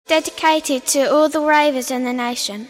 Dedicated to all the ravers in the nation.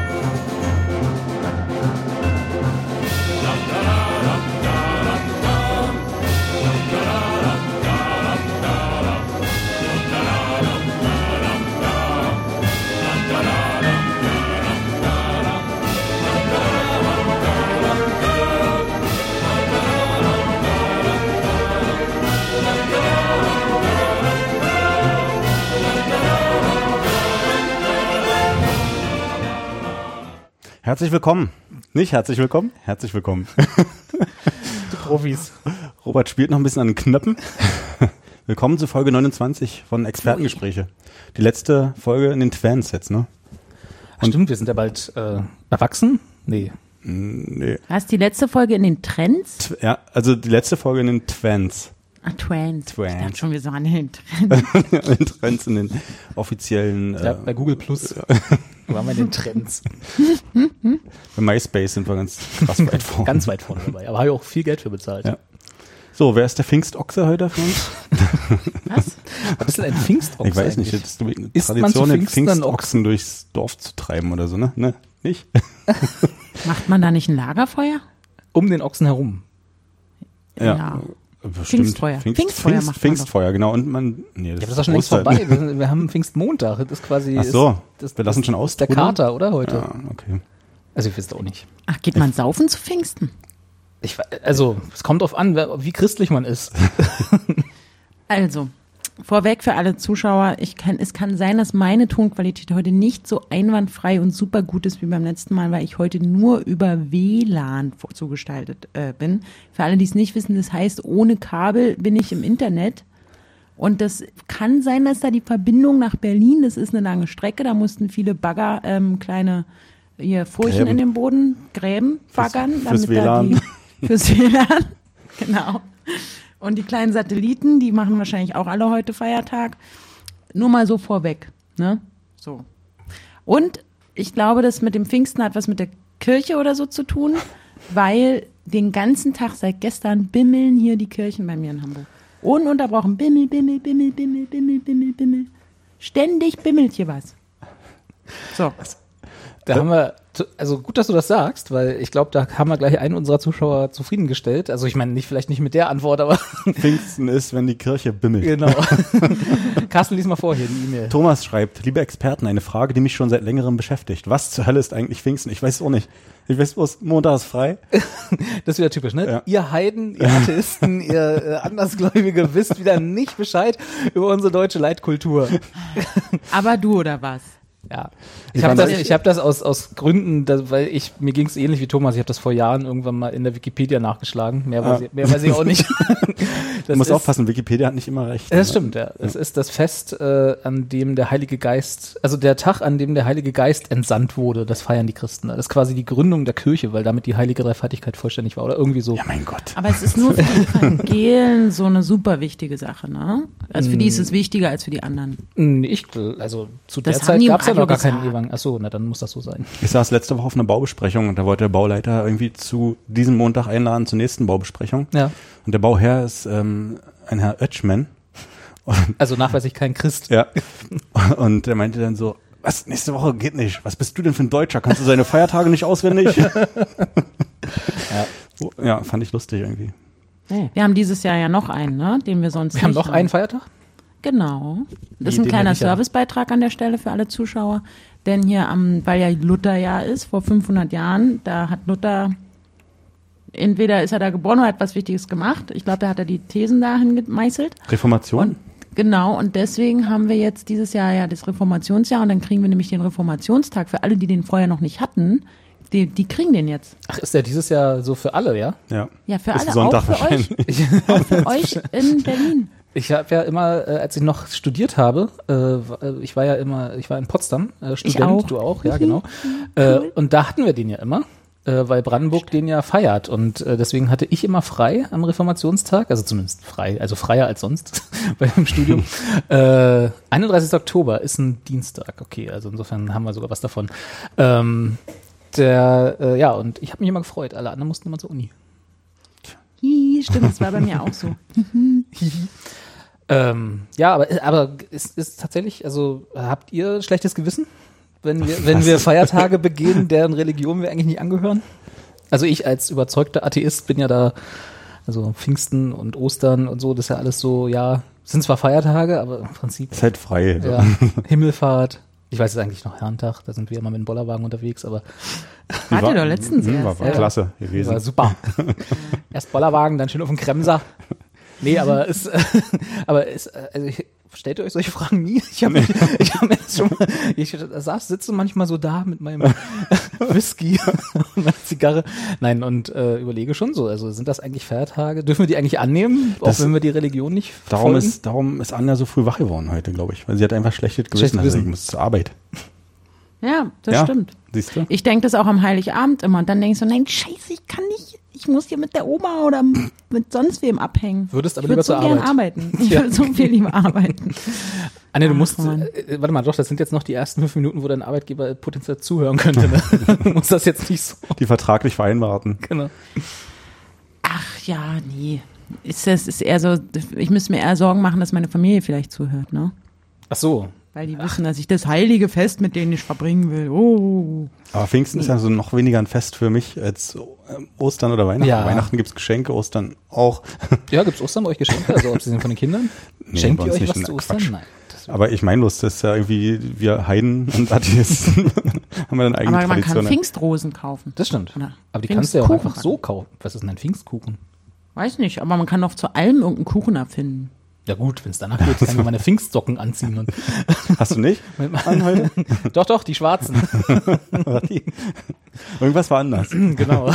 Herzlich willkommen. Nicht herzlich willkommen, herzlich willkommen. Die Profis. Robert spielt noch ein bisschen an den Knöpfen. Willkommen zu Folge 29 von Expertengespräche. Die letzte Folge in den Twans jetzt, ne? Und stimmt, wir sind ja bald erwachsen? Nee. Was, die letzte Folge in den Trends? Ja, also die letzte Folge in den Twans. Ah, Twans. Twans. Ich dachte schon, wir so an den Trends. In den Trends, in den offiziellen... Ja, bei Google Plus waren wir in den Trends. Bei MySpace sind wir ganz krass weit vorne. Ganz weit vorne dabei, aber habe ich auch viel Geld für bezahlt. Ja. So, wer ist der Pfingstochse heute für uns? Was? Was ist denn ein Pfingstochse? Ich weiß nicht, eigentlich? das ist eine Isst man Tradition, zu den Pfingsten dann Pfingstochsen durchs Dorf zu treiben oder so, ne? Ne? Nicht? Macht man da nicht ein Lagerfeuer? Um den Ochsen herum. Ja. Bestimmt. Pfingstfeuer. Pfingstfeuer macht man doch. Pfingstfeuer, genau. Und man, nee, Ja, das ist doch schon längst Ostern. vorbei. Wir haben Pfingstmontag. Das ist quasi. Ach so, das, wir lassen schon ist der austrudeln? Kater, oder heute? Ja, okay. Also ich weiß es auch nicht. Ach, geht man saufen zu Pfingsten? Also es kommt drauf an, wie christlich man ist. Also, vorweg für alle Zuschauer, es kann sein, dass meine Tonqualität heute nicht so einwandfrei und super gut ist wie beim letzten Mal, weil ich heute nur über WLAN zugestaltet bin. Für alle, die es nicht wissen, das heißt, ohne Kabel bin ich im Internet. Und das kann sein, dass da die Verbindung nach Berlin, das ist eine lange Strecke, da mussten viele Bagger kleine Furchen Gräben. in den Boden, Gräben baggern. Fürs WLAN. Fürs WLAN, genau. Und die kleinen Satelliten, die machen wahrscheinlich auch alle heute Feiertag. Nur mal so vorweg, ne? So. Und ich glaube, das mit dem Pfingsten hat was mit der Kirche oder so zu tun, weil den ganzen Tag seit gestern bimmeln hier die Kirchen bei mir in Hamburg. Ununterbrochen Bimmel, Bimmel, Bimmel, Bimmel, Bimmel, Bimmel, Bimmel. Ständig bimmelt hier was. So. Da haben wir, also gut, dass du das sagst, weil ich glaube, da haben wir gleich einen unserer Zuschauer zufriedengestellt. Also ich meine, vielleicht nicht mit der Antwort, aber Pfingsten ist, wenn die Kirche bimmelt. genau. Carsten, lies mal vor hier die E-Mail. Thomas schreibt, liebe Experten, eine Frage, die mich schon seit längerem beschäftigt. Was zur Hölle ist eigentlich Pfingsten? Ich weiß es auch nicht. Ich weiß bloß, Montag ist frei. Das ist wieder typisch, ne? Ja. Ihr Heiden, ihr Atheisten, ihr Andersgläubige wisst wieder nicht Bescheid über unsere deutsche Leitkultur. Aber du oder was? Ja, ich habe das aus Gründen, weil mir ging es ähnlich wie Thomas. Ich habe das vor Jahren irgendwann mal in der Wikipedia nachgeschlagen. Mehr weiß ich auch nicht. Du musst aufpassen, Wikipedia hat nicht immer recht. Das stimmt, ja. Es ist das Fest, an dem der Heilige Geist, also der Tag, an dem der Heilige Geist entsandt wurde. Das feiern die Christen. Das ist quasi die Gründung der Kirche, weil damit die heilige Dreifaltigkeit vollständig war oder irgendwie so. Ja, mein Gott. Aber es ist nur für die Evangelien so eine super wichtige Sache, ne? Also für die ist es wichtiger als für die anderen. Also zu Das der haben Zeit die im gab es ja noch gar Radio keinen gesagt. Evangelium. Achso, na dann muss das so sein. Ich saß letzte Woche auf einer Baubesprechung und da wollte der Bauleiter irgendwie zu diesem Montag einladen zur nächsten Baubesprechung. Ja. Und der Bauherr ist ein Herr Oetschmann. Also nachweislich kein Christ. Ja. Und der meinte dann so, was, nächste Woche geht nicht. Was bist du denn für ein Deutscher? Kannst du seine Feiertage nicht auswendig? Ja, fand ich lustig irgendwie. Wir haben dieses Jahr ja noch einen, ne? Den wir sonst Wir haben nicht noch einen Feiertag? Genau. Das ist Den ein kleiner hätte ich ja. Servicebeitrag an der Stelle für alle Zuschauer. Denn hier weil ja Lutherjahr ist, vor 500 Jahren, da hat Luther, entweder ist er da geboren oder hat was Wichtiges gemacht. Ich glaube, da hat er die Thesen dahin gemeißelt. Reformation? Genau, und deswegen haben wir jetzt dieses Jahr ja das Reformationsjahr und dann kriegen wir nämlich den Reformationstag für alle, die den vorher noch nicht hatten. Die kriegen den jetzt. Ach, ist der dieses Jahr so für alle, ja? Ja. Ja, für Ist alle, Sonntag auch für euch. wahrscheinlich. Auch für euch in Berlin. Ich habe ja immer, als ich noch studiert habe, ich war in Potsdam Student, Ich auch. du auch, ja genau. Cool. Und da hatten wir den ja immer, weil Brandenburg den ja feiert und deswegen hatte ich immer frei am Reformationstag, also zumindest frei, also freier als sonst bei dem Studium. 31. Oktober ist ein Dienstag, okay, also insofern haben wir sogar was davon. Und ich habe mich immer gefreut, alle anderen mussten immer zur Uni. Stimmt, das war bei mir auch so. Ja, aber ist tatsächlich, also habt ihr schlechtes Gewissen, wenn wir Feiertage begehen, deren Religion wir eigentlich nicht angehören? Also ich als überzeugter Atheist bin ja da, also Pfingsten und Ostern und so, das ist ja alles so, ja, sind zwar Feiertage, aber im Prinzip. Ist halt frei. Ja, Himmelfahrt. Ich weiß es eigentlich noch Herrentag, da sind wir immer mit dem Bollerwagen unterwegs, aber. Wart ihr doch letztens war erst. klasse gewesen. War super. Erst Bollerwagen, dann schön auf dem Kremser. Nee, aber also stellt ihr euch solche Fragen nie? Ich sitze manchmal so da mit meinem Whisky und meiner Zigarre. Nein, und überlege schon so, also sind das eigentlich Feiertage? Dürfen wir die eigentlich annehmen, auch wenn wir die Religion nicht folgen? Darum ist Anja so früh wach geworden heute, glaube ich, weil sie hat einfach schlechtes Gewissen, also ich muss zur Arbeit. Ja, das stimmt. Siehst du? Ich denke das auch am Heiligabend immer und dann denke ich so, nein, scheiße, ich kann nicht, ich muss hier mit der Oma oder mit sonst wem abhängen. Würdest aber ich lieber würde so zur gern Arbeit arbeiten. Ich würde so viel lieber arbeiten. Anja, du musst, Mann. warte mal, doch, das sind jetzt noch die ersten 5 Minuten, wo dein Arbeitgeber potenziell zuhören könnte. Ne? Du musst das jetzt nicht so. Die vertraglich vereinbarten. Genau. Ach ja, nee. Ist eher so, ich müsste mir eher Sorgen machen, dass meine Familie vielleicht zuhört, ne? Ach so. Weil die wissen, dass ich das heilige Fest mit denen nicht verbringen will. Oh. Aber Pfingsten ist ja so noch weniger ein Fest für mich als Ostern oder Weihnachten. Ja. Weihnachten gibt's Geschenke, Ostern auch. Ja, gibt's Ostern bei euch Geschenke? Also abgesehen von den Kindern? Nee, Schenkt bei ihr uns euch nicht. was zu Ostern? Quatsch. Nein. Aber ich meine bloß, das ist ja irgendwie, wir Heiden und Atheisten haben wir dann eigene Aber man kann Traditionen. Pfingstrosen kaufen. Das stimmt. Oder Aber die kannst du ja auch einfach Pfingstkuchen. so kaufen. Was ist denn ein Pfingstkuchen? Weiß nicht, aber man kann doch zu allem irgendeinen Kuchen erfinden. Ja gut, wenn es danach geht, kann ich mir meine Pfingstsocken anziehen. Und Hast du nicht an heute? doch, die schwarzen. Irgendwas war anders. Genau.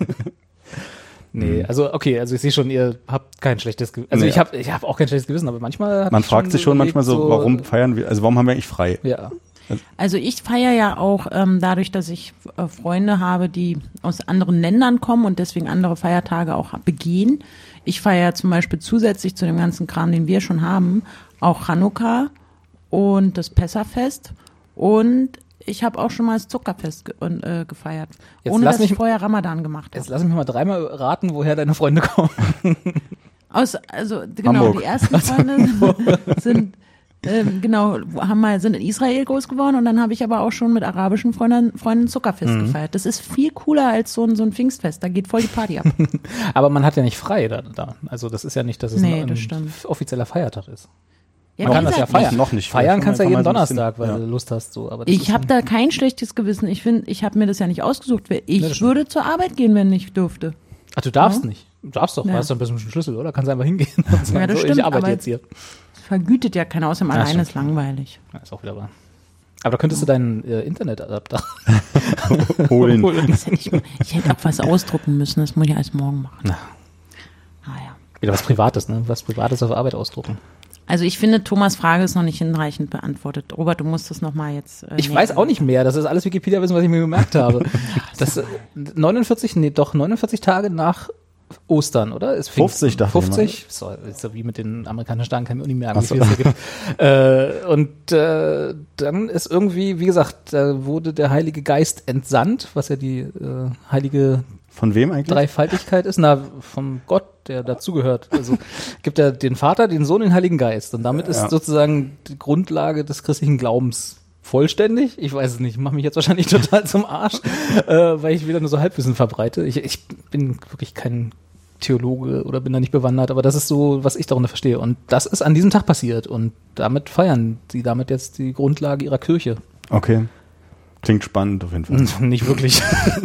Nee, also okay, also ich sehe schon, ihr habt kein schlechtes Gewissen. Also Nee. ich hab auch kein schlechtes Gewissen, aber manchmal Man fragt sich schon überlegt, manchmal so, warum feiern wir, also warum haben wir eigentlich frei? Ja. Also ich feiere ja auch dadurch, dass ich Freunde habe, die aus anderen Ländern kommen und deswegen andere Feiertage auch begehen. Ich feiere zum Beispiel zusätzlich zu dem ganzen Kram, den wir schon haben, auch Chanukka und das Pessachfest und ich habe auch schon mal das Zuckerfest gefeiert, Jetzt ohne lass dass ich mich- vorher Ramadan gemacht habe. Jetzt lass mich mal dreimal raten, woher deine Freunde kommen. Also genau, Hamburg. die ersten Freunde sind sind in Israel groß geworden und dann habe ich aber auch schon mit arabischen Freunden Zuckerfest gefeiert. Das ist viel cooler als so ein Pfingstfest, da geht voll die Party ab. Aber man hat ja nicht frei da. Also das ist ja nicht, dass es Nee, ein das stimmt. offizieller Feiertag ist. Ja, Man wie kann das ja gesagt, feiern. Noch nicht. Feiern kannst du ja jeden Einfach mal so ein Donnerstag, weil bisschen, du Lust hast. So. Aber das Ich ist habe da kein schlechtes Gewissen. Ich finde, ich habe mir das ja nicht ausgesucht. Ich das stimmt. würde zur Arbeit gehen, wenn ich dürfte. Ach, du darfst nicht. Du darfst doch, Ja. hast doch ein bisschen Schlüssel, oder? Kannst einfach hingehen und sagen, Ja, das so, stimmt, ich arbeite aber- jetzt hier. Das vergütet ja keiner, außerdem Ja, alleine stimmt. ist langweilig. Ja, ist auch wieder wahr. Aber da könntest du deinen Internetadapter Holen. Ich hätte auch was ausdrucken müssen, das muss ich erst morgen machen. Na. Naja. Wieder was Privates, ne? Was Privates auf Arbeit ausdrucken. Also ich finde, Thomas' Frage ist noch nicht hinreichend beantwortet. Robert, du musst das nochmal jetzt Ich weiß auch nicht mehr. Das ist alles Wikipedia-Wissen, was ich mir gemerkt habe. Das 49 Tage nach Ostern, oder? Ist 50 dachte ich 50? So, ist so wie mit den amerikanischen Tagen, kann ich mir auch nicht merken, Ach wie so. viel es da gibt. Dann ist irgendwie, wie gesagt, da wurde der Heilige Geist entsandt, was ja die heilige Von wem eigentlich? Dreifaltigkeit ist, vom Gott, der dazugehört. Also gibt er den Vater, den Sohn, den Heiligen Geist. Und damit ist Ja. sozusagen die Grundlage des christlichen Glaubens vollständig. Ich weiß es nicht, mache mich jetzt wahrscheinlich total zum Arsch, weil ich wieder nur so Halbwissen verbreite. Ich bin wirklich kein Theologe oder bin da nicht bewandert, aber das ist so, was ich darunter verstehe. Und das ist an diesem Tag passiert. Und damit feiern sie damit jetzt die Grundlage ihrer Kirche. Okay. Klingt spannend auf jeden Fall. Nicht wirklich.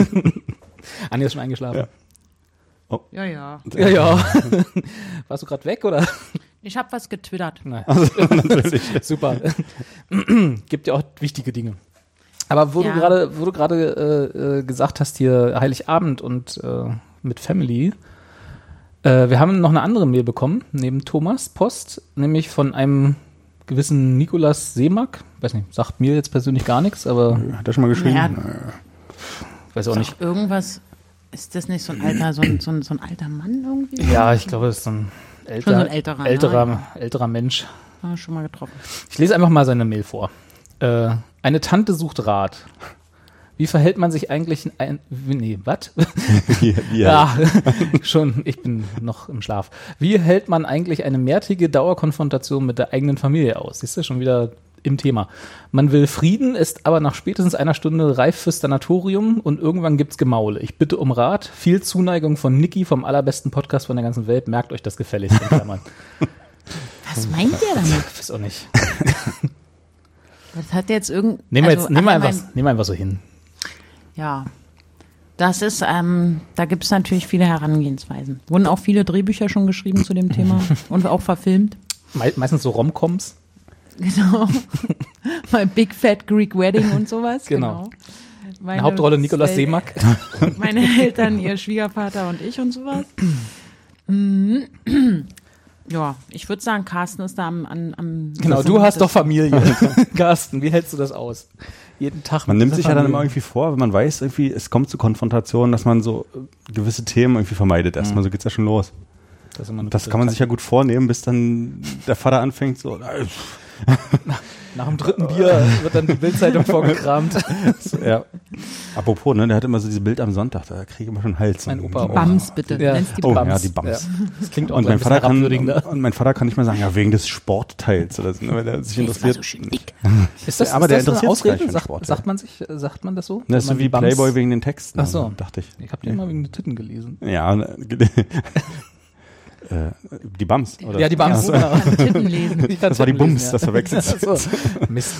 Anja ist schon eingeschlafen. Ja, ja. Ja, ja. Warst du gerade weg, oder? Ich habe was getwittert. Nein. Natürlich. Super. Gibt ja auch wichtige Dinge. Aber wo Ja. du gerade gesagt hast, hier Heiligabend und mit Family, wir haben noch eine andere Mail bekommen, neben Thomas Post, nämlich von einem gewissen Nikolas Seemack. Weiß nicht, sagt mir jetzt persönlich gar nichts, aber Hat er schon mal geschrieben? Naja. weiß auch nicht. Irgendwas, ist das nicht so ein alter, so ein alter Mann irgendwie? Ja, ich glaube, das ist so ein Schon so ein älterer, Mensch. Ah, schon mal getroffen. Ich lese einfach mal seine Mail vor. Eine Tante sucht Rat. Wie verhält man sich eigentlich was? Wie Ja, schon, ich bin noch im Schlaf. Wie hält man eigentlich eine mehrtägige Dauerkonfrontation mit der eigenen Familie aus? Siehst du, schon wieder im Thema. Man will Frieden, ist aber nach spätestens einer Stunde reif fürs Sanatorium und irgendwann gibt's Gemaule. Ich bitte um Rat. Viel Zuneigung von Niki vom allerbesten Podcast von der ganzen Welt. Merkt euch das gefälligst. Was meint ihr damit? Ich weiß auch nicht. Das hat jetzt irgend. Nehmen wir also, einfach so hin. Ja. Das ist, da gibt es natürlich viele Herangehensweisen. Wurden auch viele Drehbücher schon geschrieben zu dem Thema und auch verfilmt. Meistens so Romcoms. Genau. Mal Big Fat Greek Wedding und sowas. Genau. Eine Hauptrolle Nicolas Seemack. Meine Eltern, ihr Schwiegervater und ich und sowas. Ja, ich würde sagen, Carsten ist da am Genau, du hast doch Familie. Carsten, wie hältst du das aus? Jeden Tag. Man nimmt sich ja dann immer irgendwie vor, wenn man weiß, irgendwie, es kommt zu Konfrontationen, dass man so gewisse Themen irgendwie vermeidet. Erstmal, so geht's ja schon los. Das kann man sich ja gut vornehmen, bis dann der Vater anfängt so. Nach dem dritten Bier wird dann die Bildzeitung vorgekramt. Ja. Apropos, ne, der hat immer so dieses Bild am Sonntag, da kriege ich immer schon Hals. Mein Opa. Bams, bitte. Ja. Nenn's die Oh, Bams. ja, die Bams. Ja. Das klingt auch Und so ein bisschen herabwürdigender. mein Vater kann nicht mehr sagen, ja, wegen des Sportteils oder so, ne, weil er sich interessiert. So schön dick. Ist das, aber der ist das eine interessiert sich Ausrede? gar nicht für Sport, Sagt man das so? Das ist so wie Playboy wegen den Texten. Ach so. Also, dachte ich. Ich habe die immer wegen den Titten gelesen. Ja, die Bums, oder? Ja, die Bums. Ja, Robert kann Titten lesen. Das war die Bums, das verwechselt. So. Mist.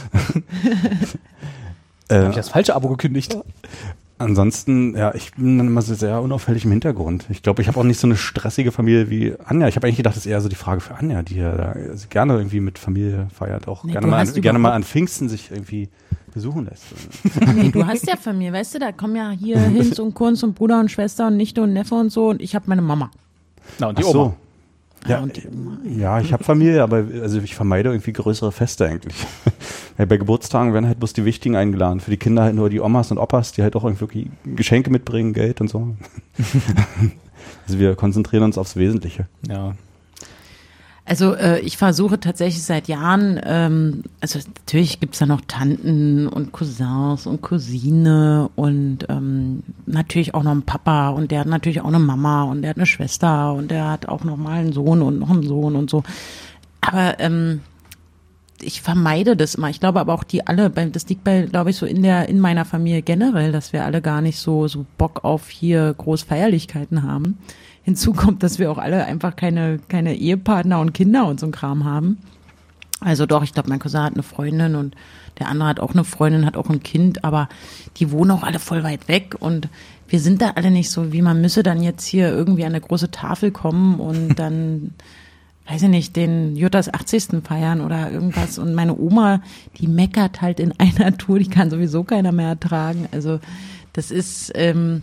Habe ich das falsche Abo gekündigt? Ansonsten, ja, ich bin dann immer so sehr unauffällig im Hintergrund. Ich glaube, ich habe auch nicht so eine stressige Familie wie Anja. Ich habe eigentlich gedacht, das ist eher so die Frage für Anja, die ja da gerne irgendwie mit Familie feiert, auch Nee, gerne mal an Pfingsten sich irgendwie besuchen lässt. Nee, du hast ja Familie, weißt du, da kommen ja hier Hinz und Kunz und Bruder und Schwester und Nichte und Neffe und so und ich habe meine Mama. Na, und die Ach so. Oma. Ja, ja, ich habe Familie, aber also ich vermeide irgendwie größere Feste eigentlich. Weil bei Geburtstagen werden halt bloß die Wichtigen eingeladen. Für die Kinder halt nur die Omas und Opas, die halt auch irgendwie Geschenke mitbringen, Geld und so. Also wir konzentrieren uns aufs Wesentliche. Ja. Also ich versuche tatsächlich seit Jahren, also natürlich gibt's da noch Tanten und Cousins und Cousine und natürlich auch noch einen Papa und der hat natürlich auch eine Mama und der hat eine Schwester und der hat auch noch mal einen Sohn und noch einen Sohn und so. Aber ich vermeide das immer. Ich glaube aber auch die alle, das liegt bei, glaube ich, so in meiner Familie generell, dass wir alle gar nicht so Bock auf hier Großfeierlichkeiten haben. Hinzu kommt, dass wir auch alle einfach keine Ehepartner und Kinder und so ein Kram haben. Also doch, ich glaube, mein Cousin hat eine Freundin und der andere hat auch eine Freundin, hat auch ein Kind, aber die wohnen auch alle voll weit weg und wir sind da alle nicht so, wie man müsse dann jetzt hier irgendwie an eine große Tafel kommen und dann, weiß ich nicht, den Juttas 80. feiern oder irgendwas. Und meine Oma, die meckert halt in einer Tour, die kann sowieso keiner mehr ertragen. Also das ist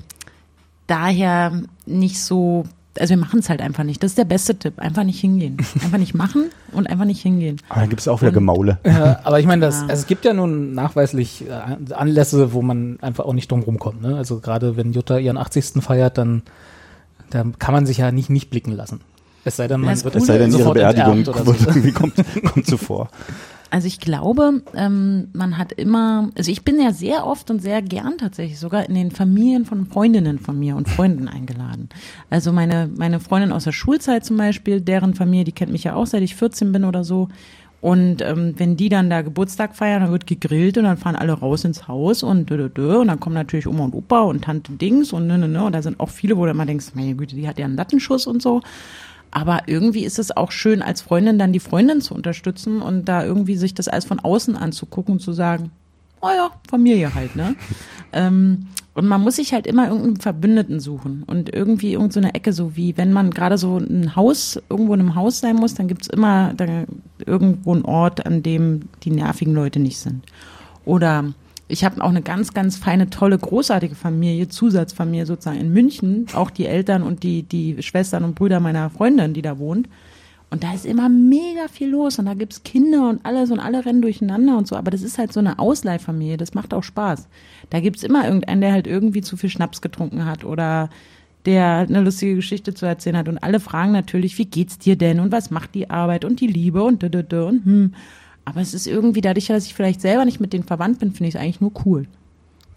daher nicht so, also wir machen es halt einfach nicht. Das ist der beste Tipp. Einfach nicht hingehen. Einfach nicht machen und einfach nicht hingehen. Aber dann gibt es auch wieder Gemaule. Aber ich meine, also es gibt ja nun nachweislich Anlässe, wo man einfach auch nicht drum rumkommt. Ne? Also gerade wenn Jutta ihren 80. feiert, dann kann man sich ja nicht blicken lassen. Es sei denn, man wird Es sei denn, ihre sofort Beerdigung enterbt oder so. irgendwie kommt zuvor. Also ich glaube, man hat immer, also ich bin ja sehr oft und sehr gern tatsächlich sogar in den Familien von Freundinnen von mir und Freunden eingeladen. Also meine Freundin aus der Schulzeit zum Beispiel, deren Familie, die kennt mich ja auch, seit ich 14 bin oder so. Und wenn die dann da Geburtstag feiern, dann wird gegrillt und dann fahren alle raus ins Haus und dann kommen natürlich Oma und Opa und Tante Dings und und da sind auch viele, wo du immer denkst, meine Güte, die hat ja einen Lattenschuss und so. Aber irgendwie ist es auch schön, als Freundin dann die Freundin zu unterstützen und da irgendwie sich das alles von außen anzugucken und zu sagen, oh ja, Familie halt, ne? Und man muss sich halt immer irgendeinen Verbündeten suchen und irgendwie irgend so eine Ecke, so wie wenn man gerade so irgendwo in einem Haus sein muss, dann gibt's immer irgendwo einen Ort, an dem die nervigen Leute nicht sind. Oder ich habe auch eine ganz, ganz feine, tolle, großartige Familie, Zusatzfamilie sozusagen in München, auch die Eltern und die Schwestern und Brüder meiner Freundin, die da wohnt. Und da ist immer mega viel los und da gibt's Kinder und alles und alle rennen durcheinander und so. Aber das ist halt so eine Ausleihfamilie, das macht auch Spaß. Da gibt's immer irgendeinen, der halt irgendwie zu viel Schnaps getrunken hat oder der eine lustige Geschichte zu erzählen hat. Und alle fragen natürlich, wie geht's dir denn und was macht die Arbeit und die Liebe und und. Aber es ist irgendwie, dadurch, dass ich vielleicht selber nicht mit denen verwandt bin, finde ich es eigentlich nur cool.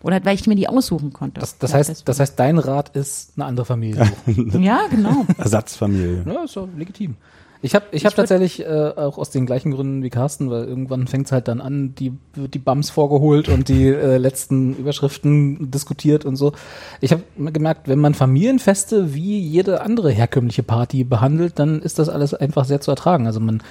Oder weil ich mir die aussuchen konnte. Das heißt, dein Rat ist eine andere Familie. Ja, genau. Ersatzfamilie. Ja, ist doch legitim. Ich hab tatsächlich auch aus den gleichen Gründen wie Carsten, weil irgendwann fängt es halt dann an, die Bums vorgeholt und die letzten Überschriften diskutiert und so. Ich habe gemerkt, wenn man Familienfeste wie jede andere herkömmliche Party behandelt, dann ist das alles einfach sehr zu ertragen.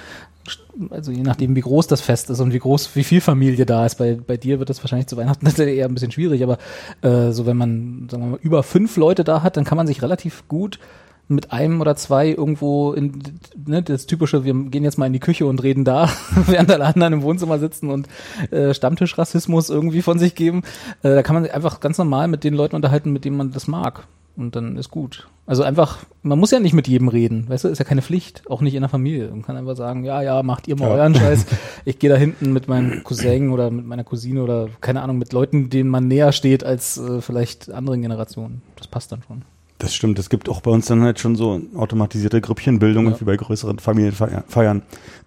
Also je nachdem, wie groß das Fest ist und wie viel Familie da ist. Bei dir wird das wahrscheinlich zu Weihnachten eher ein bisschen schwierig, aber so wenn man, sagen wir mal, über 5 Leute da hat, dann kann man sich relativ gut mit einem oder zwei irgendwo das typische, wir gehen jetzt mal in die Küche und reden da, während alle anderen im Wohnzimmer sitzen und Stammtischrassismus irgendwie von sich geben. Da kann man sich einfach ganz normal mit den Leuten unterhalten, mit denen man das mag. Und dann ist gut. Also einfach, man muss ja nicht mit jedem reden, weißt du, ist ja keine Pflicht, auch nicht in der Familie. Man kann einfach sagen, ja, macht ihr mal euren Scheiß. Ich gehe da hinten mit meinem Cousin oder mit meiner Cousine oder keine Ahnung, mit Leuten, denen man näher steht als vielleicht anderen Generationen. Das passt dann schon. Das stimmt, es gibt auch bei uns dann halt schon so automatisierte Grüppchenbildungen wie bei größeren Familienfeiern,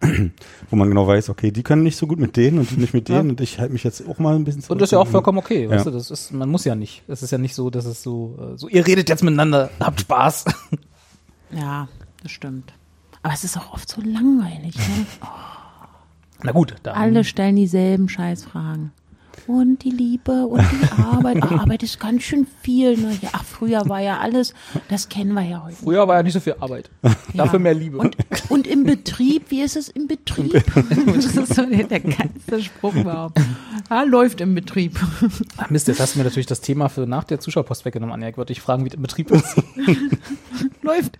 wo man genau weiß, okay, die können nicht so gut mit denen und die nicht mit denen und ich halte mich jetzt auch mal ein bisschen zurück. Und das ist ja auch vollkommen okay, weißt du, man muss ja nicht. Es ist ja nicht so, dass es so, ihr redet jetzt miteinander, habt Spaß. Ja, das stimmt. Aber es ist auch oft so langweilig, ne? Na gut, dann. Alle stellen dieselben Scheißfragen. Und die Liebe und die Arbeit. Arbeit ist ganz schön viel. Ne? Ja, früher war ja alles, das kennen wir ja heute. Früher war ja nicht so viel Arbeit. Dafür mehr Liebe. Und im Betrieb, wie ist es im Betrieb? Das ist so der geilste Spruch überhaupt. Läuft im Betrieb. Ach Mist, jetzt hast du mir natürlich das Thema für nach der Zuschauerpost weggenommen, Anja. Ich wollte dich fragen, wie es im Betrieb ist. Läuft.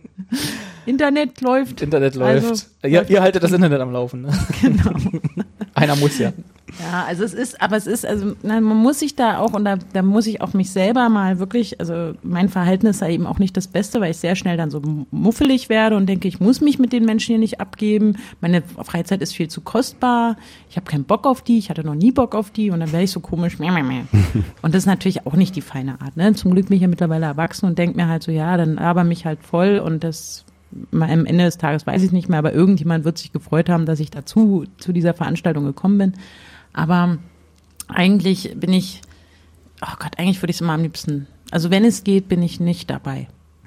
Internet läuft. Also, ihr haltet das Internet am Laufen. Ne? Genau. Einer muss ja. Ja, also man muss sich da auch, und da muss ich auch mich selber mal wirklich, also mein Verhalten ist da eben auch nicht das Beste, weil ich sehr schnell dann so muffelig werde und denke, ich muss mich mit den Menschen hier nicht abgeben. Meine Freizeit ist viel zu kostbar. Ich habe keinen Bock auf die, ich hatte noch nie Bock auf die und dann werde ich so komisch. Und das ist natürlich auch nicht die feine Art. Ne? Zum Glück bin ich ja mittlerweile erwachsen und denke mir halt so, ja, dann aber mich halt voll und das am Ende des Tages weiß ich nicht mehr, aber irgendjemand wird sich gefreut haben, dass ich zu dieser Veranstaltung gekommen bin. Aber eigentlich eigentlich würde ich es immer am liebsten, also wenn es geht, bin ich nicht dabei.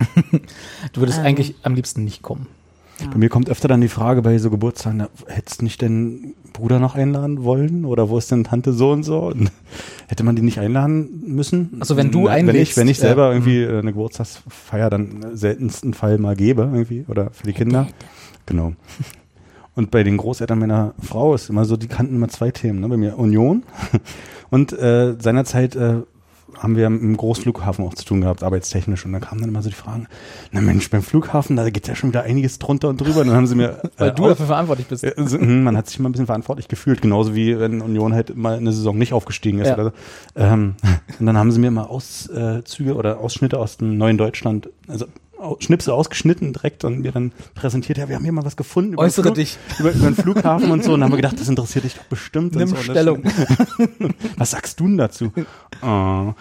Du würdest eigentlich am liebsten nicht kommen. Ja. Bei mir kommt öfter dann die Frage bei so Geburtstagen, hättest du nicht deinen Bruder noch einladen wollen? Oder wo ist denn Tante so und so? Und hätte man die nicht einladen müssen? Also wenn du einlädst. Wenn ich selber irgendwie eine Geburtstagsfeier dann im seltensten Fall mal gebe irgendwie oder für die Kinder. Genau. Und bei den Großeltern meiner Frau ist immer so, die kannten immer 2 Themen. Ne? Bei mir Union und seinerzeit haben wir im Großflughafen auch zu tun gehabt, arbeitstechnisch. Und da kamen dann immer so die Fragen, na Mensch, beim Flughafen, da geht ja schon wieder einiges drunter und drüber. Und dann haben sie mir weil du dafür verantwortlich bist. Man hat sich immer ein bisschen verantwortlich gefühlt, genauso wie wenn Union halt mal eine Saison nicht aufgestiegen ist. Ja. Oder so. Und dann haben sie mir immer Auszüge oder Ausschnitte aus dem Neuen Deutschland, also Schnipsel ausgeschnitten direkt und mir dann präsentiert, ja, wir haben hier mal was gefunden über den Flughafen und so. Und dann haben wir gedacht, das interessiert dich doch bestimmt. Nimm Stellung. Was sagst du denn dazu? Oh.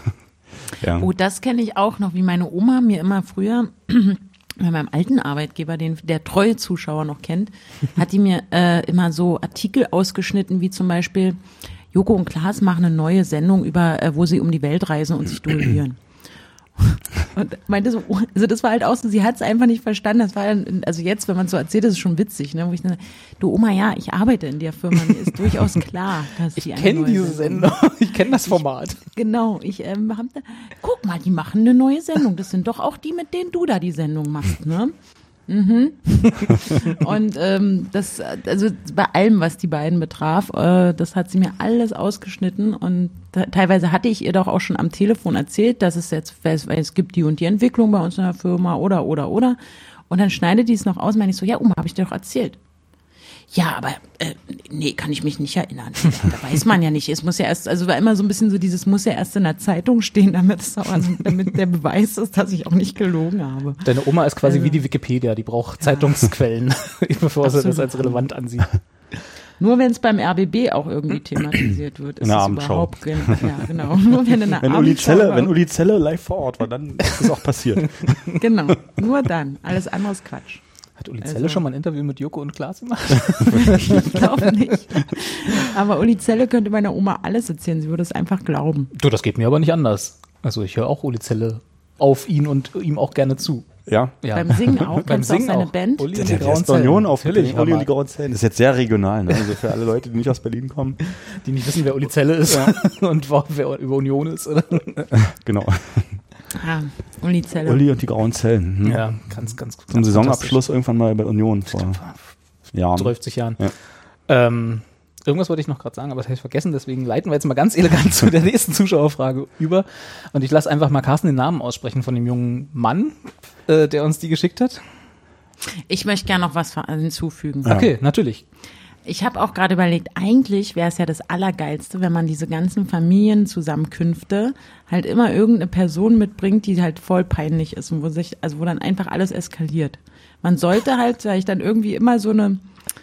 Ja. Oh, das kenne ich auch noch, wie meine Oma mir immer früher, bei meinem alten Arbeitgeber, den der treue Zuschauer noch kennt, hat die mir immer so Artikel ausgeschnitten, wie zum Beispiel Joko und Klaas machen eine neue Sendung über, wo sie um die Welt reisen und sich duellieren. Und meinte so, also das war halt auch so, sie hat es einfach nicht verstanden. Das war dann, also jetzt, wenn man es so erzählt, ist es schon witzig, ne? Wo ich dann, du Oma, ja, ich arbeite in der Firma, mir ist durchaus klar, dass ich kenne diese Sendung, ich kenne das Format. Genau, guck mal, die machen eine neue Sendung. Das sind doch auch die, mit denen du da die Sendung machst, ne? Mhm. Und das, also bei allem, was die beiden betraf, das hat sie mir alles ausgeschnitten und teilweise hatte ich ihr doch auch schon am Telefon erzählt, dass es jetzt, es gibt die und die Entwicklung bei uns in der Firma oder. Und dann schneidet die es noch aus, meine ich so, ja Oma, habe ich dir doch erzählt. Ja, aber nee, kann ich mich nicht erinnern. Da weiß man ja nicht. Es muss ja erst, also war immer so ein bisschen so dieses, muss ja erst in der Zeitung stehen, damit der Beweis ist, dass ich auch nicht gelogen habe. Deine Oma ist quasi wie die Wikipedia, die braucht Zeitungsquellen, bevor sie das als relevant ansieht. Nur wenn es beim RBB auch irgendwie thematisiert wird, ist es überhaupt ja, genau. Nur wenn Uli Zelle live vor Ort war, dann ist es auch passiert. Genau, nur dann. Alles andere ist Quatsch. Hat Uli Zelle schon mal ein Interview mit Joko und Klaas gemacht? Ich glaube nicht. Aber Uli Zelle könnte meiner Oma alles erzählen. Sie würde es einfach glauben. Du, das geht mir aber nicht anders. Also ich höre auch Uli Zelle auf ihn und ihm auch gerne zu. Ja. Beim Singen auch. Beim Kennst du auch Singen seine auch. Band? Uli und Der die grauen ist der Union Zellen. aufgelegt. Natürlich, Uli und die aber grauen Zellen. Das ist jetzt sehr regional, ne? Also für alle Leute, die nicht aus Berlin kommen. die nicht wissen, wer Uli Zelle ist und wer über Union ist. Oder? Genau. Ah, Uli Zelle. Uli und die grauen Zellen. Hm. Ja, ganz Zum Saisonabschluss irgendwann mal bei Union vor Jahren. 12 Jahren. Ja. Irgendwas wollte ich noch gerade sagen, aber das habe ich vergessen, deswegen leiten wir jetzt mal ganz elegant zu der nächsten Zuschauerfrage über. Und ich lasse einfach mal Carsten den Namen aussprechen von dem jungen Mann, der uns die geschickt hat. Ich möchte gerne noch was hinzufügen. Ja. Okay, natürlich. Ich habe auch gerade überlegt, eigentlich wäre es ja das Allergeilste, wenn man diese ganzen Familienzusammenkünfte halt immer irgendeine Person mitbringt, die halt voll peinlich ist und wo dann einfach alles eskaliert. Man sollte halt vielleicht dann irgendwie immer so eine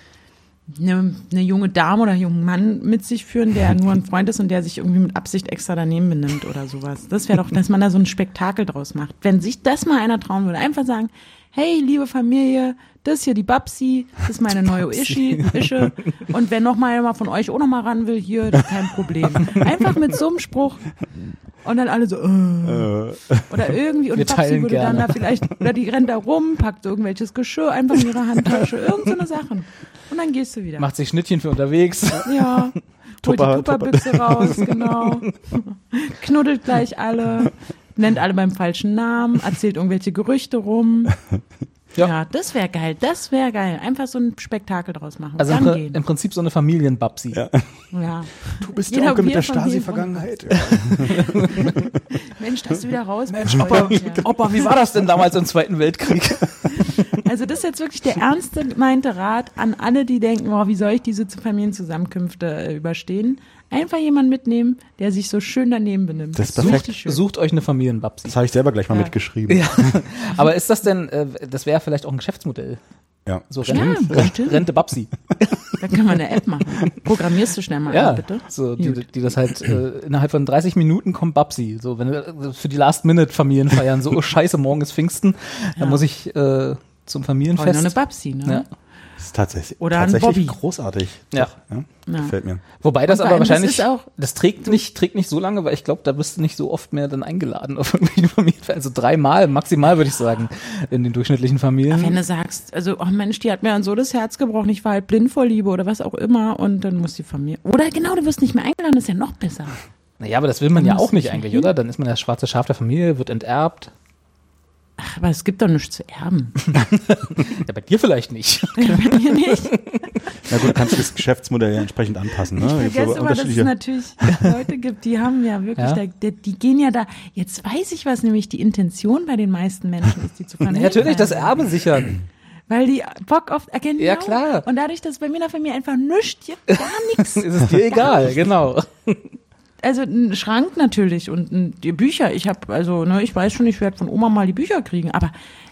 junge Dame oder einen jungen Mann mit sich führen, der nur ein Freund ist und der sich irgendwie mit Absicht extra daneben benimmt oder sowas. Das wäre doch, dass man da so ein Spektakel draus macht. Wenn sich das mal einer trauen würde, einfach sagen, hey, liebe Familie, das hier die Babsi, das ist meine neue Ische. Und wenn noch mal von euch auch noch mal ran will, hier, das ist kein Problem. Einfach mit so einem Spruch. Und dann alle so, oder irgendwie, und Wir Babsi teilen würde dann gerne. da vielleicht, oder die rennt da rum, packt irgendwelches Geschirr einfach in ihre Handtasche, irgend so eine Sachen. Und dann gehst du wieder. Macht sich Schnittchen für unterwegs. Ja, holt die Tupper- Tupperbüchse raus, genau. Knuddelt gleich alle, nennt alle beim falschen Namen, erzählt irgendwelche Gerüchte rum. Ja. Ja, das wäre geil. Einfach so ein Spektakel draus machen. Also dann gehen. im Prinzip so eine Familienbabsi. Ja. Ja. Du bist Jeder der Onkel mit der Bierfamilie- Stasi-Vergangenheit. Mensch, dass du wieder raus Mensch, bist. Opa, Ja. Opa, wie war das denn damals im Zweiten Weltkrieg? Also das ist jetzt wirklich der ernste gemeinte Rat an alle, die denken, oh, wie soll ich diese Familienzusammenkünfte überstehen? Einfach jemanden mitnehmen, der sich so schön daneben benimmt. Das ist perfekt. richtig schön. Sucht euch eine Familienbabsi. Das habe ich selber gleich mal Ja. mitgeschrieben. Ja. Aber ist das denn, das wäre vielleicht auch ein Geschäftsmodell? Ja. So Ja, bestimmt. Rente Babsi. Da können wir eine App machen. Programmierst du schnell mal Ja, an, bitte? so, die Gut. das halt innerhalb von 30 Minuten kommt Babsi. So, wenn für die Last-Minute-Familien feiern, so, oh scheiße, morgen ist Pfingsten, dann muss ich zum Brauche noch Familienfest. eine Babsi, ne? Ja. Das ist tatsächlich, Oder ein tatsächlich Bobby. großartig. Ja. Ja. Ja. Gefällt mir. Wobei das Und vor aber allem, das wahrscheinlich, ist auch- das trägt nicht so lange, weil ich glaube, da bist du nicht so oft mehr dann eingeladen auf irgendwelche Familienfeste. Also 3-mal maximal, würde ich sagen, in den durchschnittlichen Familien. Wenn du sagst, also, oh Mensch, die hat mir dann so das Herz gebrochen, ich war halt blind vor Liebe oder was auch immer und dann muss die Familie, oder genau, du wirst nicht mehr eingeladen, das ist ja noch besser. Naja, aber das will man Dann ja musst auch du nicht nicht eigentlich, hin. oder? Dann ist man das schwarze Schaf der Familie, wird enterbt. Ach, aber es gibt doch nichts zu erben. Ja, bei dir vielleicht nicht. Bei mir nicht. Na gut, du kannst das Geschäftsmodell ja entsprechend anpassen. Ne? Ich Gibt vergesse aber immer, dass es natürlich Leute gibt, die haben ja wirklich, Ja. die gehen ja da, jetzt weiß ich, was nämlich die Intention bei den meisten Menschen ist, die zu Familie Natürlich, das feiern. Erbe sichern. Weil die Bock auf, genau. Ja, klar. Und dadurch, dass bei mir in der Familie einfach nichts gibt, gar nichts. Ist es dir egal, genau. Also ein Schrank natürlich und die Bücher. Ich habe, also, ne, ich weiß schon, ich werde von Oma mal die Bücher kriegen, aber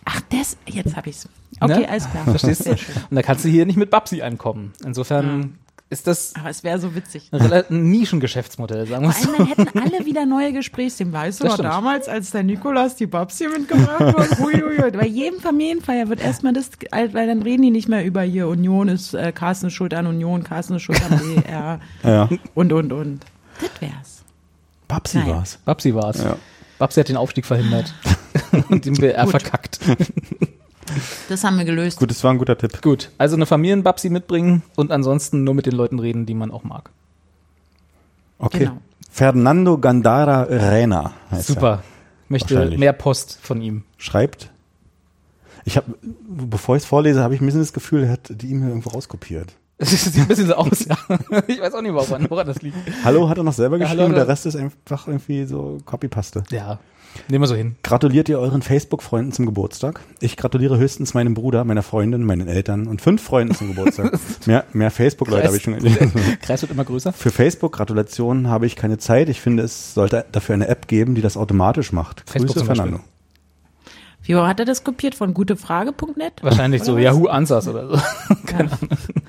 jetzt habe ich's. Okay, Ne? alles klar. Verstehst du? Sehr schön. Und da kannst du hier nicht mit Babsi ankommen. Insofern ist das Aber es wäre so witzig. ein Nischengeschäftsmodell, sagen wir es Vor so. allem, dann hätten alle wieder neue Gesprächsthemen. Weißt du Das noch stimmt. damals, als der Nikolaus die Babsi mitgebracht hat? Huiuiui. Bei jedem Familienfeier wird erstmal das, weil dann reden die nicht mehr über hier Union ist, Carsten ist schuld an Union, Carsten ist schuld an BR Ja. und. Das wär's. Babsi Naja. war's. Babsi war's. Ja. Babsi hat den Aufstieg verhindert. Und den BR Gut. verkackt. Das haben wir gelöst. Gut, das war ein guter Tipp. Gut, also eine Familienbabsi mitbringen und ansonsten nur mit den Leuten reden, die man auch mag. Okay. Genau. Fernando Gandara Rena heißt er. Super. Möchte Wahrscheinlich. mehr Post von ihm. Schreibt. Bevor ich es vorlese, habe ich ein bisschen das Gefühl, er hat die E-Mail irgendwo rauskopiert. Es sieht ein bisschen so aus, ja. Ich weiß auch nicht, woran das liegt. Hallo hat er noch selber Ja, geschrieben hallo, und der hallo. Rest ist einfach irgendwie so Copypaste. Ja, nehmen wir so hin. Gratuliert ihr euren Facebook-Freunden zum Geburtstag? Ich gratuliere höchstens meinem Bruder, meiner Freundin, meinen Eltern und 5 Freunden zum Geburtstag. mehr Facebook-Leute habe ich schon. Kreis wird immer größer. Für Facebook-Gratulationen habe ich keine Zeit. Ich finde, es sollte dafür eine App geben, die das automatisch macht. Facebook Grüße, zum Beispiel. Fernando. Wie hat er das kopiert? Von gutefrage.net? Wahrscheinlich so Oder was? Yahoo Answers oder so. Keine Ahnung.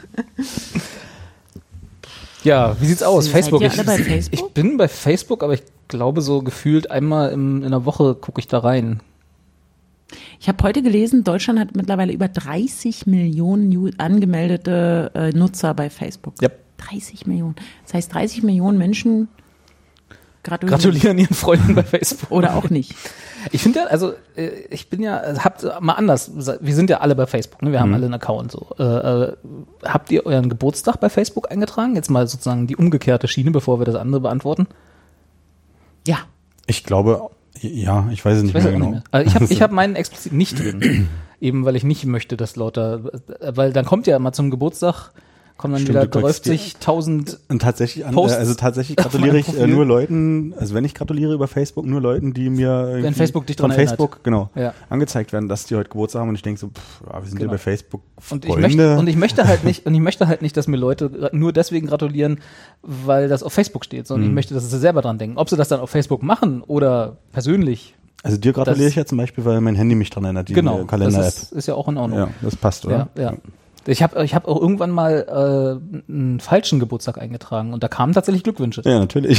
Ja, wie sieht's aus? Seid Facebook. ihr alle bei Facebook? Ich bin bei Facebook, aber ich glaube so gefühlt einmal in der Woche gucke ich da rein. Ich habe heute gelesen, Deutschland hat mittlerweile über 30 Millionen angemeldete Nutzer bei Facebook. Ja. 30 Millionen. Das heißt, 30 Millionen Menschen gratulieren ihren Freunden bei Facebook. Oder auch nicht. Ich finde ja, also ich bin ja, habt mal anders, wir sind ja alle bei Facebook, ne? Wir haben alle einen Account so. Habt ihr euren Geburtstag bei Facebook eingetragen? Jetzt mal sozusagen die umgekehrte Schiene, bevor wir das andere beantworten. Ja. Ich glaube, ja, ich weiß es nicht Ich weiß mehr auch genau. nicht mehr. Also ich hab meinen explizit nicht drin. Eben weil ich nicht möchte, dass lauter, weil dann kommt ja immer zum Geburtstag, kommen dann Stimmt, wieder du kriegst 30.000 Und tatsächlich, Posts tatsächlich auf gratuliere meinem ich Profil. nur Leuten, also wenn ich gratuliere über Facebook, nur Leuten, die mir irgendwie Wenn Facebook dich von dran erinnert. Facebook, genau, Ja. angezeigt werden, dass die heute Geburtstag haben und ich denke so, wir sind Genau. ja bei Facebook Und Freunde. ich möchte halt nicht, dass mir Leute nur deswegen gratulieren, weil das auf Facebook steht, sondern ich möchte, dass sie selber dran denken. Ob sie das dann auf Facebook machen oder persönlich. Also dir gratuliere das- ich ja zum Beispiel, weil mein Handy mich dran erinnert, die Genau. Kalender-App. Das ist ja auch in Ordnung. Ja, das passt, oder? Ja. Ich hab auch irgendwann mal einen falschen Geburtstag eingetragen und da kamen tatsächlich Glückwünsche. Ja, natürlich.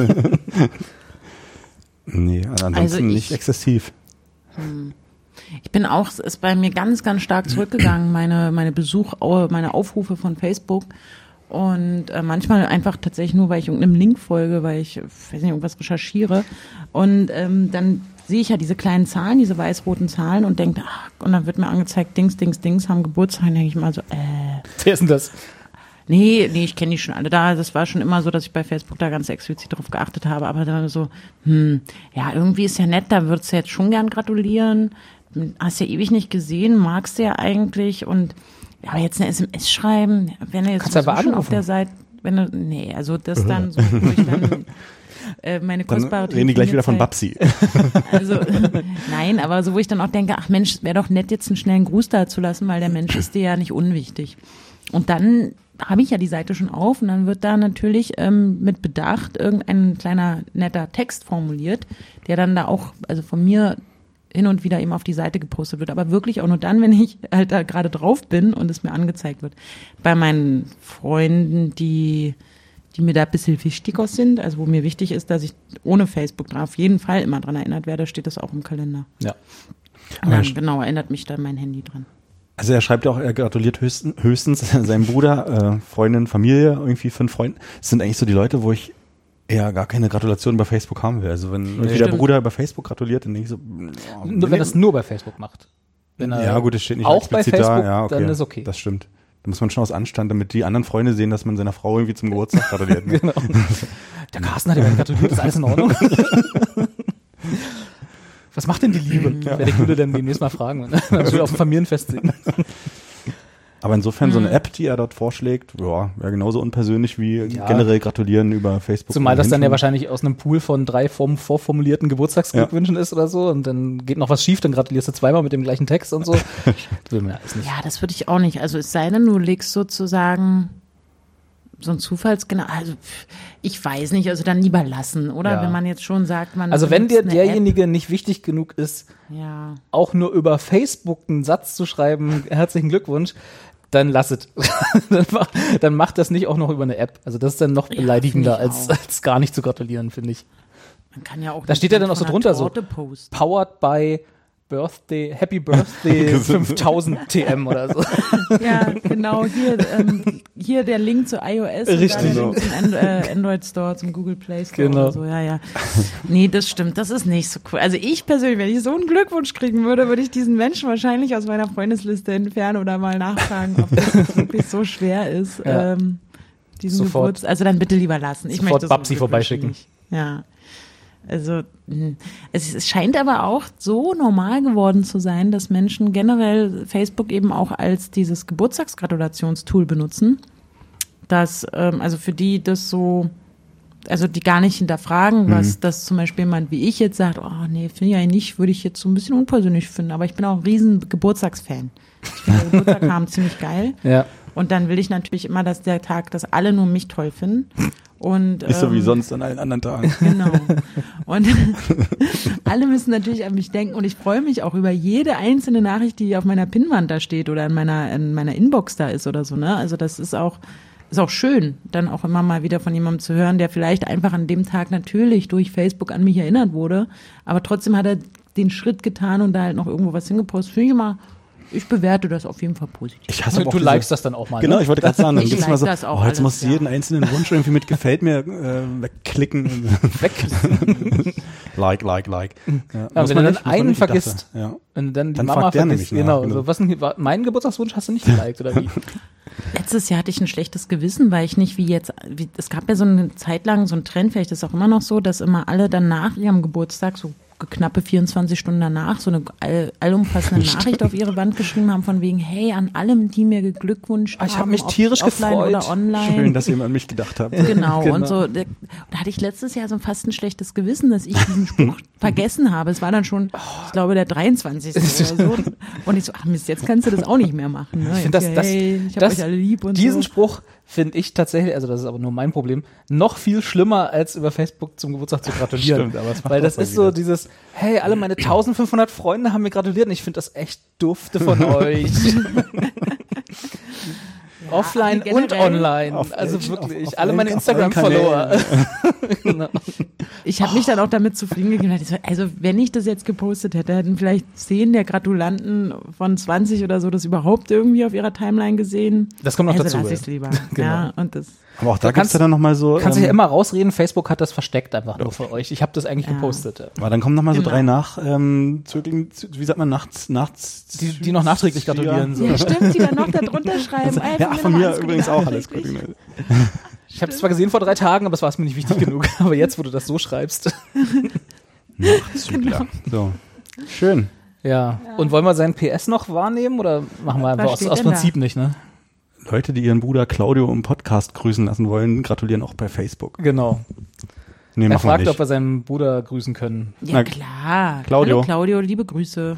Nee, ansonsten Also nicht exzessiv. Ich bin auch, es ist bei mir ganz, ganz stark zurückgegangen, meine meine Aufrufe von Facebook. Und manchmal einfach tatsächlich nur, weil ich irgendeinem Link folge, weil ich, weiß nicht, irgendwas recherchiere. Und dann sehe ich ja diese kleinen Zahlen, diese weiß-roten Zahlen und denke, und dann wird mir angezeigt, Dings, haben Geburtstag. Dann denke ich mal so, Wer ist denn das? Nee, ich kenne die schon alle da. Das war schon immer so, dass ich bei Facebook da ganz explizit drauf geachtet habe. Aber dann so, ja, irgendwie ist ja nett, da würdest du jetzt schon gern gratulieren. Hast ja ewig nicht gesehen, magst du ja eigentlich. Und ja, aber jetzt eine SMS schreiben, wenn du jetzt Kannst aber sowieso schon auf anrufen. der Seite, also das dann so, wo ich dann meine Dann kostbare reden die gleich wieder von Telefonierzeit- Babsi. Also, nein, aber so, wo ich dann auch denke, ach Mensch, wäre doch nett, jetzt einen schnellen Gruß da zu lassen, weil der Mensch ist dir ja nicht unwichtig. Und dann habe ich ja die Seite schon auf und dann wird da natürlich mit Bedacht irgendein kleiner netter Text formuliert, der dann da auch, also von mir hin und wieder eben auf die Seite gepostet wird, aber wirklich auch nur dann, wenn ich halt da gerade drauf bin und es mir angezeigt wird. Bei meinen Freunden, die mir da ein bisschen wichtiger sind, also wo mir wichtig ist, dass ich ohne Facebook dran auf jeden Fall immer dran erinnert werde, steht das auch im Kalender. Ja. Und dann, genau, erinnert mich dann mein Handy dran. Also er schreibt ja auch, er gratuliert höchstens seinem Bruder, Freundin, Familie, irgendwie 5 Freunden. Das sind eigentlich so die Leute, wo ich eher gar keine Gratulation bei Facebook haben will. Also wenn irgendwie der Stimmt. Bruder bei Facebook gratuliert, dann denke ich so, Nur wenn er es nur bei Facebook macht. Wenn er ja gut, das steht nicht auch bei explizit Facebook, da. Ja, okay. dann ist okay. Das stimmt. Da muss man schon aus Anstand, damit die anderen Freunde sehen, dass man seiner Frau irgendwie zum Geburtstag gratuliert. Ne? Genau. Der Carsten hat ja gratuliert, ist alles in Ordnung? Was macht denn die Liebe? Werde ich würde dann demnächst mal fragen, wenn wir auf dem Familienfest sehen. Aber insofern so eine App, die er dort vorschlägt, ja, wäre genauso unpersönlich wie Ja. generell gratulieren über Facebook. Zumal das dann ja Hinten. wahrscheinlich aus einem Pool von 3 vorformulierten Geburtstagsglückwünschen ist oder so und dann geht noch was schief, dann gratulierst du zweimal mit dem gleichen Text und so. Das will man ja alles nicht. Ja, das würde ich auch nicht. Also es sei denn, du legst sozusagen so ein also ich weiß nicht, also dann lieber lassen, oder? Ja. Wenn man jetzt schon sagt, man Also wenn dir benutzt eine derjenige nicht wichtig genug ist, App, ja. auch nur über Facebook einen Satz zu schreiben, herzlichen Glückwunsch, dann lass es. Dann mach das nicht auch noch über eine App. Also das ist dann noch Ja, beleidigender, find ich als gar nicht zu gratulieren, finde ich. Man kann ja auch Da steht ja dann auch so von einer drunter so, Torte posten. Powered by Happy Birthday 5000 TM oder so. Ja, genau, hier der Link zu iOS Richtig. und da der Link zum Android Store, zum Google Play Store Genau. oder so, ja. Nee, das stimmt, das ist nicht so cool. Also ich persönlich, wenn ich so einen Glückwunsch kriegen würde, würde ich diesen Menschen wahrscheinlich aus meiner Freundesliste entfernen oder mal nachfragen, ob das wirklich so schwer ist, Ja. diesen Sofort. Geburtstag. Also dann bitte lieber lassen. Ich Sofort möchte so einen Babsi Glückwunsch vorbeischicken. nicht. Ja. Also es scheint aber auch so normal geworden zu sein, dass Menschen generell Facebook eben auch als dieses Geburtstagsgratulationstool benutzen, dass also für die das so, also die gar nicht hinterfragen, was das zum Beispiel jemand wie ich jetzt sagt, oh nee, finde ich eigentlich nicht, würde ich jetzt so ein bisschen unpersönlich finden, aber ich bin auch ein riesen Geburtstagsfan. Ich finde Geburtstag haben ziemlich geil. Ja. Und dann will ich natürlich immer, dass der Tag, dass alle nur mich toll finden. Und, Nicht so wie sonst an allen anderen Tagen. Genau. Und alle müssen natürlich an mich denken und ich freue mich auch über jede einzelne Nachricht, die auf meiner Pinnwand da steht oder in meiner Inbox da ist oder so, ne? Also das ist auch schön, dann auch immer mal wieder von jemandem zu hören, der vielleicht einfach an dem Tag natürlich durch Facebook an mich erinnert wurde, aber trotzdem hat er den Schritt getan und da halt noch irgendwo was hingepostet. Ich bewerte das auf jeden Fall positiv. Ich hasse aber auch Du likest das dann auch mal. Genau, Ne? ich wollte gerade sagen, dann Ich gibt's mal like so, das auch jetzt alles, musst du ja. jeden einzelnen Wunsch irgendwie mit gefällt mir wegklicken. like. Ja, muss wenn man du nicht, dann einen ich dachte, vergisst, ja. wenn du dann die Dann Mama fragt der vergisst, nämlich nach, genau. genau. So, was denn, meinen Geburtstagswunsch hast du nicht geliked, oder wie? Letztes Jahr hatte ich ein schlechtes Gewissen, weil ich nicht es gab ja so eine Zeit lang so einen Trend, vielleicht ist es auch immer noch so, dass immer alle dann nach ihrem Geburtstag, so knappe 24 Stunden danach, so eine allumfassende Nachricht auf ihre Wand geschrieben haben von wegen, hey, an allem, die mir geglückwünscht haben. Ich habe mich tierisch offline gefreut. Oder online. Schön, dass ihr an mich gedacht habt. Genau, Genau. und so, da hatte ich letztes Jahr so fast ein schlechtes Gewissen, dass ich diesen Spruch vergessen habe. Es war dann schon, ich glaube, der 23. oder so. Und ich so, ach Mist, jetzt kannst du das auch nicht mehr machen. Ne? Ich finde, ich hab euch alle lieb und diesen so. Spruch finde ich tatsächlich, also das ist aber nur mein Problem, noch viel schlimmer, als über Facebook zum Geburtstag zu gratulieren. Stimmt, aber es macht weil auch das so ist so wieder. dieses, hey, alle meine 1500 Freunde haben mir gratuliert und ich finde das echt dufte von euch. Offline generell und online. auf- Also auf- wirklich, auf alle allen- meine auf allen Instagram-Follower. Genau. Ich habe mich dann auch damit zufrieden gegeben. Also wenn ich das jetzt gepostet hätte, hätten vielleicht 10 der Gratulanten von 20 oder so das überhaupt irgendwie auf ihrer Timeline gesehen. Das kommt noch also dazu. lass ja. ich's lieber. Genau. Ja, und das. Aber auch da kannst- gibt's ja dann nochmal so. Kannst dich ja immer rausreden, Facebook hat das versteckt einfach nur für euch. Ich habe das eigentlich gepostet. Ja. aber dann kommen nochmal so Genau. 3 wie sagt man, nachts. Die noch nachträglich gratulieren. So. Ja, stimmt, die dann noch da drunter schreiben. Ey, Ja, von mir alles übrigens Gute auch alles nachträglich. gut. Ich habe es zwar gesehen vor 3 Tagen, aber es war es mir nicht wichtig genug. Aber jetzt, wo du das so schreibst. Nachzügler. So. Schön. Ja. Und wollen wir seinen PS noch wahrnehmen oder machen wir einfach steht aus denn Prinzip nicht, ne? Leute, die ihren Bruder Claudio im Podcast grüßen lassen wollen, gratulieren auch bei Facebook. Genau. Nee, Er machen wir fragt, ob nicht. wir seinen Bruder grüßen können. Ja, Na, klar. Claudio. Hallo Claudio, liebe Grüße.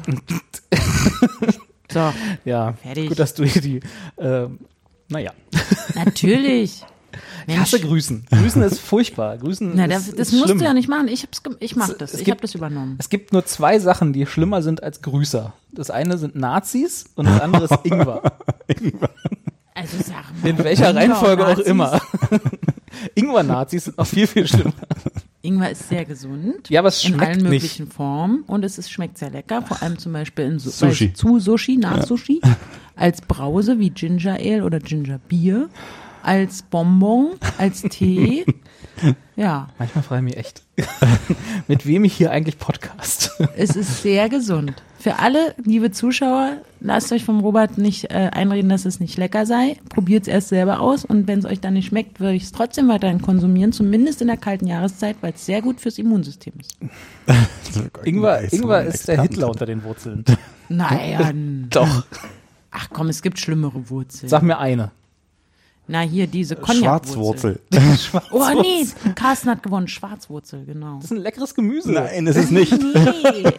So, Ja, Fertig. gut, dass du hier die, naja. natürlich. Ich hasse Grüßen. Grüßen ist furchtbar. Grüßen Na, ist, das ist musst schlimm. du ja nicht machen. Ich mach das. Es Ich gibt- habe das übernommen. Es gibt nur 2 Sachen, die schlimmer sind als Grüßer. Das eine sind Nazis und das andere ist Ingwer. Also sag mal. In welcher Ingwer Reihenfolge und auch Nazis? immer. Ingwer-Nazis sind noch viel, viel schlimmer. Ingwer ist sehr gesund. Ja, aber es in schmeckt allen nicht. möglichen Formen und schmeckt sehr lecker, vor allem zum Beispiel in Sushi. zu Sushi, nach Sushi, als Brause wie Ginger Ale oder Ginger Beer, als Bonbon, als Tee. Ja, Manchmal frage ich mich echt, mit wem ich hier eigentlich podcast. es ist sehr gesund. Für alle, liebe Zuschauer, lasst euch vom Robert nicht einreden, dass es nicht lecker sei. Probiert es erst selber aus und wenn es euch dann nicht schmeckt, würde ich es trotzdem weiterhin konsumieren, zumindest in der kalten Jahreszeit, weil es sehr gut fürs Immunsystem ist. Ingwer ist der Hitler unter den Wurzeln. Naja, Doch. ach komm, es gibt schlimmere Wurzeln. Sag mir eine. Na, hier diese Cognac-Wurzel. Schwarzwurzel. Oh nee, Carsten hat gewonnen. Schwarzwurzel, genau. Das ist ein leckeres Gemüse. Nein, ist es nicht. Nee,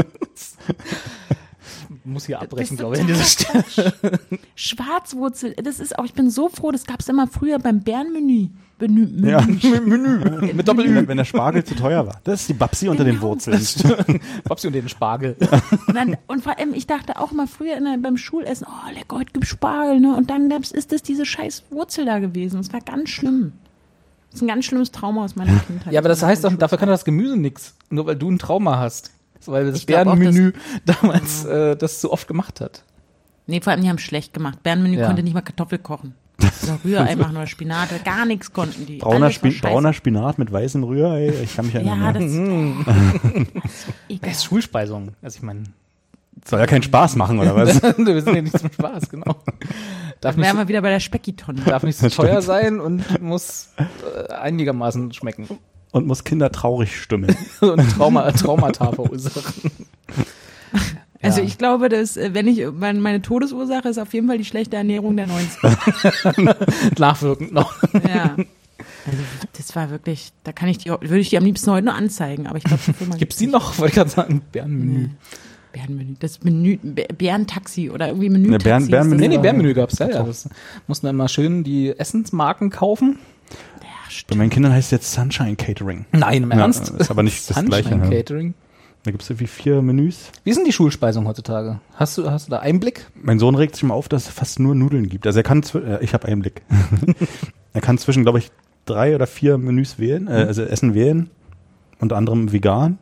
Muss hier abbrechen, bist glaube ich, an dieser Stelle. Schwarzwurzel, das ist auch, ich bin so froh, das gab es immer früher beim Bärenmenü. Ja. Mit Doppel-Ü. Wenn der Spargel zu teuer war. Das ist die Babsi unter den Genau. Wurzeln. Babsi und den Spargel. Und vor allem, ich dachte auch mal früher beim Schulessen, oh lecker, heute gibt's Spargel, ne? Und dann ist das diese scheiß Wurzel da gewesen. Das war ganz schlimm. Das ist ein ganz schlimmes Trauma aus meiner Kindheit. Ja, aber das heißt doch, dafür kann das Gemüse nix. Nur weil du ein Trauma hast. Weil das Ich glaub auch, Bärenmenü damals das so oft gemacht hat. Nee, vor allem, die haben schlecht gemacht. Bärenmenü Ja. konnte nicht mal Kartoffel kochen. Oder Rührei machen oder Spinat, gar nichts konnten die. Brauner, Alles war scheiße. brauner Spinat mit weißem Rührei. Ich kann mich erinnern. Ja, Ja, das Das egal. ist Schulspeisung. Also ich meine, soll ja keinen Spaß machen, oder was? wir sind ja nicht zum Spaß, genau. Darf Dann wären nicht, wir wieder bei der Speckitonne. darf nicht so teuer sein und muss einigermaßen schmecken. Und muss Kinder traurig stimmen. Und Traumata verursachen. Also Ja. ich glaube, dass meine Todesursache ist auf jeden Fall die schlechte Ernährung der 90er. Nachwirkend noch. Ja. Also das war wirklich, würde ich die am liebsten heute nur anzeigen, aber ich glaube, Gibt's die noch? Wollte ich gerade sagen, Bärenmenü. Bärenmenü, das Menü, Bärentaxi oder irgendwie Menü-Taxi. Bärenmenü. ist das Nee, doch. Bärenmenü gab's, ja. Das mussten dann immer schön die Essensmarken kaufen. Ja, Bei stimmt. meinen Kindern heißt es jetzt Sunshine Catering. Nein, im Ja, Ernst? ist aber nicht das Sunshine Gleiche, ne? Catering. Da gibt es irgendwie 4 Menüs. Wie sind die Schulspeisungen heutzutage? Hast du da Einblick? Mein Sohn regt sich mal auf, dass es fast nur Nudeln gibt. Also er kann, ich habe Einblick. Er kann zwischen, glaube ich, 3 oder 4 Menüs wählen, also Essen wählen. Unter anderem vegan.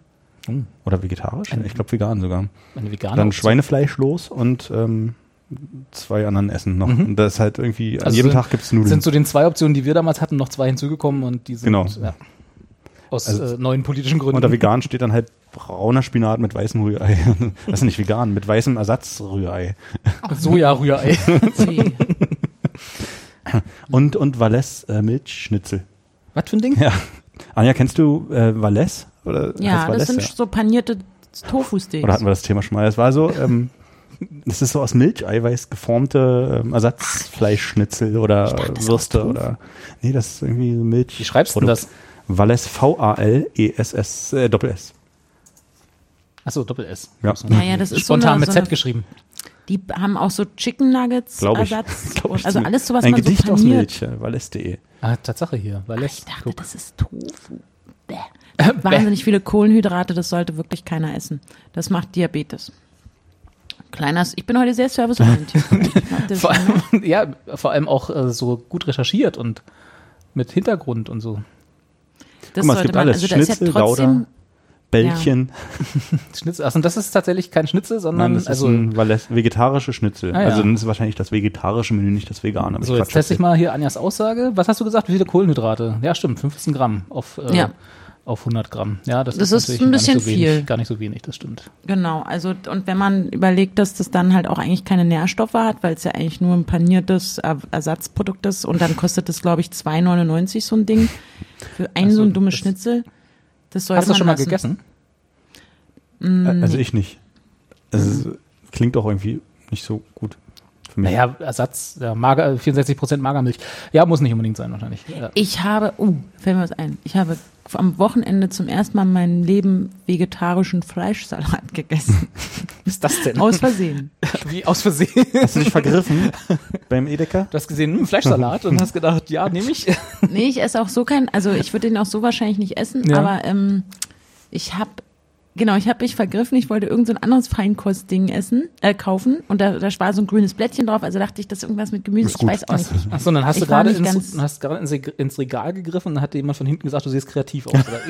Oder vegetarisch? Ich glaube vegan sogar. Eine vegane Dann Option. Schweinefleisch los und 2 anderen Essen noch. Und das ist halt irgendwie, an Also jedem sind- Tag gibt's Nudeln. Sind zu den 2 Optionen, die wir damals hatten, noch 2 hinzugekommen und die sind Genau. aus Also- neuen politischen Gründen. Unter vegan steht dann halt brauner Spinat mit weißem Rührei. Das ist nicht vegan, mit weißem Ersatzrührei. Soja-Rührei. Nee. Und Valais Milchschnitzel. Was für ein Ding? Ja. Anja, kennst du Valais? Oder Ja, heißt Valais? das sind so panierte Tofu-Steaks. Oder hatten wir das Thema schon mal? Das war so, das ist so aus Milcheiweiß geformte Ersatzfleischschnitzel oder Würste oder, nee, das ist irgendwie so Milch. Wie schreibst du denn das? Valais, V-A-L-E-S-S, Doppel-S. Achso, Doppel-S. Ja. Naja, das ist Spontan so mit eine, Z geschrieben. Die haben auch so Chicken Nuggets Glaub ich. Ersatz. Glaub ich Also ziemlich. alles so, was Ein man Gedicht so aus paniert. Milch, Valais.de. Ah, Tatsache hier. Valais. Ich dachte, das ist Tofu. Bäh. Wahnsinnig viele Kohlenhydrate, das sollte wirklich keiner essen. Das macht Diabetes. Ich bin heute sehr serviceorientiert. Vor allem auch so gut recherchiert und mit Hintergrund und so. Das Guck mal, es sollte gibt man, alles. also da ist ja Schnitzel, trotzdem, Gouda, Bällchen. Schnitzel. Achso, und das ist tatsächlich kein Schnitzel, sondern Nein, das also ist ein Valais, vegetarische Schnitzel. Ah, ja. Also das ist wahrscheinlich das vegetarische Menü, nicht das vegane. aber so, ich jetzt quatsch teste ich mal hier Anjas Aussage. Was hast du gesagt? Wie viele Kohlenhydrate? Ja, stimmt, 15 Gramm auf 100 Gramm. Ja, das Das ist ist natürlich ein bisschen gar nicht so wenig, viel. Gar nicht so wenig, das stimmt. genau, also und wenn man überlegt, dass das dann halt auch eigentlich keine Nährstoffe hat, weil es ja eigentlich nur ein paniertes Ersatzprodukt ist und dann kostet das, glaube ich, 2,99 so ein Ding für so ein dummes das- Schnitzel. Das sollte Hast du das schon man mal lassen. gegessen? Also ich nicht. Also, klingt auch irgendwie nicht so gut für mich. Naja, Ersatz, ja, 64% Magermilch. Ja, muss nicht unbedingt sein wahrscheinlich. Ja. Ich habe, fällt mir was ein. Ich habe am Wochenende zum ersten Mal in meinem Leben vegetarischen Fleischsalat gegessen. Was ist das denn? Aus Versehen. Wie aus Versehen. Hast du dich vergriffen beim Edeka? Du hast gesehen, Fleischsalat und hast gedacht, ja, nehme ich. Nee, ich esse auch so also ich würde den auch so wahrscheinlich nicht essen, Ja. aber ich habe mich vergriffen, ich wollte irgend so ein anderes Feinkostding kaufen und da war so ein grünes Blättchen drauf, also dachte ich, das ist irgendwas mit Gemüse, Ist ich gut. weiß auch nicht. Achso, dann hast Ich du war gerade nicht ins Regal gegriffen und dann hat dir jemand von hinten gesagt, du siehst kreativ aus. Oder?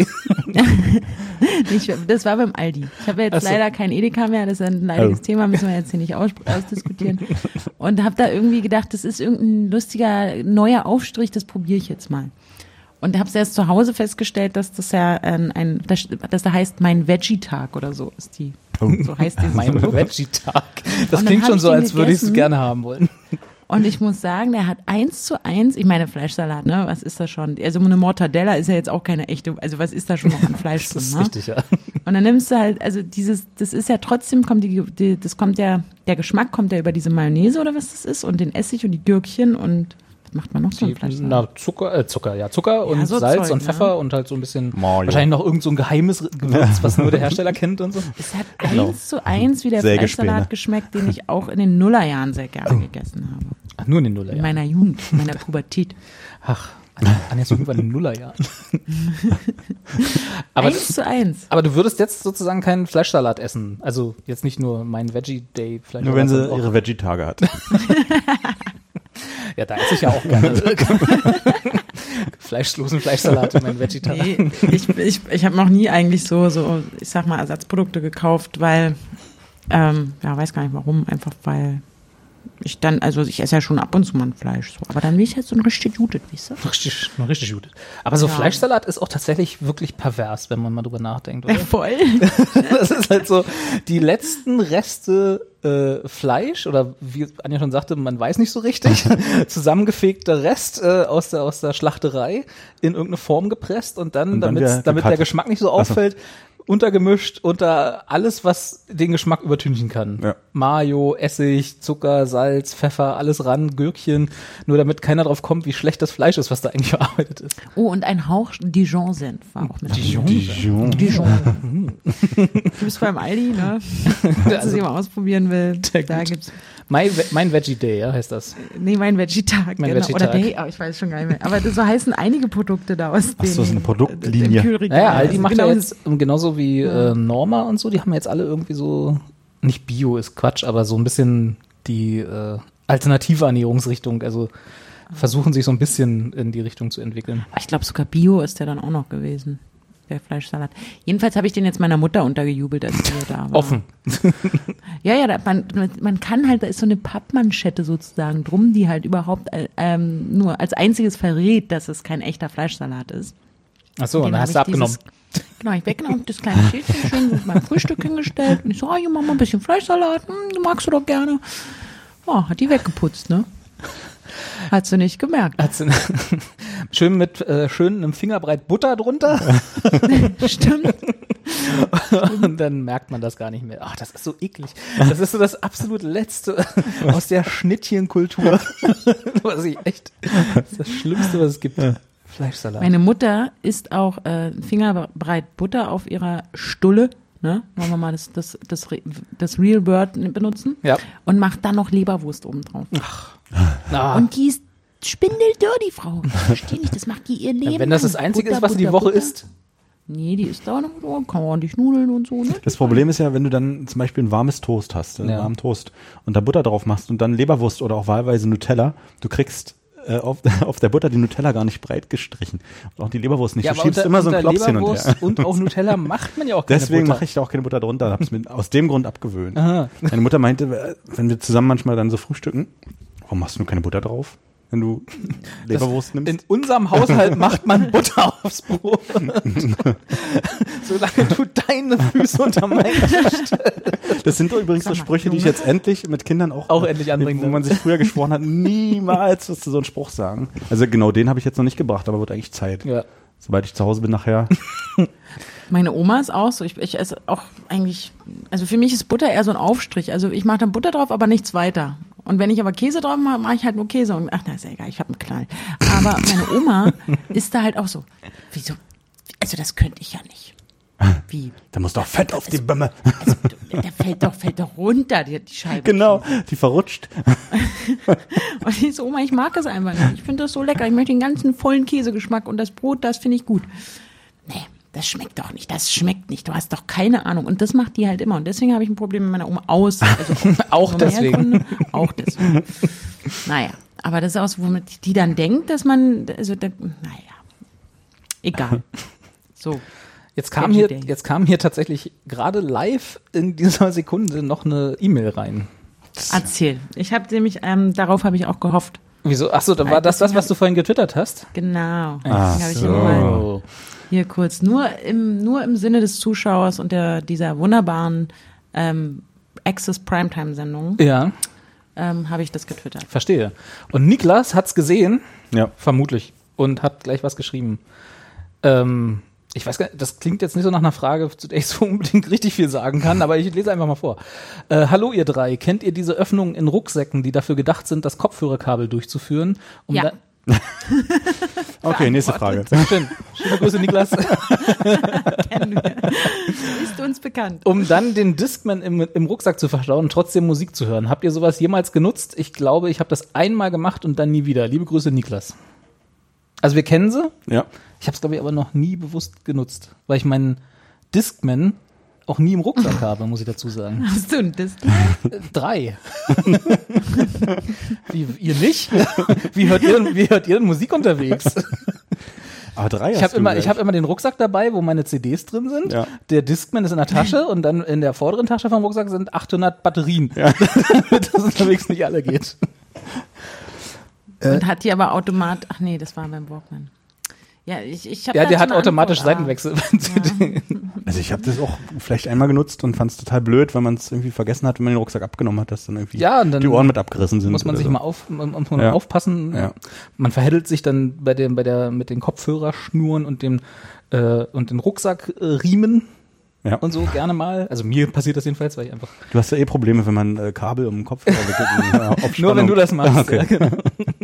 Das war beim Aldi. Ich habe jetzt Ach so. leider kein Edeka mehr, das ist ein leidiges Thema, müssen wir jetzt hier nicht ausdiskutieren. Und habe da irgendwie gedacht, das ist irgendein lustiger neuer Aufstrich, das probiere ich jetzt mal. Und habe erst zu Hause festgestellt, dass das ja dass da heißt mein Veggie-Tag oder so ist die. So heißt dieses Mein Produkt. Veggie-Tag. Das Und dann klingt hab schon ich so, den als würde ich es gegessen. gerne haben wollen. Und ich muss sagen, der hat 1:1, ich meine Fleischsalat, ne, was ist das schon? Also eine Mortadella ist ja jetzt auch keine echte, also was ist da schon noch an Fleisch Das ist drin, ne? richtig, ja. Und dann nimmst du halt, also das ist ja trotzdem, der Geschmack kommt ja über diese Mayonnaise oder was das ist und den Essig und die Gürkchen und was macht man noch so ein Fleischsalat? Na, Zucker und so Salz Zeug, und ne? Pfeffer und halt so ein bisschen, Mayo. wahrscheinlich noch irgend so ein geheimes Gewürz, was nur der Hersteller kennt und so. Es hat Genau. 1:1 wie der Sägespäne. Fleischsalat geschmeckt, den ich auch in den Nullerjahren sehr gerne gegessen habe. Ach, nur in den Nuller, In ja. meiner Jugend, in meiner Pubertät. Ach, Anja ist irgendwann in den Nullerjahren. aber, 1:1. aber du würdest jetzt sozusagen keinen Fleischsalat essen. Also jetzt nicht nur mein Veggie-Day Fleischsalat. Nur wenn sie sondern auch- ihre Veggie-Tage hat. Ja, da esse ich ja auch gerne. Fleischlosen Fleischsalat in meinen Veggie-Tag. Nee, ich habe noch nie eigentlich so, ich sag mal, Ersatzprodukte gekauft, weil, weiß gar nicht warum, einfach weil ich esse ja schon ab und zu mal ein Fleisch, so. Aber dann will ich halt so ein richtig Judet, weißt du? Richtig gut. Aber so Ja. Fleischsalat ist auch tatsächlich wirklich pervers, wenn man mal drüber nachdenkt, oder? Voll. Das ist halt so die letzten Reste Fleisch oder wie Anja schon sagte, man weiß nicht so richtig, zusammengefegter Rest aus der Schlachterei in irgendeine Form gepresst und dann, Und dann damit der gekartet. Geschmack nicht so auffällt, untergemischt unter alles, was den Geschmack übertünchen kann. Ja. Mayo, Essig, Zucker, Salz, Pfeffer, alles ran, Gürkchen, nur damit keiner drauf kommt, wie schlecht das Fleisch ist, was da eigentlich verarbeitet ist. Oh, und ein Hauch Dijon-Senf war auch mit. Dijon. Dijon. Du bist beim Aldi, ne? Falls es jemand ausprobieren will, Sehr da gut. gibt's, Mein Veggie Day, ja, heißt das. mein Veggie-Tag. Mein Genau. Oder Veggie-Tag. Day, ich weiß schon gar nicht mehr. Aber so heißen einige Produkte da aus Ach so, ist eine Produktlinie. dem Kühlregal. Naja, Aldi Also macht genau ja jetzt genauso wie Norma und so, die haben ja jetzt alle irgendwie so, nicht Bio ist Quatsch, aber so ein bisschen die alternative Ernährungsrichtung, also versuchen sich so ein bisschen in die Richtung zu entwickeln. Ich glaube, sogar Bio ist der dann auch noch gewesen. der Fleischsalat. Jedenfalls habe ich den jetzt meiner Mutter untergejubelt, als wir da waren. Offen. Ja, man kann halt, da ist so eine Pappmanschette sozusagen drum, die halt überhaupt nur als einziges verrät, dass es kein echter Fleischsalat ist. Ach so, und Den dann hab hast du ich abgenommen. Genau, ich weggenommen, das kleine Schälchen schön mit meinem Frühstück hingestellt. Und ich so, hier mach mal ein bisschen Fleischsalat, magst du doch gerne. Oh, hat die weggeputzt, ne? Hat sie nicht gemerkt. Schön mit schön einem Fingerbreit Butter drunter. Stimmt. Und dann merkt man das gar nicht mehr. Ach, das ist so eklig. Das ist so das absolut Letzte aus der Schnittchenkultur. Was ich echt, das ist das Schlimmste, was es gibt. Fleischsalat. Meine Mutter isst auch Fingerbreit Butter auf ihrer Stulle. Ne? Wollen wir mal das Real Word benutzen? Ja. Und macht dann noch Leberwurst oben drauf. Ah. Und die ist spindeldürr, die Frau. Ich verstehe nicht, das macht die ihr Leben. Ja, wenn das lang. das Einzige Butter, ist, was sie die Butter, Woche Butter. isst. Nee, die isst da noch so, kann ordentlich Nudeln und so. Ne? Das Problem ist ja, wenn du dann zum Beispiel ein warmes Toast hast, einen warmen Toast, und da Butter drauf machst und dann Leberwurst oder auch wahlweise Nutella, du kriegst auf der Butter die Nutella gar nicht breit gestrichen. Und auch die Leberwurst nicht. Ja, Du aber schiebst immer so einen Klops hin und Leberwurst her. und auch Nutella macht man ja auch keine Deswegen Butter. mache ich da auch keine Butter drunter. Hab's mir aus dem Grund abgewöhnt. Aha. Meine Mutter meinte, wenn wir zusammen manchmal dann so frühstücken, warum machst du keine Butter drauf, wenn du Leberwurst nimmst? In unserem Haushalt macht man Butter aufs Brot. Solange du deine Füße unter meinen Tisch stellst. Das sind doch übrigens so Sprüche, die ich jetzt endlich mit Kindern auch endlich anbringen wo man sich früher geschworen hat, niemals wirst du so einen Spruch sagen. Also genau den habe ich jetzt noch nicht gebracht, aber wird eigentlich Zeit. Ja. Sobald ich zu Hause bin nachher. Meine Oma ist auch so. Ich esse auch eigentlich, also für mich ist Butter eher so ein Aufstrich. Also ich mache dann Butter drauf, aber nichts weiter. Und wenn ich aber Käse drauf mache, mache ich halt nur Käse. Und ach, na ist ja egal, ich habe einen Knall. Aber meine Oma ist da halt auch so. Wieso? Also das könnte ich ja nicht. Wie? Da muss doch Fett auf die Bämme. Also, der fällt doch runter, die Scheibe. Genau, die verrutscht. Und ich so, Oma, ich mag das einfach nicht. Ich finde das so lecker. Ich möchte den ganzen vollen Käsegeschmack und das Brot, das finde ich gut. Nee, das schmeckt doch nicht. Das schmeckt nicht. Du hast doch keine Ahnung. Und das macht die halt immer. Und deswegen habe ich ein Problem mit meiner Oma Also Auch deswegen. Auch deswegen. Naja, aber das ist auch so, womit die dann denkt, dass man, naja, egal. So. Jetzt kam hier tatsächlich gerade live in dieser Sekunde noch eine E-Mail rein. Erzähl. Ich habe nämlich, darauf habe ich auch gehofft. Wieso? Achso, da war das, was du vorhin getwittert hast? Genau. Ach Deswegen habe ich so. mal hier kurz nur im Sinne des Zuschauers und dieser wunderbaren Access Primetime Sendung Ja, habe ich das getwittert. verstehe. Und Niklas hat's gesehen, Ja. vermutlich, und hat gleich was geschrieben. Ich weiß gar nicht, das klingt jetzt nicht so nach einer Frage, zu der ich so unbedingt richtig viel sagen kann, aber ich lese einfach mal vor. Hallo ihr drei, kennt ihr diese Öffnungen in Rucksäcken, die dafür gedacht sind, das Kopfhörerkabel durchzuführen? Ja. Okay, nächste Frage. Schön. Schöne Grüße, Niklas. Kennen wir. Ist uns bekannt. Um dann den Discman im Rucksack zu verstauen und trotzdem Musik zu hören. Habt ihr sowas jemals genutzt? Ich glaube, ich habe das einmal gemacht und dann nie wieder. Liebe Grüße, Niklas. Also wir kennen sie. Ja. Ich habe es, glaube ich, aber noch nie bewusst genutzt, weil ich meinen Discman auch nie im Rucksack habe, muss ich dazu sagen. Hast du ein Disc? 3. Wie, ihr nicht? Wie hört ihr denn Musik unterwegs? Aber 3 Ich habe immer den Rucksack dabei, wo meine CDs drin sind. Ja. Der Discman ist in der Tasche und dann in der vorderen Tasche vom Rucksack sind 800 Batterien, damit das unterwegs nicht alle geht. Und hat die aber automatisch, ach nee, das war beim Walkman. Ja, ich habe Ja, der hat automatisch Seitenwechsel. Also ich habe das auch vielleicht einmal genutzt und fand es total blöd, weil man es irgendwie vergessen hat, wenn man den Rucksack abgenommen hat, dass dann irgendwie Ja, und dann die Ohren mit abgerissen sind. Muss man sich oder mal aufpassen. Ja. Man verheddelt sich dann mit den Kopfhörerschnuren und den Rucksackriemen Ja. und so gerne mal. Also mir passiert das jedenfalls, weil ich einfach Du hast ja eh Probleme, wenn man Kabel um den Kopf wickelt. nur wenn du das machst. Okay. Ja, genau.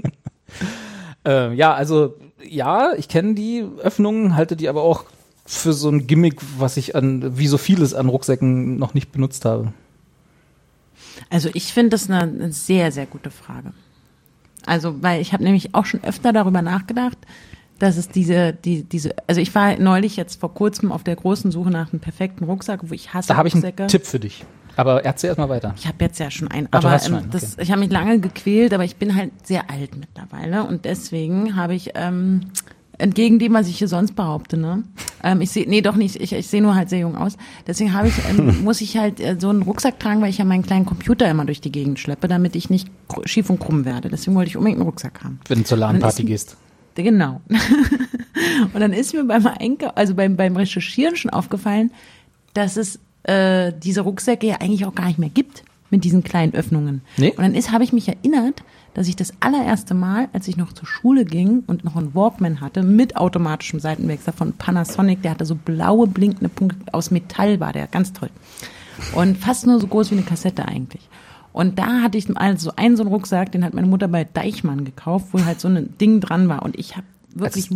Ich kenne die Öffnungen, halte die aber auch für so ein Gimmick, was ich wie so vieles an Rucksäcken noch nicht benutzt habe. Also ich finde das eine sehr, sehr gute Frage. Also, weil ich habe nämlich auch schon öfter darüber nachgedacht, dass es also ich war neulich jetzt vor kurzem auf der großen Suche nach einem perfekten Rucksack, wo ich hasse Da habe ich Rucksäcke. einen Tipp für dich. Aber erzähl erst mal weiter. Ich habe jetzt ja schon einen, Ach, du aber hast schon einen, okay. ich habe mich lange gequält, aber ich bin halt sehr alt mittlerweile und deswegen habe ich entgegen dem, was ich hier sonst behaupte, ne, Ich sehe, doch nicht, ich sehe nur halt sehr jung aus. Deswegen muss ich halt so einen Rucksack tragen, weil ich ja meinen kleinen Computer immer durch die Gegend schleppe, damit ich nicht schief und krumm werde. Deswegen wollte ich unbedingt einen Rucksack haben. Wenn du zur LAN-Party gehst. Genau. Und dann ist mir beim Recherchieren schon aufgefallen, dass es diese Rucksäcke ja eigentlich auch gar nicht mehr gibt mit diesen kleinen Öffnungen. Nee? Und dann habe ich mich erinnert, dass ich das allererste Mal, als ich noch zur Schule ging und noch einen Walkman hatte, mit automatischem Seitenwechsel von Panasonic, der hatte so blaue blinkende Punkte, aus Metall war der, ganz toll. Und fast nur so groß wie eine Kassette eigentlich. Und da hatte ich also so einen Rucksack, den hat meine Mutter bei Deichmann gekauft, wo halt so ein Ding dran war. Und ich habe wirklich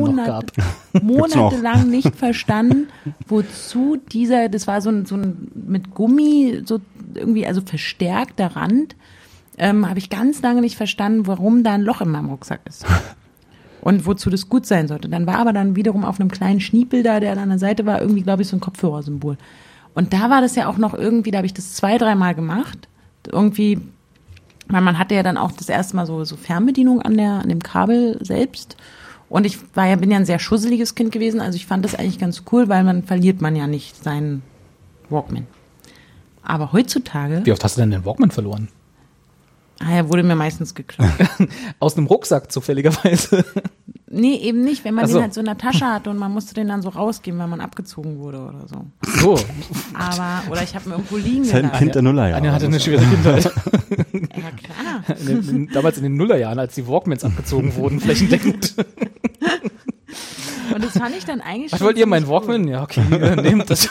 monatelang nicht verstanden, wozu das war so ein mit Gummi, so irgendwie, also verstärkter Rand, habe ich ganz lange nicht verstanden, warum da ein Loch in meinem Rucksack ist. Und wozu das gut sein sollte. Dann war aber dann wiederum auf einem kleinen Schniepel da, der an der Seite war, irgendwie, glaube ich, so ein Kopfhörersymbol. Und da war das ja auch noch irgendwie, da habe ich das 2-3 Mal gemacht. Irgendwie, weil man hatte ja dann auch das erste Mal so Fernbedienung an dem Kabel selbst. Und ich bin ja ein sehr schusseliges Kind gewesen, also ich fand das eigentlich ganz cool, weil man verliert man ja nicht seinen Walkman. Aber heutzutage... Wie oft hast du denn den Walkman verloren? Er wurde mir meistens geklaut. Aus einem Rucksack zufälligerweise? Nee, eben nicht, wenn man den halt so in der Tasche hatte und man musste den dann so rausgeben, wenn man abgezogen wurde oder so. So. Oder ich habe ihn irgendwo liegen gelassen. Das ist ein Kind der Nullerjahre. Anja hatte eine schwere Kindheit. Ja, klar. Damals in den Nullerjahren, als die Walkmans abgezogen wurden, flächendeckend. Und das fand ich dann eigentlich Was wollt ihr, meinen Walkman? Ja, okay, nehmt das.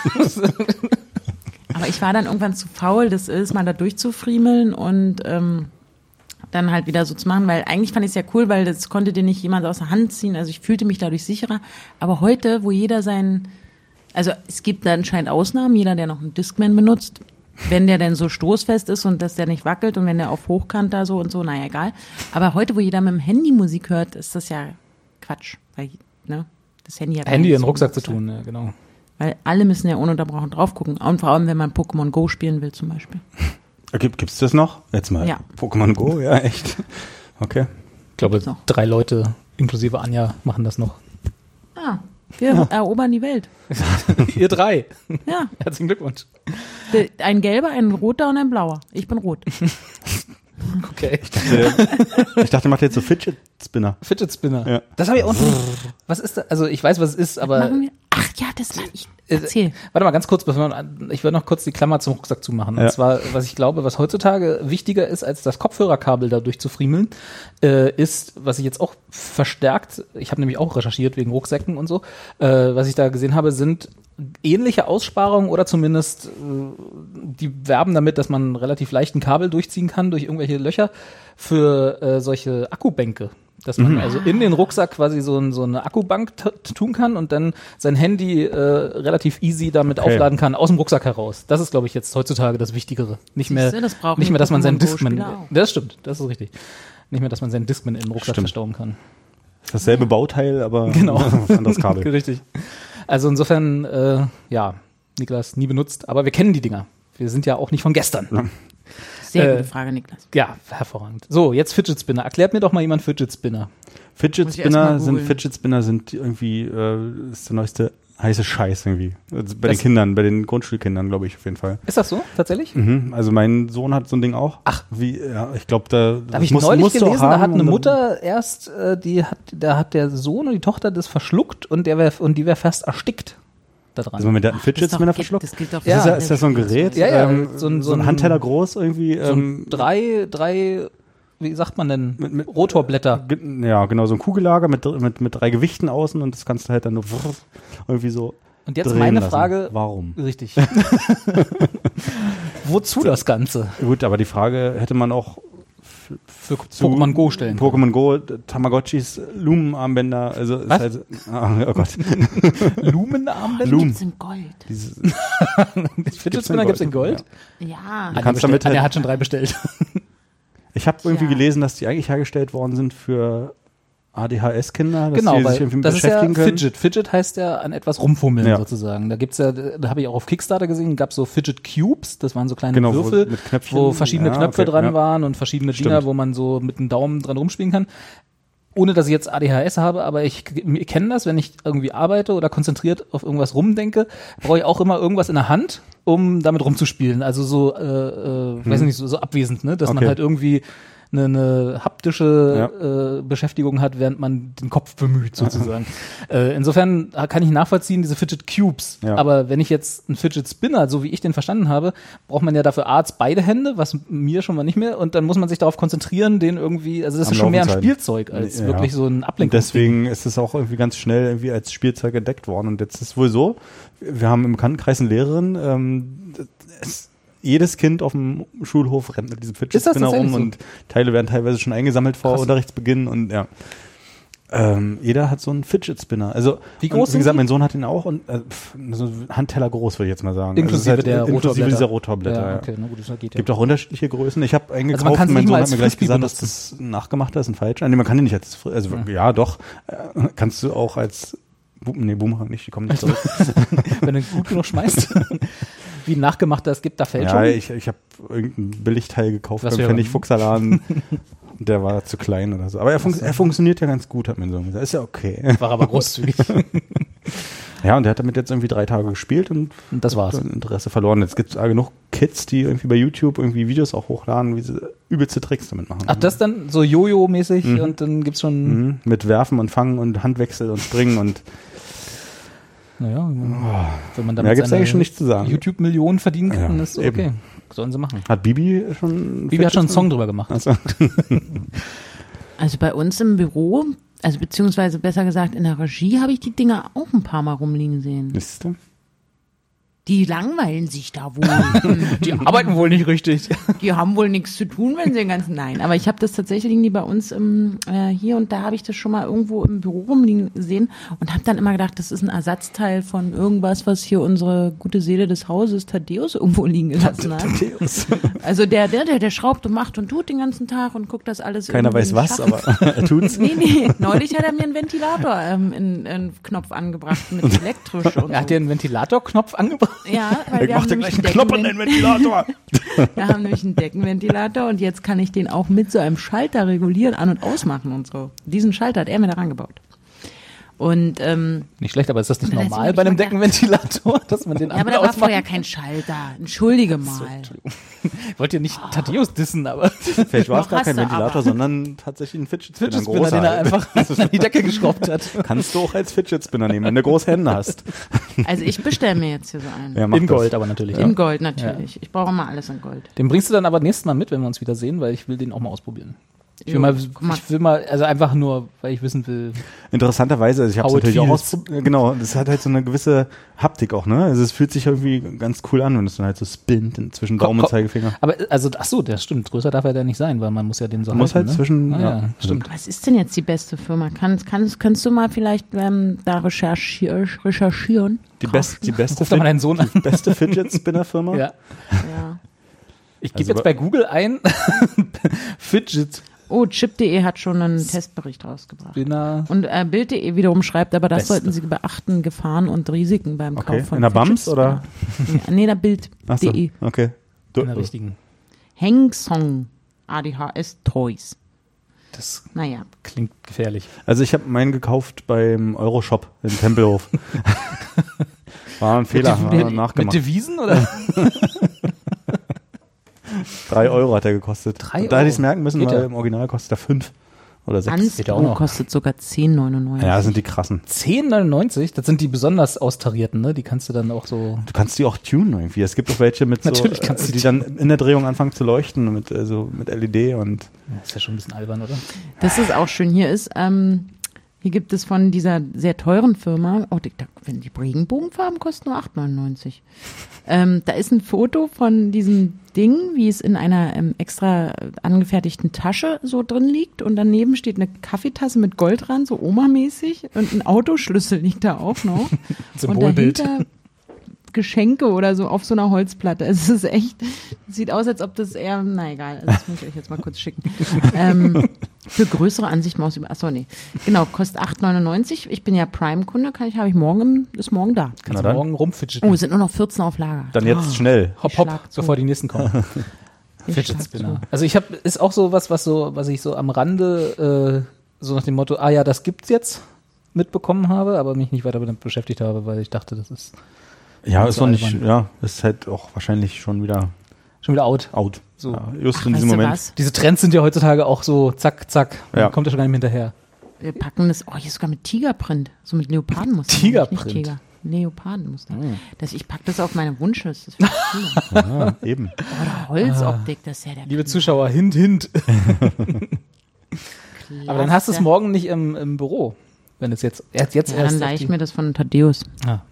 Aber ich war dann irgendwann zu faul, das ist mal da durchzufriemeln und dann halt wieder so zu machen, weil eigentlich fand ich es ja cool, weil das konnte dir nicht jemand aus der Hand ziehen, also ich fühlte mich dadurch sicherer. Aber heute, wo jeder also es gibt da anscheinend Ausnahmen, jeder, der noch einen Discman benutzt, wenn der denn so stoßfest ist und dass der nicht wackelt und wenn der auf Hochkant da so und so, naja, egal. Aber heute, wo jeder mit dem Handy Musik hört, ist das ja Quatsch, weil, ne, das Handy hat in den Rucksack zu tun, ja, genau. Weil alle müssen ja ununterbrochen drauf gucken. Und vor allem, wenn man Pokémon Go spielen will zum Beispiel. Gibt's das noch? Jetzt mal. Ja. Pokémon Go, ja, echt. Okay. Ich glaube, 3 Leute, inklusive Anja, machen das noch. Wir erobern die Welt. Ihr 3. Ja. Herzlichen Glückwunsch. Ein gelber, ein roter und ein blauer. Ich bin rot. Okay. Ich dachte, macht jetzt so Fidget Spinner. Fidget Spinner. Ja. Das habe ich auch nicht. Was ist das? Also ich weiß, was es ist, aber... Machen wir? Ach ja, das war ich. Erzähl. Warte mal ganz kurz, ich will noch kurz die Klammer zum Rucksack zumachen. Ja. Und zwar, was ich glaube, was heutzutage wichtiger ist, als das Kopfhörerkabel da durchzufriemeln, ist, was ich jetzt auch verstärkt, ich habe nämlich auch recherchiert wegen Rucksäcken und so, was ich da gesehen habe, sind ähnliche Aussparungen oder zumindest die werben damit, dass man relativ leicht ein Kabel durchziehen kann durch irgendwelche Löcher für solche Akkubänke. Dass man also in den Rucksack quasi so eine Akkubank tun kann und dann sein Handy relativ easy damit aufladen kann, aus dem Rucksack heraus. Das ist, glaube ich, jetzt heutzutage das Wichtigere. Nicht mehr, dass man seinen Discman... Das stimmt, das ist richtig. Nicht mehr, dass man seinen Discman in den Rucksack verstauen kann. Dasselbe Bauteil, aber genau. anderes Kabel. Richtig. Also insofern, Niklas, nie benutzt, aber wir kennen die Dinger. Wir sind ja auch nicht von gestern. Ja. Sehr gute Frage, Niklas. Ja, hervorragend. So, jetzt Fidget Spinner. Erklärt mir doch mal jemand Fidget Spinner. Fidget Spinner sind irgendwie ist der neueste heiße Scheiß irgendwie. Also bei den Kindern, bei den Grundschulkindern, glaube ich, auf jeden Fall. Ist das so, tatsächlich? Mhm. Also mein Sohn hat so ein Ding auch. Ach. Ich glaube, da habe ich neulich gelesen, da hat eine Mutter erst, da hat der Sohn und die Tochter das verschluckt und die wäre fast erstickt. Da dran. Also, der hat einen Fidget Spinner verschluckt? Das gilt doch ist das so ein Gerät? Ja, so ein Handteller groß irgendwie? So drei, wie sagt man denn? Mit Rotorblätter. Ja, genau, so ein Kugellager mit 3 Gewichten außen und das kannst du halt dann nur irgendwie so. Und jetzt meine Frage. Warum? Richtig. Wozu das Ganze? Gut, aber die Frage hätte man auch für Pokémon Go stellen. Pokémon Go, Tamagotchis, Lumenarmbänder, also was? Ist halt, oh Gott. Lumenarmbänder? Gibt's in Gold. Fidget Spinner gibt's in Gold? Ja. Du kannst damit er hat schon 3 bestellt. Ich habe irgendwie gelesen, dass die eigentlich hergestellt worden sind für ADHS-Kinder, dass genau, die sich irgendwie das ist beschäftigen ja können. Fidget heißt ja an etwas rumfummeln sozusagen. Da gibt's ja, da habe ich auch auf Kickstarter gesehen, gab's so Fidget Cubes, das waren so kleine Würfel, mit Knöpfchen, wo verschiedene Knöpfe dran ja. waren und verschiedene Dinger, wo man so mit dem Daumen dran rumspielen kann. ohne dass ich jetzt ADHS habe, aber ich kenne das, wenn ich irgendwie arbeite oder konzentriert auf irgendwas rumdenke, brauche ich auch immer irgendwas in der Hand, um damit rumzuspielen. Also so, weiß nicht, so abwesend, ne? Dass man halt irgendwie eine haptische Beschäftigung hat, während man den Kopf bemüht, sozusagen. Insofern kann ich nachvollziehen, diese Fidget Cubes. Ja. Aber wenn ich jetzt einen Fidget Spinner, so wie ich den verstanden habe, braucht man ja dafür beide Hände, was mir schon mal nicht mehr, und dann muss man sich darauf konzentrieren, den irgendwie, also das ist schon mehr ein Spielzeug als wirklich so ein Ablenkung. Deswegen ist es auch irgendwie ganz schnell irgendwie als Spielzeug entdeckt worden. Und jetzt ist es wohl so, wir haben im Bekanntenkreis eine Lehrerin, jedes Kind auf dem Schulhof rennt mit diesem Fidget Spinner rum und Teile werden teilweise schon eingesammelt vor Unterrichtsbeginn und ja. Jeder hat so einen Fidget Spinner. Also, wie groß wie gesagt, mein Sohn hat ihn auch und so Handteller groß, würde ich jetzt mal sagen. Inklusive also der inklusive dieser Rotorblätter. Ja, okay, na gut, das geht ja. Gibt auch unterschiedliche Größen. Ich habe einen also gekauft und mein Sohn hat mir gleich gesagt, benutzen. dass das nachgemacht ist, ein falscher. Nee, man kann den nicht als, also ja doch, kannst du auch als Boomerang nicht, die kommen nicht zurück. Wenn du gut genug schmeißt. Wie ein nachgemachter, es gibt da Fälschung. Ja, ich habe irgendein Billigteil gekauft beim Pfennig-Fuchserladen. Der war zu klein oder so. Aber er funktioniert ja ganz gut, hat mein Sohn gesagt. Ist ja okay. War aber großzügig. Ja, und der hat damit jetzt irgendwie 3 Tage gespielt und das war's. Interesse verloren. Jetzt gibt es genug Kids, die irgendwie bei YouTube irgendwie Videos auch hochladen, wie sie übelste Tricks damit machen. Ach, das dann so Jojo-mäßig und dann gibt's schon... Mit Werfen und Fangen und Handwechsel und Springen und naja, wenn man damit gibt's eigentlich schon nichts zu sagen. YouTube-Millionen verdienen kann, ja, ist okay. Eben. Sollen sie machen. Hat Bibi schon einen Song drüber gemacht. Also. Also bei uns im Büro, also beziehungsweise besser gesagt in der Regie, habe ich die Dinger auch ein paar Mal rumliegen sehen. Wisst ihr? Die langweilen sich da wohl. Die arbeiten wohl nicht richtig. Die haben wohl nichts zu tun, wenn sie den ganzen... Nein, aber ich habe das tatsächlich liegen die bei uns hier und da habe ich das schon mal irgendwo im Büro rumliegen gesehen und habe dann immer gedacht, das ist ein Ersatzteil von irgendwas, was hier unsere gute Seele des Hauses Thaddeus irgendwo liegen gelassen hat. Thaddeus. Also der schraubt und macht und tut den ganzen Tag und guckt das alles. Keiner weiß was, aber er tut's. Nee. Neulich hat er mir einen Ventilator in Knopf angebracht mit elektrisch und Er hat dir einen Ventilatorknopf angebracht? Ja, weil ich mach dir gleich einen Knopf an den Ventilator. Wir haben nämlich einen Deckenventilator und jetzt kann ich den auch mit so einem Schalter regulieren, an- und ausmachen und so. Diesen Schalter hat er mir da rangebaut. Und nicht schlecht, aber ist das nicht normal bei einem Deckenventilator, dass man den ja, aber da war vorher kein Schalter. Entschuldige mal. Entschuldigung. Ich wollte ja nicht Thaddeus dissen, aber vielleicht war es gar kein Ventilator, sondern tatsächlich ein Fidget Spinner, den er einfach an die Decke geschraubt hat. Kannst du auch als Fidget Spinner nehmen, wenn du große Hände hast. Also ich bestelle mir jetzt hier so einen. Ja, in Gold aber natürlich. In Gold natürlich. Ja. Ich brauche immer alles in Gold. Den bringst du dann aber nächstes Mal mit, wenn wir uns wieder sehen, weil ich will den auch mal ausprobieren. Ich will mal, also einfach nur, weil ich wissen will. Interessanterweise, also ich habe es natürlich auch ausprobiert. Genau, das hat halt so eine gewisse Haptik auch, ne? Also es fühlt sich irgendwie ganz cool an, wenn es dann halt so spinnt zwischen Daumen und Zeigefinger. Aber also, ach so, das stimmt. Größer darf er ja nicht sein, weil man muss ja den so halten. Muss halt ne? Zwischen, ja, stimmt. Was ist denn jetzt die beste Firma? Kannst du mal vielleicht da recherchieren? Die beste Ruf doch mal deinen Sohn an. Beste Fidget Spinner Firma? Ja. Ich gebe jetzt bei Google ein Fidget. Oh, Chip.de hat schon einen Testbericht rausgebracht. Spinner. Und Bild.de wiederum schreibt, aber das sollten Sie beachten, Gefahren und Risiken beim Kauf von in der BAMS oder? Nee, der Bild.de. So, okay. In der richtigen. Hengsong ADHS Toys. Das naja. Klingt gefährlich. Also ich habe meinen gekauft beim Euroshop in Tempelhof. War ein Fehler, nachgemacht. Mit Devisen oder? 3 Euro hat er gekostet. 3 Euro? Da hätte ich es merken müssen, Geht weil ja. im Original kostet er 5 oder 6. Anspro kostet sogar 10,99. Ja, das sind die krassen. 10,99? Das sind die besonders austarierten, ne? Die kannst du dann auch so... Du kannst die auch tunen irgendwie. Es gibt auch welche mit so, Natürlich kannst du die dann in der Drehung anfangen zu leuchten mit LED und... Das ist ja schon ein bisschen albern, oder? Das ist auch schön. Hier hier gibt es von dieser sehr teuren Firma, wenn die Regenbogenfarben kosten nur 8,99. Da ist ein Foto von diesem Ding, wie es in einer extra angefertigten Tasche so drin liegt und daneben steht eine Kaffeetasse mit Gold dran, so Oma-mäßig und ein Autoschlüssel liegt da auch noch. Symbolbild. Und dahinter Geschenke oder so auf so einer Holzplatte. Es ist echt, sieht aus, als ob das eher, na egal, also das muss ich euch jetzt mal kurz schicken. Für größere Ansicht mal aus, achso, nee. Genau, kostet 8,99. Ich bin ja Prime-Kunde, ist morgen da. Kannst du morgen rumfidgeten. Oh, es sind nur noch 14 auf Lager. Dann jetzt schnell. Hopp, bevor die nächsten kommen. Fidget Spinner. Also ist auch so was ich so am Rande so nach dem Motto, ja, das gibt's jetzt, mitbekommen habe, aber mich nicht weiter damit beschäftigt habe, weil ich dachte, das ist Ja, ist so noch nicht, albern. ja, ist halt auch wahrscheinlich schon wieder out. So. So. Ja, just in weißt diesem du Moment. was? Diese Trends sind ja heutzutage auch so zack, zack. Man Ja. kommt ja schon gar nicht mehr hinterher. Wir packen das, hier ist sogar mit Tigerprint, so mit Leopardenmuster. Tigerprint? Nicht Tiger. Leopardenmuster. Ich packe das auf meine Wunschliste. Das finde ich cool. Ja, eben. Oder Holzoptik, das ist ja der Liebe Zuschauer, hint. Aber dann hast du es morgen nicht im Büro, wenn es jetzt Ja, dann leih ich mir das von Thaddeus.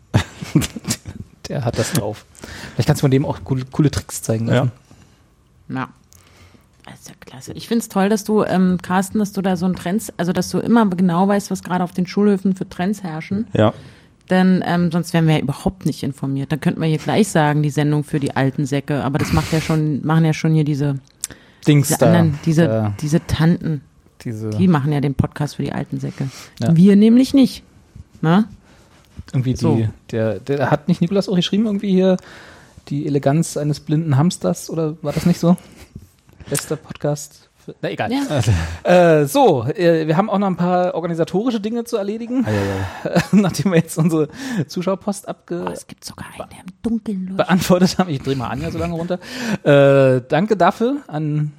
Der hat das drauf. Vielleicht kannst du von dem auch coole Tricks zeigen lassen. Ja. Das ist ja klasse. Ich finde es toll, dass du, Carsten, dass du da so ein Trends, also dass du immer genau weißt, was gerade auf den Schulhöfen für Trends herrschen. Ja. Denn sonst wären wir ja überhaupt nicht informiert. Dann könnten wir hier gleich sagen, die Sendung für die alten Säcke. Aber das machen ja schon hier diese Dings da. anderen, diese Tanten. Die machen ja den Podcast für die alten Säcke. Ja. Wir nämlich nicht. Na? Irgendwie So. der hat nicht Nikolas auch geschrieben, irgendwie hier die Eleganz eines blinden Hamsters, oder war das nicht so? Bester Podcast. Na egal. Ja. Wir haben auch noch ein paar organisatorische Dinge zu erledigen, Ja. nachdem wir jetzt unsere Zuschauerpost Es gibt sogar einen, der im Dunkeln leuchtet. beantwortet haben. Ich drehe mal Anja so lange runter. Danke dafür an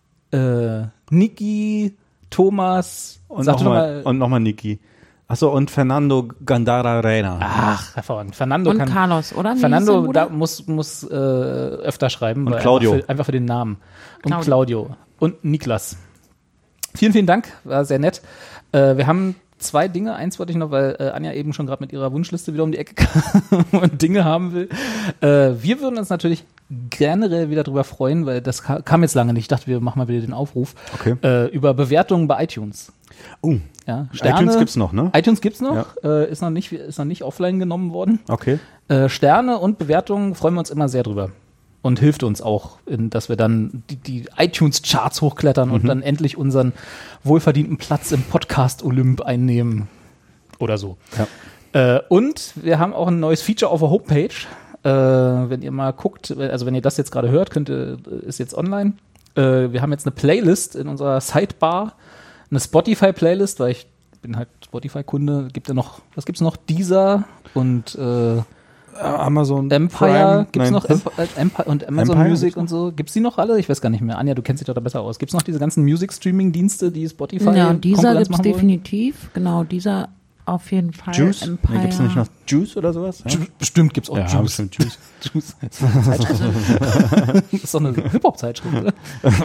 Niki, Thomas Und sag doch mal. nochmal Niki. Achso, und Fernando Gandararena. Ach, hervorragend. Fernando Und kann. Carlos, oder? Wie hieß sein Fernando Bruder? muss öfter schreiben. Und weil Claudio. Einfach für den Namen. Und Claudio. Claudio. Und Niklas. Vielen, vielen Dank. War sehr nett. Wir haben 2 Dinge. Eins wollte ich noch, weil Anja eben schon gerade mit ihrer Wunschliste wieder um die Ecke kam und Dinge haben will. Wir würden uns natürlich generell wieder drüber freuen, weil das kam jetzt lange nicht. Ich dachte, wir machen mal wieder den Aufruf. Okay. Über Bewertungen bei iTunes. Oh, Ja, Sterne. iTunes gibt's noch, ne? iTunes gibt's noch. Ist noch nicht offline genommen worden. Okay. Sterne und Bewertungen freuen wir uns immer sehr drüber. Und hilft uns auch, dass wir dann die iTunes-Charts hochklettern und dann endlich unseren wohlverdienten Platz im Podcast-Olymp einnehmen. Oder so. Ja. Und wir haben auch ein neues Feature auf der Homepage. Wenn ihr mal guckt, also wenn ihr das jetzt gerade hört, ist jetzt online. Wir haben jetzt eine Playlist in unserer Sidebar, eine Spotify-Playlist, weil ich bin halt Spotify-Kunde. Was gibt's noch? Deezer und Amazon Empire, gibt's Nein. noch Empire und Amazon Empire Music gibt's und so? Gibt's die noch alle? Ich weiß gar nicht mehr. Anja, du kennst dich doch da besser aus. Gibt's noch diese ganzen Music-Streaming-Dienste, die Spotify Ja, dieser Konkurrenz gibt's machen wollen? definitiv. Genau, dieser auf jeden Fall. Juice? Empire. Gibt's nicht noch Juice oder sowas? Ja, Bestimmt gibt's auch ja Juice. bestimmt Juice. Juice. Zeitschrift. Das ist doch eine Hip-Hop-Zeitschrift, oder?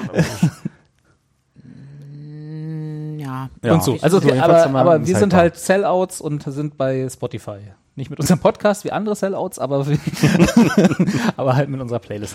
Ja. Ja. Und so. Also, okay, jedenfalls haben wir aber einen wir sind Sidebar. halt Sellouts und sind bei Spotify. Nicht mit unserem Podcast wie andere Sellouts, aber aber halt mit unserer Playlist.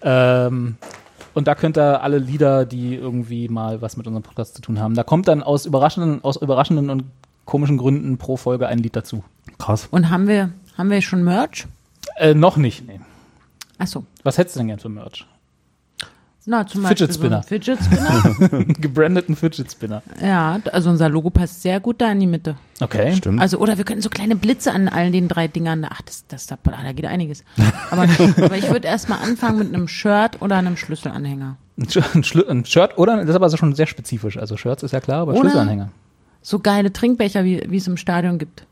Und da könnt ihr alle Lieder, die irgendwie mal was mit unserem Podcast zu tun haben. Da kommt dann aus überraschenden und komischen Gründen pro Folge ein Lied dazu. Krass. Und haben wir schon Merch? Noch nicht, nee. Achso. Was hättest du denn gern für Merch? Na, zum Fidget Beispiel so ein Spinner. Fidget Spinner. Gebrandeten Fidget Spinner. Ja, also unser Logo passt sehr gut da in die Mitte. Okay. Stimmt. Also, oder wir können so kleine Blitze an all den 3 Dingern. Ach, da geht einiges. Aber ich würde erstmal anfangen mit einem Shirt oder einem Schlüsselanhänger. Ein Shirt oder, das ist aber schon sehr spezifisch. Also Shirts ist ja klar, aber Oder- Schlüsselanhänger. So geile Trinkbecher, wie es im Stadion gibt.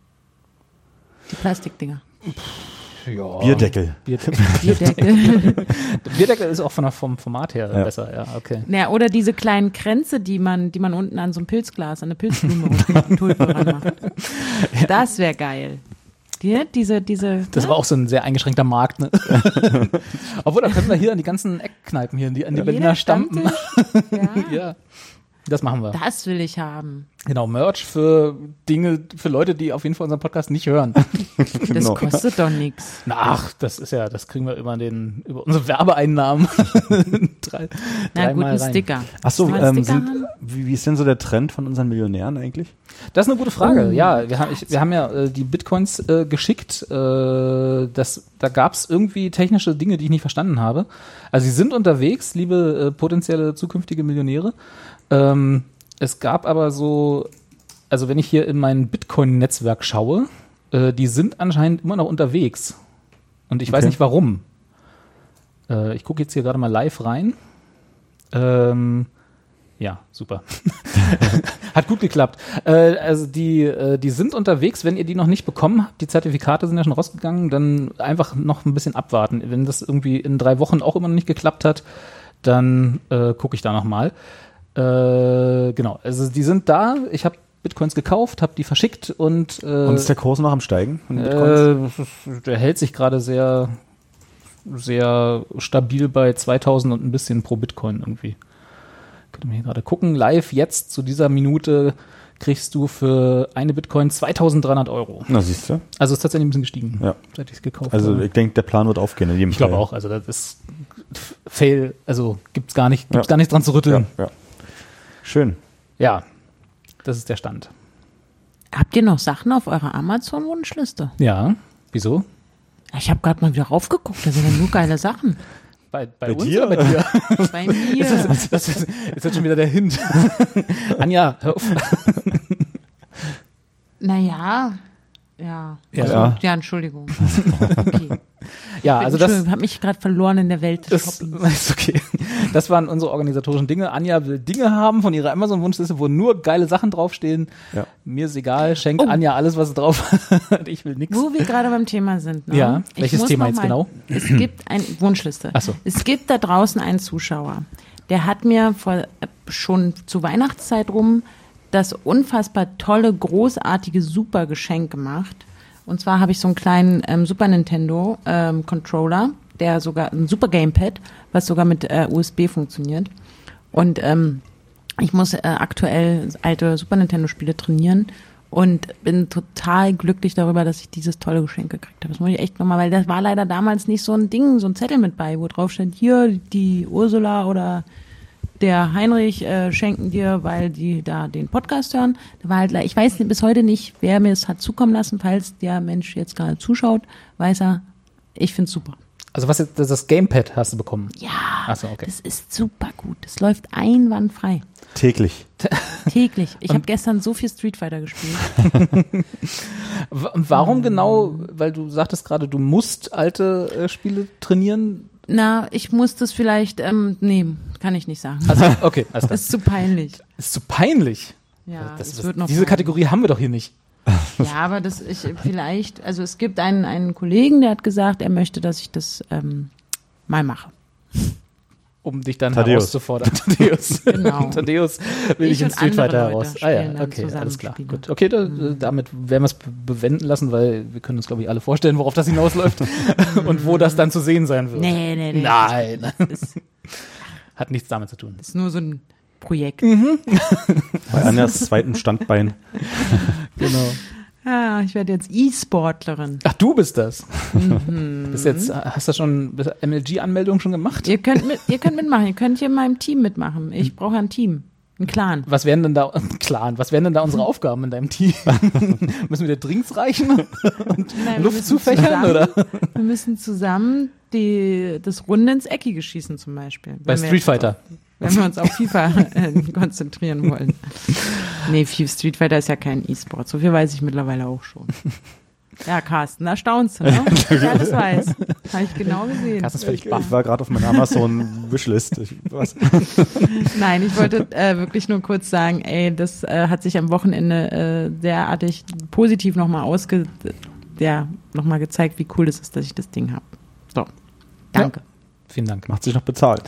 Die Plastikdinger. Ja. Bierdeckel. Bierdeckel. Bierdeckel ist auch vom Format her Ja. besser, ja, okay. Ja, oder diese kleinen Kränze, die man unten an so ein Pilzglas, an eine Pilzblume oder eine Tulpe ranmacht. Das wäre geil. Diese. Das war auch so ein sehr eingeschränkter Markt, ne? Obwohl, da können wir hier an die ganzen Eckkneipen hier, an die Berliner Jeder Stampen. Ja, Ja, das machen wir. das will ich haben. Genau, Merch für Leute, die auf jeden Fall unseren Podcast nicht hören. Das Genau. kostet doch nichts. Ach, das kriegen wir über unsere Werbeeinnahmen. Na gut, dreimal ein rein. Sticker. Achso, Sollen wir einen Sticker haben? wie ist denn so der Trend von unseren Millionären eigentlich? Das ist eine gute Frage. Ja, wir haben ja die Bitcoins geschickt. Da gab es irgendwie technische Dinge, die ich nicht verstanden habe. Also sie sind unterwegs, liebe potenzielle zukünftige Millionäre. Es gab aber so, also wenn ich hier in mein Bitcoin-Netzwerk schaue, die sind anscheinend immer noch unterwegs. Und ich weiß Okay. nicht warum. Ich gucke jetzt hier gerade mal live rein. Ja, super. Hat gut geklappt. Also die sind unterwegs, wenn ihr die noch nicht bekommen habt, die Zertifikate sind ja schon rausgegangen, dann einfach noch ein bisschen abwarten. Wenn das irgendwie in 3 Wochen auch immer noch nicht geklappt hat, dann gucke ich da nochmal. Genau, also die sind da, ich habe Bitcoins gekauft, habe die verschickt und ist der Kurs noch am Steigen von den Bitcoins? Der hält sich gerade sehr, sehr stabil bei 2000 und ein bisschen pro Bitcoin irgendwie. Könnt ihr mir hier gerade gucken. Live jetzt zu dieser Minute kriegst du für eine Bitcoin 2.300 €. Na, siehst du? Also ist tatsächlich ein bisschen gestiegen, Ja. seit ich es gekauft Also habe. ich denke, der Plan wird aufgehen in jedem Ich glaube Fall. auch. Also das ist Fail. Also gibt's gar nicht dran zu rütteln. Ja. Schön. Ja, das ist der Stand. Habt ihr noch Sachen auf eurer Amazon-Wunschliste? Ja, wieso? Ich habe gerade mal wieder raufgeguckt, da sind ja nur geile Sachen. Bei uns dir? oder bei dir? Bei mir. Das ist jetzt schon wieder der Hint. Anja, hör auf. Naja, ja. Ja. Also, ja, Entschuldigung. Okay. Ja, also das Ich habe mich gerade verloren in der Welt des Shoppings. ist okay. Das waren unsere organisatorischen Dinge. Anja will Dinge haben von ihrer Amazon-Wunschliste, wo nur geile Sachen draufstehen. Ja. Mir ist egal, schenkt Anja alles, was drauf hat. Ich will nichts. Wo wir gerade beim Thema sind. Ne? Ja, Ich welches muss Thema noch jetzt mal- genau? Es gibt eine Wunschliste. Ach so. Es gibt da draußen einen Zuschauer, der hat mir schon zu Weihnachtszeit rum das unfassbar tolle, großartige, super Geschenk gemacht. Und zwar habe ich so einen kleinen Super Nintendo Controller, der sogar ein Super Gamepad, was sogar mit USB funktioniert. Und ich muss aktuell alte Super Nintendo Spiele trainieren und bin total glücklich darüber, dass ich dieses tolle Geschenk gekriegt habe. Das muss ich echt nochmal, weil das war leider damals nicht so ein Ding, so ein Zettel mit bei, wo drauf stand, hier die Ursula oder der Heinrich schenken dir, weil die da den Podcast hören. Da war halt, ich weiß bis heute nicht, wer mir es hat zukommen lassen. Falls der Mensch jetzt gerade zuschaut, weiß er, ich find's super. Also was jetzt, das Gamepad hast du bekommen? Ja, Ach so, okay. das ist super gut. Das läuft einwandfrei. Täglich. Täglich. Ich habe gestern so viel Street Fighter gespielt. Warum genau, weil du sagtest gerade, du musst alte Spiele trainieren? Na, ich muss das vielleicht, nee, kann ich nicht sagen. Also, okay, alles klar. Das ist zu peinlich. Ist zu peinlich. Ja, Das, es wird noch diese Kategorie haben wir doch hier nicht. Ja, aber vielleicht, also es gibt einen Kollegen, der hat gesagt, er möchte, dass ich das mal mache. Um dich dann Thaddeus. herauszufordern. Thaddeus. Genau. Thaddeus will Ich ich in und Street Fighter andere Leute heraus. Ah ja, spielen dann okay, zusammen alles klar. Spiele. Gut. Okay, damit werden wir es bewenden lassen, weil wir können uns, glaube ich, alle vorstellen, worauf das hinausläuft und wo das dann zu sehen sein wird. Nee. Nein. Das ist Hat nichts damit zu tun. nur so ein Projekt. Bei Anjas zweiten Standbein. Genau. Ah, ich werde jetzt E-Sportlerin. Ach, du bist das. Bist jetzt, hast du schon MLG-Anmeldung schon gemacht? Ihr könnt mitmachen, ihr könnt hier in meinem Team mitmachen. Ich brauche ein Team, ein Clan. Was wären denn da, Clan, was wären denn da unsere Aufgaben in deinem Team? Müssen wir dir Drinks reichen und Nein, wir Luft müssen zufächern, zusammen- oder? Wir müssen zusammen das Runde ins Eckige schießen zum Beispiel. Bei Street Fighter. Wenn wir uns auf FIFA konzentrieren wollen. Nee, Street Fighter ist ja kein E-Sport. So viel weiß ich mittlerweile auch schon. Ja, Carsten, da staunst du, ne? Ja, das weiß. Habe ich genau gesehen. Carsten ist völlig Ich baff. war gerade auf meiner Amazon-Wishlist. Nein, ich wollte wirklich nur kurz sagen, ey, das hat sich am Wochenende derartig positiv nochmal nochmal gezeigt, wie cool das ist, dass ich das Ding habe. So, danke. Vielen Dank. Macht sich noch bezahlt.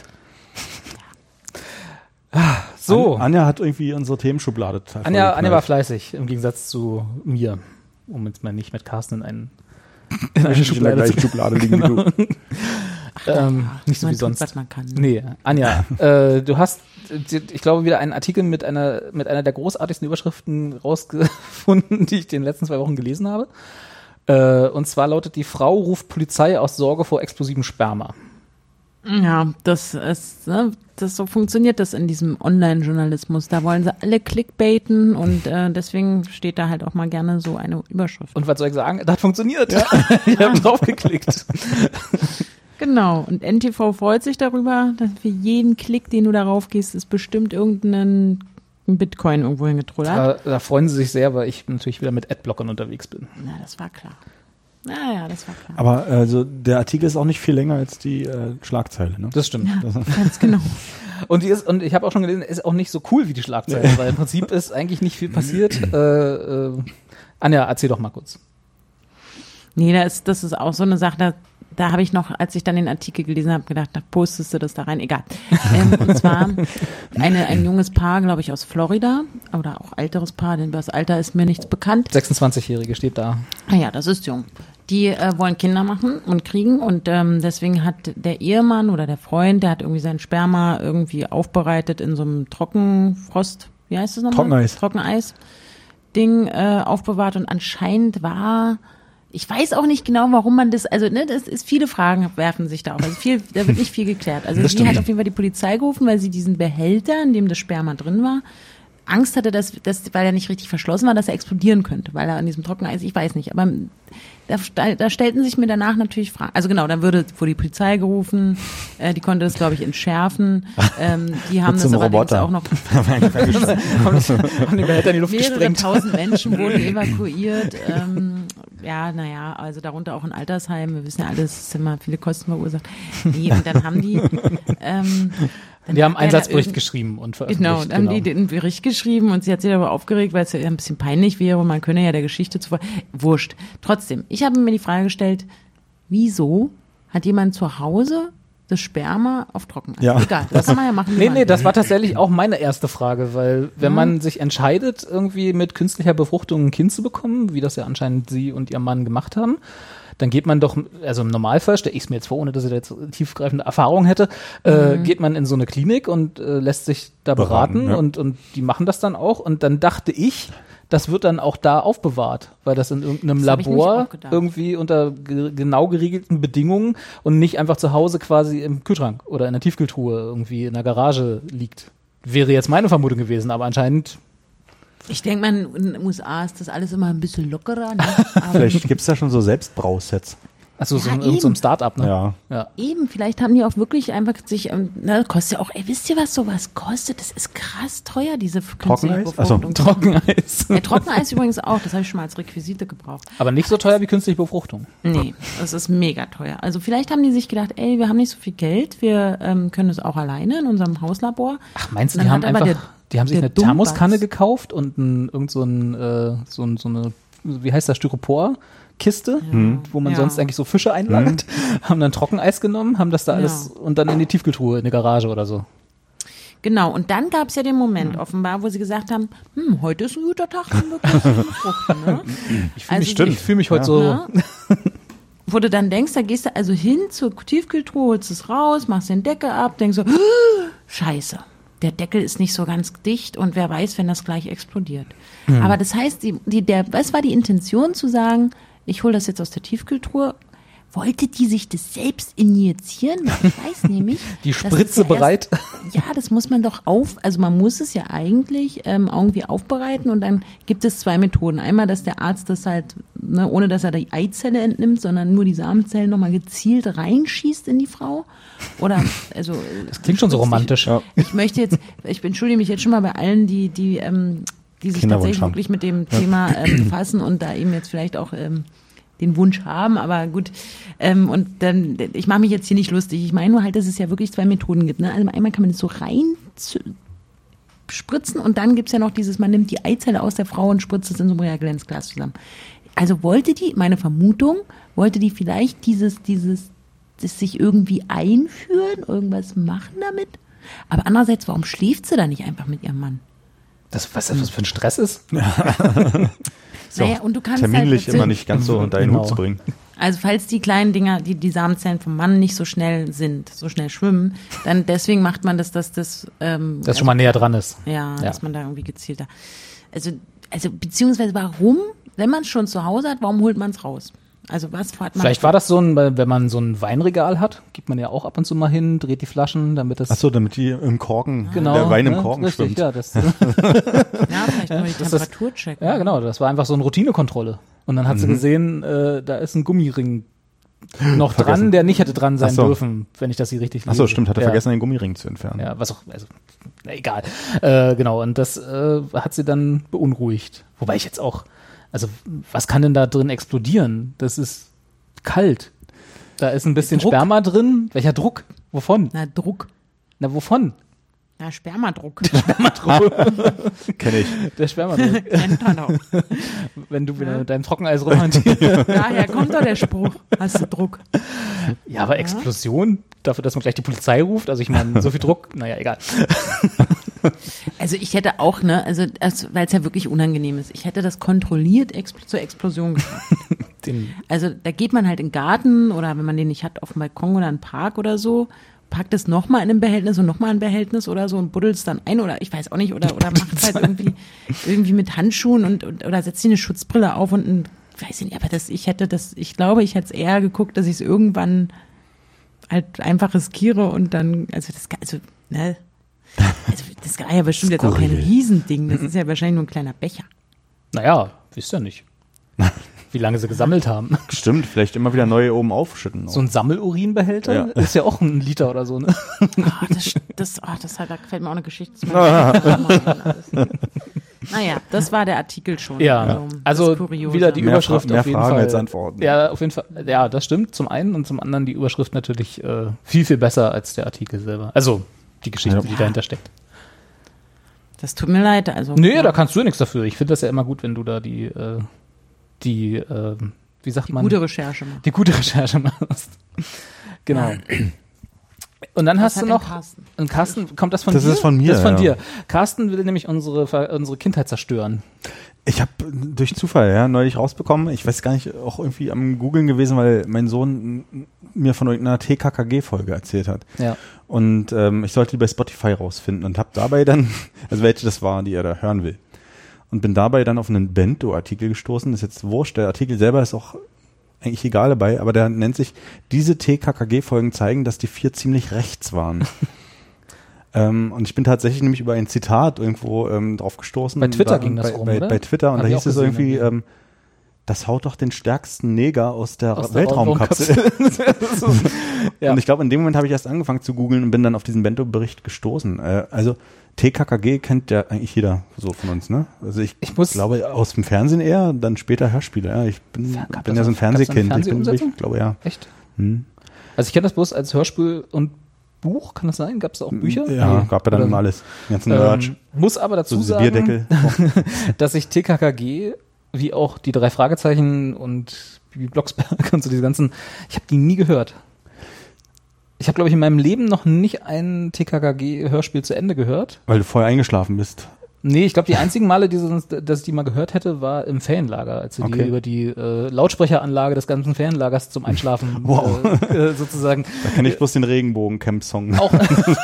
So, Anja hat irgendwie unsere Themenschublade. Anja war fleißig, im Gegensatz zu mir. Um jetzt mal nicht mit Carsten in eine in der Schublade gleichen zu Schublade liegen wie du. nicht so Man wie tut, sonst. was man kann. Nee, Anja, du hast, ich glaube, wieder einen Artikel mit einer der großartigsten Überschriften rausgefunden, die ich in den letzten 2 Wochen gelesen habe. Und zwar lautet: Die Frau ruft Polizei aus Sorge vor explosivem Sperma. Ja, das ist, ne, so funktioniert das in diesem Online-Journalismus. Da wollen sie alle clickbaiten und deswegen steht da halt auch mal gerne so eine Überschrift. Und was soll ich sagen? Das hat funktioniert. Ich habe draufgeklickt. Genau. Und NTV freut sich darüber, dass für jeden Klick, den du darauf gehst, ist bestimmt irgendein Bitcoin irgendwo hingetrullert. Da freuen sie sich sehr, weil ich natürlich wieder mit Adblockern unterwegs bin. Na, das war klar. Ja, das war klar. Aber also der Artikel ist auch nicht viel länger als die Schlagzeile. Ne? Das stimmt. Ganz genau. Und ich habe auch schon gelesen, ist auch nicht so cool wie die Schlagzeile, weil im Prinzip ist eigentlich nicht viel passiert. Anja, erzähl doch mal kurz. Nee, das ist auch so eine Sache, da habe ich noch, als ich dann den Artikel gelesen habe, gedacht, da postest du das da rein, egal. Und zwar ein junges Paar, glaube ich, aus Florida, oder auch älteres Paar, denn über das Alter ist mir nichts bekannt. 26-Jährige steht da. Ah ja, das ist jung. Die wollen Kinder machen und kriegen und deswegen hat der Ehemann oder der Freund, der hat irgendwie sein Sperma irgendwie aufbereitet in so einem Trockenfrost, wie heißt das nochmal? Trockeneis-Ding aufbewahrt und anscheinend ich weiß auch nicht genau, warum man das, also das ist, viele Fragen werfen sich da auf, also da wird nicht viel geklärt. Also sie hat auf jeden Fall die Polizei gerufen, weil sie diesen Behälter, in dem das Sperma drin war, Angst hatte, dass weil er nicht richtig verschlossen war, dass er explodieren könnte, weil er an diesem Trockeneis, ich weiß nicht, aber da stellten sich mir danach natürlich Fragen. Also genau, dann wurde die Polizei gerufen, die konnte das, glaube ich, entschärfen. Die haben das allerdings auch noch haben die Behälter in die Luft gesprengt. Mehrere tausend Menschen wurden evakuiert. Also darunter auch ein Altersheim. Wir wissen ja alles, es sind immer viele Kosten verursacht. Und dann haben die die haben einen Einsatzbericht geschrieben und veröffentlicht. Genau, dann haben die den Bericht geschrieben und sie hat sich aber aufgeregt, weil es ja ein bisschen peinlich wäre und man könne ja der Geschichte zuvor. Wurscht. Trotzdem, ich habe mir die Frage gestellt, wieso hat jemand zu Hause das Sperma auf Trockeneis? Ja. Egal, das kann man ja machen. Nee, das war tatsächlich auch meine erste Frage, weil wenn man sich entscheidet, irgendwie mit künstlicher Befruchtung ein Kind zu bekommen, wie das ja anscheinend sie und ihr Mann gemacht haben, dann geht man doch, also im Normalfall, stelle ich es mir jetzt vor, ohne dass ich da jetzt tiefgreifende Erfahrung hätte, geht man in so eine Klinik und lässt sich da beraten ja. und die machen das dann auch. Und dann dachte ich, das wird dann auch da aufbewahrt, weil das in irgendeinem Labor irgendwie unter genau geregelten Bedingungen und nicht einfach zu Hause quasi im Kühlschrank oder in der Tiefkühltruhe irgendwie in der Garage liegt. Wäre jetzt meine Vermutung gewesen, aber anscheinend... Ich denke mal, in den USA ist das alles immer ein bisschen lockerer. Ne? Vielleicht gibt es da schon so Selbstbrausets. Achso, so ein Start-up, ne? Ja. Eben, vielleicht haben die auch wirklich einfach sich, kostet ja auch, wisst ihr, was sowas kostet? Das ist krass teuer, diese künstliche Befruchtung. Trockeneis. Ja, Trockeneis übrigens auch, das habe ich schon mal als Requisite gebraucht. Aber nicht so teuer wie künstliche Befruchtung. Nee, das ist mega teuer. Also vielleicht haben die sich gedacht, ey, wir haben nicht so viel Geld, wir können es auch alleine in unserem Hauslabor. Ach, meinst du, die haben sich eine Thermoskanne gekauft und so eine, wie heißt das, Styropor-Kiste, wo man sonst eigentlich so Fische einlagert, haben dann Trockeneis genommen, haben das da alles und dann in die Tiefkühltruhe, in die Garage oder so. Genau, und dann gab es ja den Moment offenbar, wo sie gesagt haben, heute ist ein guter Tag, um wirklich zu befruchten. Ne? Ich fühle mich heute so... Ja. Wo du dann denkst, da gehst du also hin zur Tiefkühltruhe, holst es raus, machst den Deckel ab, denkst so, scheiße. Der Deckel ist nicht so ganz dicht und wer weiß, wenn das gleich explodiert. Aber das heißt, was war die Intention zu sagen, ich hole das jetzt aus der Tiefkühltruhe? Wollte die sich das selbst injizieren? Ich weiß nämlich. Die Spritze bereit? Das muss man doch also man muss es ja eigentlich irgendwie aufbereiten und dann gibt es 2 Methoden. Einmal, dass der Arzt das halt, ohne dass er die Eizelle entnimmt, sondern nur die Samenzellen nochmal gezielt reinschießt in die Frau. Oder, also. Das klingt schon so romantisch. Ich entschuldige mich jetzt schon mal bei allen, die sich tatsächlich wirklich mit dem Thema befassen und da eben jetzt vielleicht auch den Wunsch haben, aber gut. Und dann, ich mache mich jetzt hier nicht lustig. Ich meine nur halt, dass es ja wirklich 2 Methoden gibt. Ne? Also einmal kann man das so rein spritzen und dann gibt's ja noch man nimmt die Eizelle aus der Frau und spritzt es in so ein Reagenzglas zusammen. Also meine Vermutung, wollte die vielleicht das sich irgendwie einführen, irgendwas machen damit? Aber andererseits, warum schläft sie da nicht einfach mit ihrem Mann? Was das für ein Stress ist? So, naja, und du kannst terminlich immer nicht ganz so unter einen Hut zu bringen. Also falls die kleinen Dinger, die Samenzellen vom Mann nicht so schnell schwimmen, dann deswegen macht man das schon mal näher dran ist. Ja, dass man da irgendwie gezielter. Also beziehungsweise warum, wenn man es schon zu Hause hat, warum holt man es raus? Also was hat man? Vielleicht war das wenn man so ein Weinregal hat, gibt man ja auch ab und zu mal hin, dreht die Flaschen, damit das... Achso, damit die im Korken, der Wein im Korken richtig, schwimmt. Ja, vielleicht nur die Temperatur checken. Ja, genau, das war einfach so eine Routinekontrolle. Und dann hat sie gesehen, da ist ein Gummiring noch dran, der nicht hätte dran sein dürfen, wenn ich das hier richtig lese. Achso, stimmt, hat er vergessen, den Gummiring zu entfernen. Ja, egal. Genau, und das hat sie dann beunruhigt. Wobei ich jetzt auch... Also, was kann denn da drin explodieren? Das ist kalt. Da ist ein bisschen Druck. Sperma drin. Welcher Druck? Wovon? Druck. Na, wovon? Na, Spermadruck. Kenne ich. Der Spermadruck. Kennt man auch. Wenn du wieder mit deinem Trockeneis rumhantierst. Daher kommt doch der Spruch. Hast du Druck? Ja, aber Explosion, dafür, dass man gleich die Polizei ruft, also ich meine, so viel Druck, naja, egal. Also ich hätte auch, ne, also weil es ja wirklich unangenehm ist, ich hätte das kontrolliert zur Explosion gebracht. Also da geht man halt in den Garten oder wenn man den nicht hat, auf dem Balkon oder einen Park oder so, packt es nochmal in ein Behältnis und nochmal ein Behältnis oder so und buddelt es dann ein oder ich weiß auch nicht, oder macht es halt irgendwie mit Handschuhen und oder setzt sich eine Schutzbrille auf und weiß ich nicht, aber ich glaube, ich hätte es eher geguckt, dass ich es irgendwann halt einfach riskiere und dann, das war ja bestimmt jetzt auch kein Riesending, das ist ja wahrscheinlich nur ein kleiner Becher. Naja, wisst ihr nicht. Wie lange sie gesammelt haben. Stimmt, vielleicht immer wieder neue oben aufschütten. So ein Sammelurinbehälter ist ja auch ein Liter oder so, ne? Da fällt mir auch eine Geschichte zu. Naja, das war der Artikel schon. Ja, also wieder die Überschrift mehr auf jeden Fragen Fall. als Antworten. Ja, auf jeden Fall. Ja, das stimmt zum einen und zum anderen die Überschrift natürlich viel, viel besser als der Artikel selber. Also die Geschichte, die dahinter steckt. Das tut mir leid. Also, nee, da kannst du ja nichts dafür. Ich finde das ja immer gut, wenn du da wie sagt man? Gute Recherche machst. Die gute Recherche machst. Genau. Und dann hast du noch, und Carsten, kommt das von dir? Das ist von mir. Das ist von dir. Carsten will nämlich unsere Kindheit zerstören. Ich habe durch Zufall neulich rausbekommen, ich weiß gar nicht, auch irgendwie am Googlen gewesen, weil mein Sohn mir von irgendeiner TKKG-Folge erzählt hat. Ja. Und ich sollte die bei Spotify rausfinden und habe dabei dann, also welche das war, die er da hören will. Und bin dabei dann auf einen Bento-Artikel gestoßen. Das ist jetzt wurscht, der Artikel selber ist auch eigentlich egal dabei, aber der nennt sich, diese TKKG-Folgen zeigen, dass die 4 ziemlich rechts waren. Und ich bin tatsächlich nämlich über ein Zitat irgendwo drauf gestoßen. Bei Twitter ging das rum, oder? Bei Twitter, und Hab da ich hieß auch es gesehen, irgendwie, das haut doch den stärksten Neger aus der Weltraumkapsel. Ja. Und ich glaube, in dem Moment habe ich erst angefangen zu googeln und bin dann auf diesen Bento-Bericht gestoßen. Also TKKG kennt ja eigentlich jeder so von uns, ne? Also ich glaube aus dem Fernsehen eher, dann später Hörspiele. Ja, ich bin ja so ein Fernsehkind. Ich glaube ja. Echt? Also ich kenne das bloß als Hörspiel und Buch, kann das sein? Gab es da auch Bücher? Ja, gab ja dann immer alles. Den ganzen Merch. Muss aber dazu so sagen, Bierdeckel. dass ich TKKG, wie auch die 3 Fragezeichen und Bibi Blocksberg und so diese ganzen, ich habe die nie gehört. Ich habe, glaube ich, in meinem Leben noch nicht ein TKKG-Hörspiel zu Ende gehört. Weil du vorher eingeschlafen bist. Nee, ich glaube, die einzigen Male, dass ich die mal gehört hätte, war im Ferienlager, als sie die über die Lautsprecheranlage des ganzen Ferienlagers zum Einschlafen sozusagen. Da kenne ich bloß den Regenbogen-Camp-Song. Auch.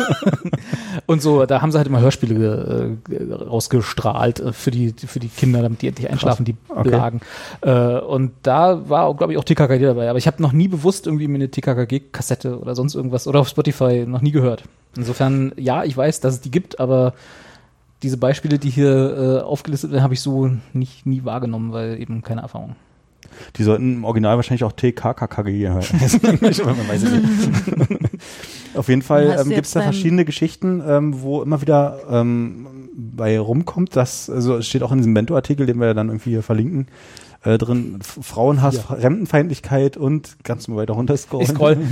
Und so, da haben sie halt immer Hörspiele rausgestrahlt für die Kinder, damit die endlich einschlafen, die Blagen. Und da war, glaube ich, auch TKKG dabei. Aber ich habe noch nie bewusst irgendwie mir eine TKKG-Kassette oder sonst irgendwas oder auf Spotify noch nie gehört. Insofern, ja, ich weiß, dass es die gibt, aber diese Beispiele, die hier aufgelistet werden, habe ich so nie wahrgenommen, weil eben keine Erfahrung. Die sollten im Original wahrscheinlich auch TKKG heißen. Man weiß es nicht. Auf jeden Fall gibt es da verschiedene Geschichten, wo immer wieder bei rumkommt, also es steht auch in diesem Bento-Artikel, den wir ja dann irgendwie hier verlinken, drin, Frauenhass, Fremdenfeindlichkeit und kannst du mal weiter runterscrollen. Ich scroll.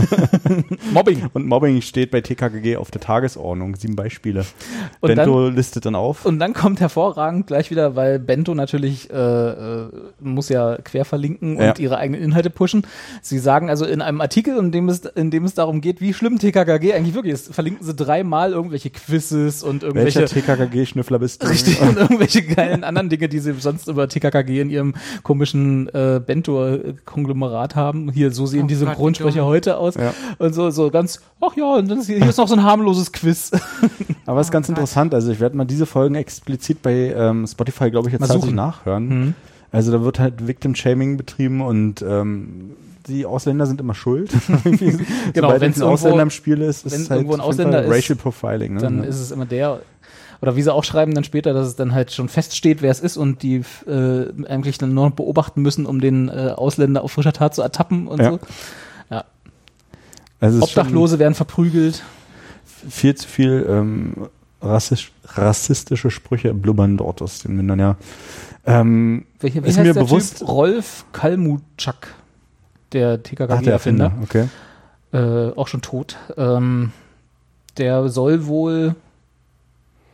Mobbing. Und Mobbing steht bei TKKG auf der Tagesordnung, 7 Beispiele. Und Bento listet dann auf. Und dann kommt hervorragend gleich wieder, weil Bento natürlich muss ja quer verlinken und ihre eigenen Inhalte pushen. Sie sagen also in einem Artikel, in dem es darum geht, wie schlimm TKKG eigentlich wirklich ist, verlinken sie 3-mal irgendwelche Quizzes und irgendwelche... Welcher TKKG-Schnüffler bist du? Richtig, und irgendwelche geilen anderen Dinge, die sie sonst über TKKG in ihrem komischen Bento-Konglomerat haben. Hier, so sehen die Synchronsprecher heute aus. Ja. Und so ganz, ach ja, und dann hier ist noch so ein harmloses Quiz. Aber es ist ganz interessant. Also ich werde mal diese Folgen explizit bei Spotify, glaube ich, jetzt tatsächlich nachhören. Also da wird halt Victim-Shaming betrieben und die Ausländer sind immer schuld. Genau, wenn es ein Ausländer im Spiel ist, wenn halt irgendwo ein Ausländer ist, Racial Profiling. Ne? Dann ist es immer der. Oder wie sie auch schreiben dann später, dass es dann halt schon feststeht, wer es ist und die eigentlich dann nur noch beobachten müssen, um den Ausländer auf frischer Tat zu ertappen und so. Ja. Also Obdachlose werden verprügelt. Viel zu viel rassistische Sprüche blubbern dort aus den Ländern, ja. Wie ist heißt mir der bewusst, Typ? Rolf Kalmuczak, der TKKG-Erfinder. Okay. Auch schon tot. Der soll wohl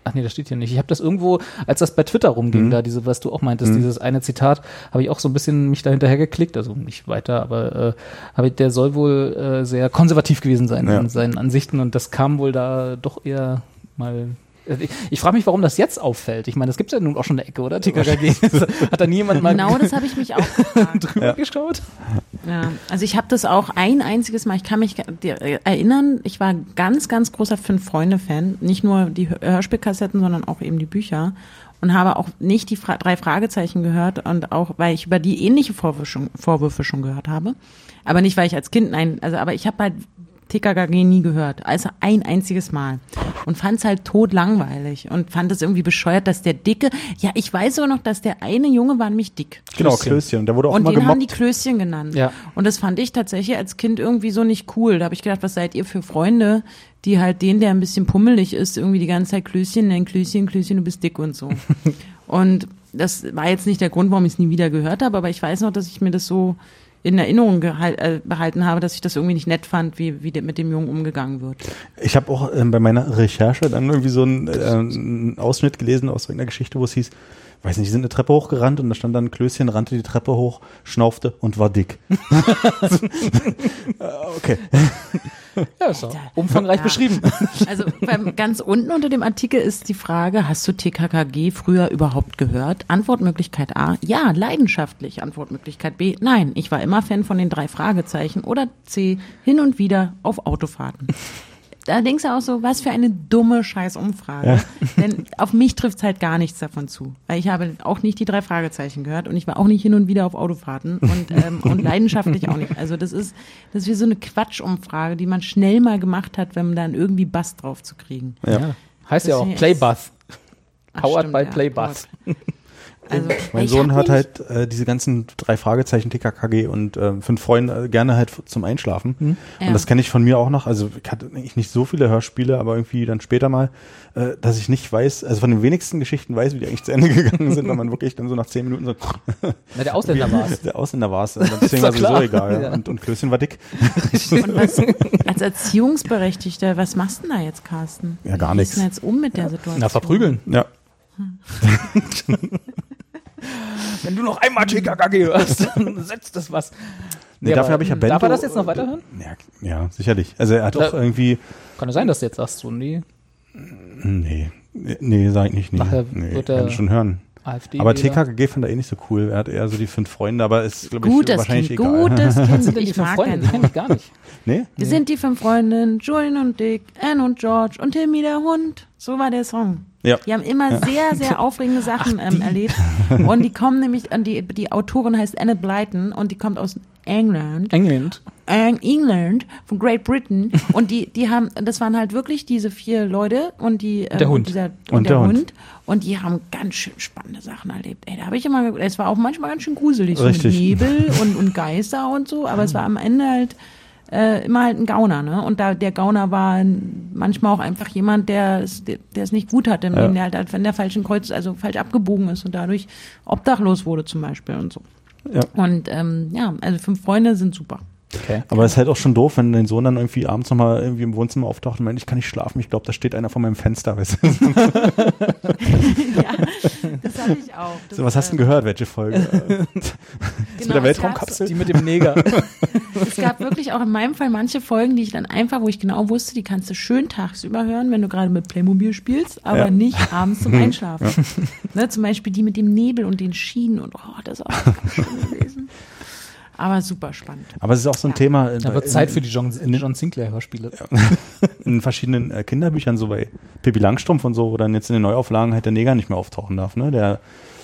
Ach nee, das steht hier nicht. Ich habe das irgendwo, als das bei Twitter rumging, da diese, was du auch meintest, dieses eine Zitat, habe ich auch so ein bisschen mich da hinterher geklickt, also nicht weiter, aber der soll wohl sehr konservativ gewesen sein in seinen Ansichten und das kam wohl da doch eher mal. Ich frage mich, warum das jetzt auffällt. Ich meine, das gibt's ja nun auch schon eine Ecke, oder? TKKG. Hat da niemand mal Genau, das habe ich mich auch gefragt. drüber geschaut? Ja, also ich habe das auch ein einziges Mal, ich kann mich erinnern, ich war ganz, ganz großer Fünf-Freunde-Fan. Nicht nur die Hörspielkassetten, sondern auch eben die Bücher. Und habe auch nicht die drei Fragezeichen gehört und auch, weil ich über die ähnliche Vorwürfe schon gehört habe. Aber nicht, weil ich als Kind, aber ich habe halt TKKG nie gehört, also ein einziges Mal und fand es halt totlangweilig und fand es irgendwie bescheuert, dass der Dicke, ja, ich weiß sogar noch, dass der eine Junge war nämlich dick. Genau, Klößchen. Der wurde auch und immer den gemobbt. haben die Klößchen genannt. Ja. Und das fand ich tatsächlich als Kind irgendwie so nicht cool. Da habe ich gedacht, was seid ihr für Freunde, die halt den, der ein bisschen pummelig ist, irgendwie die ganze Zeit Klößchen nennen, Klößchen, du bist dick und so. Und das war jetzt nicht der Grund, warum ich es nie wieder gehört habe, aber ich weiß noch, dass ich mir das so in Erinnerung behalten habe, dass ich das irgendwie nicht nett fand, wie mit dem Jungen umgegangen wird. Ich habe auch bei meiner Recherche dann irgendwie so einen Ausschnitt gelesen aus irgendeiner Geschichte, wo es hieß, weiß nicht, die sind eine Treppe hochgerannt und da stand dann ein Klößchen, rannte die Treppe hoch, schnaufte und war dick. Okay. Ja, ist doch umfangreich beschrieben. Also ganz unten unter dem Artikel ist die Frage, hast du TKKG früher überhaupt gehört? Antwortmöglichkeit A, ja, leidenschaftlich. Antwortmöglichkeit B, nein, ich war immer Fan von den 3 Fragezeichen. Oder C, hin und wieder auf Autofahrten. Da denkst du auch so, was für eine dumme Scheißumfrage. Ja. Denn auf mich trifft's halt gar nichts davon zu. Weil ich habe auch nicht die 3 Fragezeichen gehört und ich war auch nicht hin und wieder auf Autofahrten und leidenschaftlich auch nicht. Also das ist wie so eine Quatschumfrage, die man schnell mal gemacht hat, wenn man dann irgendwie Bass drauf zu kriegen. Ja. Heißt ja auch Playbass. Powered by Playbass. Also, mein Sohn hat halt diese ganzen 3 Fragezeichen, TKKG und 5 Freunde gerne halt zum Einschlafen. Und das kenne ich von mir auch noch. Also ich hatte eigentlich nicht so viele Hörspiele, aber irgendwie dann später mal, dass ich nicht weiß, also von den wenigsten Geschichten weiß, wie die eigentlich zu Ende gegangen sind, weil man wirklich dann so nach 10 Minuten so. Na, der Ausländer war es. Der Ausländer war es. Deswegen war es sowieso egal. Ja. Und Klößchen war dick. Und was, als Erziehungsberechtigter, was machst du denn da jetzt, Carsten? Ja, gar nichts. Was ist denn jetzt mit der Situation? Na, verprügeln. Ja. Wenn du noch einmal TKKG hörst, dann setzt das was. Nee, dafür habe ich ja Bento. Darf er das jetzt noch weiterhören? Ja, sicherlich. Also er hat auch irgendwie. Kann es sein, dass du jetzt sagst, so, nee, sag ich nicht. Nachher nee, wird kann ich schon hören. AfD aber TKKG fand er eh nicht so cool. Er hat eher so die 5 Freunde, aber ist, glaube ich, wahrscheinlich kind, egal. Gutes Kind, die 5 Freunde, die kenne ich gar nicht. Nee? Wir sind die 5 Freundinnen, Julian und Dick, Anne und George und Timmy der Hund. So war der Song. Ja. Die haben immer sehr, sehr aufregende Sachen erlebt. Und die kommen nämlich, die Autorin heißt Anne Blyton und die kommt aus England, von Great Britain. Und die haben, das waren halt wirklich diese 4 Leute und der Hund. Und der Hund. Und die haben ganz schön spannende Sachen erlebt. Ey, da habe ich immer, es war auch manchmal ganz schön gruselig, so mit Nebel und Geister und so, aber es war am Ende halt immer halt ein Gauner, ne? Und der Gauner war manchmal auch einfach jemand, der es nicht gut hatte, der halt wenn der falsch abgebogen ist und dadurch obdachlos wurde zum Beispiel und so. Ja. Und also 5 Freunde sind super. Okay. Aber es ist halt auch schon doof, wenn dein Sohn dann irgendwie abends nochmal irgendwie im Wohnzimmer auftaucht und meint, ich kann nicht schlafen, ich glaube, da steht einer vor meinem Fenster. Weißt du? Ja, das hatte ich auch. So, was hast du denn gehört, welche Folge? Genau, mit der Weltraumkapsel? Die mit dem Neger. Es gab wirklich auch in meinem Fall manche Folgen, die ich dann einfach, wo ich genau wusste, die kannst du schön tagsüber hören, wenn du gerade mit Playmobil spielst, aber nicht abends zum Einschlafen. Ja. Ne, zum Beispiel die mit dem Nebel und den Schienen und das ist auch ganz schön gewesen. Aber super spannend. Aber es ist auch so ein Thema. Da wird Zeit für die John Sinclair-Hörspiele. In verschiedenen Kinderbüchern, so bei Pippi Langstrumpf und so, wo dann jetzt in den Neuauflagen halt der Neger nicht mehr auftauchen darf. Ne? Der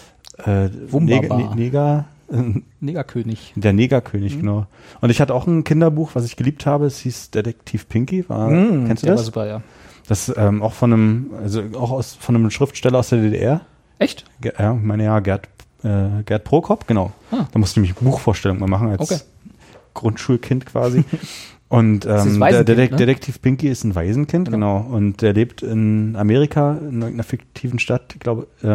Negerkönig. Der Negerkönig, genau. Und ich hatte auch ein Kinderbuch, was ich geliebt habe. Es hieß Detektiv Pinky. Kennst du das? War super, ja. Das auch von einem Schriftsteller aus der DDR. Echt? Ja, ich meine Gerd Prokop, genau. Da musste ich nämlich Buchvorstellung mal machen als Grundschulkind quasi. Und der Detektiv Pinky ist ein Waisenkind, genau. Und der lebt in Amerika, in einer fiktiven Stadt, ich glaube,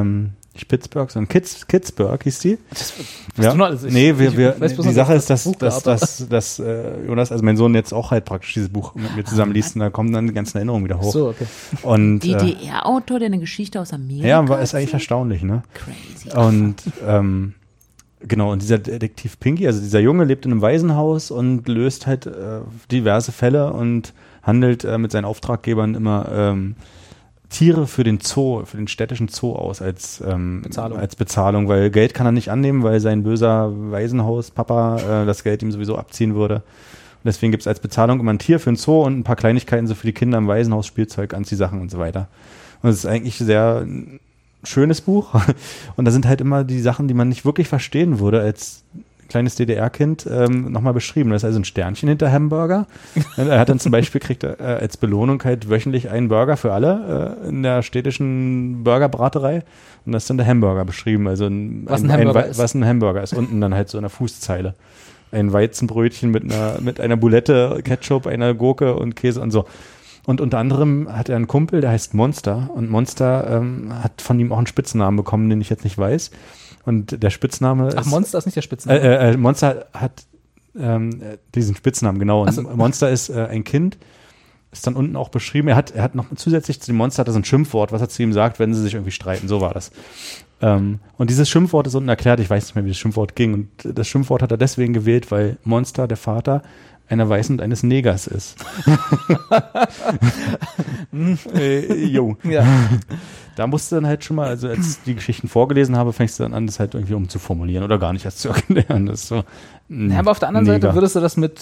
nicht Pittsburgh, sondern Kidsburg hieß die. Ja. Du noch alles? Die Sache ist, dass Jonas, also mein Sohn jetzt auch halt praktisch dieses Buch mit mir zusammen liest und da kommen dann die ganzen Erinnerungen wieder hoch. So, okay. Und DDR-Autor, der eine Geschichte aus Amerika ist eigentlich erstaunlich, ne? Crazy. Und genau, und dieser Detektiv Pinky, also dieser Junge lebt in einem Waisenhaus und löst halt diverse Fälle und handelt mit seinen Auftraggebern immer Tiere für den Zoo, für den städtischen Zoo aus als Bezahlung, weil Geld kann er nicht annehmen, weil sein böser Waisenhaus-Papa das Geld ihm sowieso abziehen würde. Und deswegen gibt es als Bezahlung immer ein Tier für den Zoo und ein paar Kleinigkeiten so für die Kinder im Waisenhaus, Spielzeug, Anziehsachen und so weiter. Und es ist eigentlich sehr schönes Buch. Und da sind halt immer die Sachen, die man nicht wirklich verstehen würde als kleines DDR-Kind, nochmal beschrieben. Da ist also ein Sternchen hinter Hamburger. Er hat dann zum Beispiel, kriegt er als Belohnung halt wöchentlich einen Burger für alle in der städtischen Burgerbraterei. Und da ist dann der Hamburger beschrieben. Also was ein Hamburger ist. Unten dann halt so in der Fußzeile. Ein Weizenbrötchen mit einer Boulette, Ketchup, einer Gurke und Käse und so. Und unter anderem hat er einen Kumpel, der heißt Monster. Und Monster hat von ihm auch einen Spitznamen bekommen, den ich jetzt nicht weiß. Und der Spitzname ist... Monster ist nicht der Spitzname? Monster hat diesen Spitznamen, genau. Und Monster ist ein Kind, ist dann unten auch beschrieben. Er hat noch zusätzlich zu dem Monster hat er so ein Schimpfwort, was er zu ihm sagt, wenn sie sich irgendwie streiten. So war das. Und dieses Schimpfwort ist unten erklärt. Ich weiß nicht mehr, wie das Schimpfwort ging. Und das Schimpfwort hat er deswegen gewählt, weil Monster, der Vater, einer Weißen und eines Negers ist. Jo. Ja. Da musst du dann halt schon mal, also als ich die Geschichten vorgelesen habe, fängst du dann an, das halt irgendwie umzuformulieren oder gar nicht erst zu erklären. Das ist so, ja, aber auf der anderen Seite würdest du das mit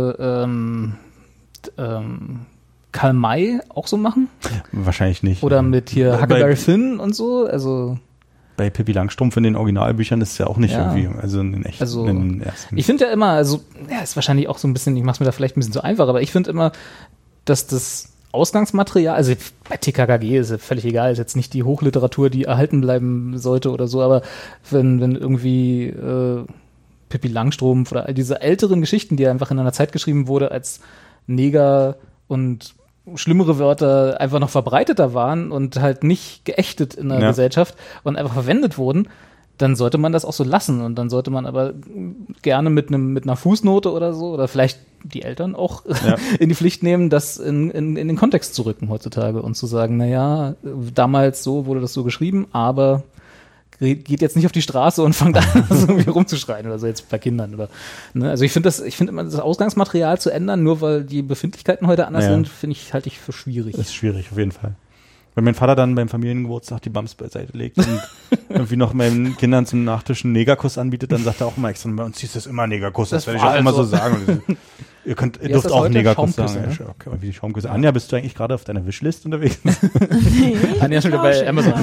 Karl May auch so machen? Wahrscheinlich nicht. Oder mit hier Huckleberry Finn und so? Also bei Pippi Langstrumpf in den Originalbüchern ist es ja auch nicht irgendwie, also in den echten. Also, in den ersten. Ich finde ja immer, also, ja, ist wahrscheinlich auch so ein bisschen, ich mache es mir da vielleicht ein bisschen zu einfach, aber ich finde immer, dass das Ausgangsmaterial, also bei TKKG ist ja völlig egal, ist jetzt nicht die Hochliteratur, die erhalten bleiben sollte oder so, aber wenn irgendwie Pippi Langstrumpf oder all diese älteren Geschichten, die einfach in einer Zeit geschrieben wurde, als Neger und schlimmere Wörter einfach noch verbreiteter waren und halt nicht geächtet in der Gesellschaft und einfach verwendet wurden, dann sollte man das auch so lassen und dann sollte man aber gerne mit einer Fußnote oder so oder vielleicht die Eltern auch in die Pflicht nehmen, das in den Kontext zu rücken heutzutage und zu sagen, naja, damals so wurde das so geschrieben, aber geht jetzt nicht auf die Straße und fangt an, so irgendwie rumzuschreien oder so jetzt bei Kindern oder, ne? Also ich finde immer das Ausgangsmaterial zu ändern, nur weil die Befindlichkeiten heute anders sind, halte ich für schwierig. Das ist schwierig, auf jeden Fall. Wenn mein Vater dann beim Familiengeburtstag die Bums beiseite legt und irgendwie noch meinen Kindern zum Nachtisch einen Negerkuss anbietet, dann sagt er auch immer extra, bei uns hieß das immer Negerkuss, das werde ich auch immer so sagen. Ihr dürft auch Negerkuss sagen. Ne? Okay, wie die Schaumküsse. Anja, bist du eigentlich gerade auf deiner Wishlist unterwegs? Nee, Anja ist schon wieder bei Amazon.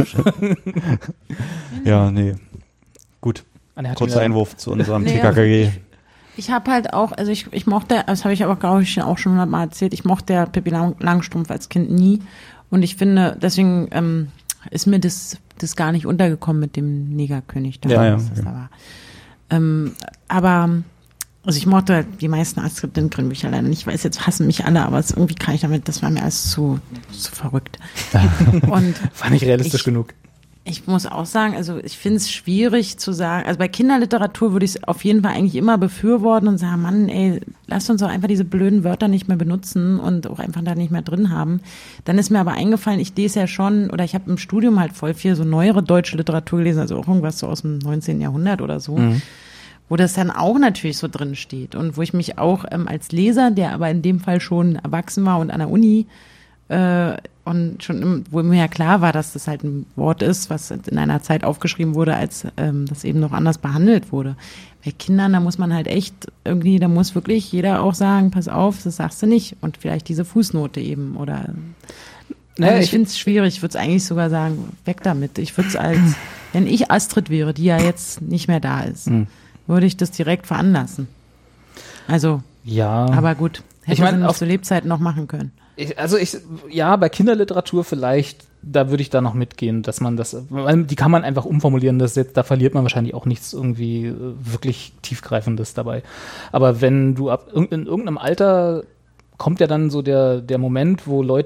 Ja, nee. Gut. Kurzer Einwurf zu unserem TKKG. Ich habe halt auch, also ich mochte, das habe ich aber, glaube ich, auch schon mal erzählt, ich mochte der Pippi Langstrumpf als Kind nie. Und ich finde, deswegen ist mir das gar nicht untergekommen mit dem Negerkönig. Aber also ich mochte halt die meisten Astrid Lindgren-Bücher leider nicht. Ich weiß, jetzt hassen mich alle, aber irgendwie kann ich damit, das war mir alles zu verrückt. Und war nicht realistisch genug. Ich muss auch sagen, also ich finde es schwierig zu sagen, also bei Kinderliteratur würde ich es auf jeden Fall eigentlich immer befürworten und sagen, Mann, ey, lasst uns doch einfach diese blöden Wörter nicht mehr benutzen und auch einfach da nicht mehr drin haben. Dann ist mir aber eingefallen, ich lese ja schon, oder ich habe im Studium halt voll viel so neuere deutsche Literatur gelesen, also auch irgendwas so aus dem 19. Jahrhundert oder so, wo das dann auch natürlich so drin steht und wo ich mich auch als Leser, der aber in dem Fall schon erwachsen war und an der Uni, und schon, wo mir ja klar war, dass das halt ein Wort ist, was in einer Zeit aufgeschrieben wurde, als das eben noch anders behandelt wurde. Bei Kindern, da muss man halt echt irgendwie, da muss wirklich jeder auch sagen, pass auf, das sagst du nicht. Und vielleicht diese Fußnote eben oder. Naja, also ich finde es schwierig, ich würde es eigentlich sogar sagen, weg damit. Ich würde es als, wenn ich Astrid wäre, die ja jetzt nicht mehr da ist, würde ich das direkt veranlassen. Also, ja, aber gut, hätte man auf so Lebzeiten noch machen können. Bei Kinderliteratur vielleicht, da würde ich da noch mitgehen, dass man das, weil die kann man einfach umformulieren, da verliert man wahrscheinlich auch nichts irgendwie wirklich Tiefgreifendes dabei. Aber wenn du in irgendeinem Alter kommt ja dann so der Moment, wo Leute auch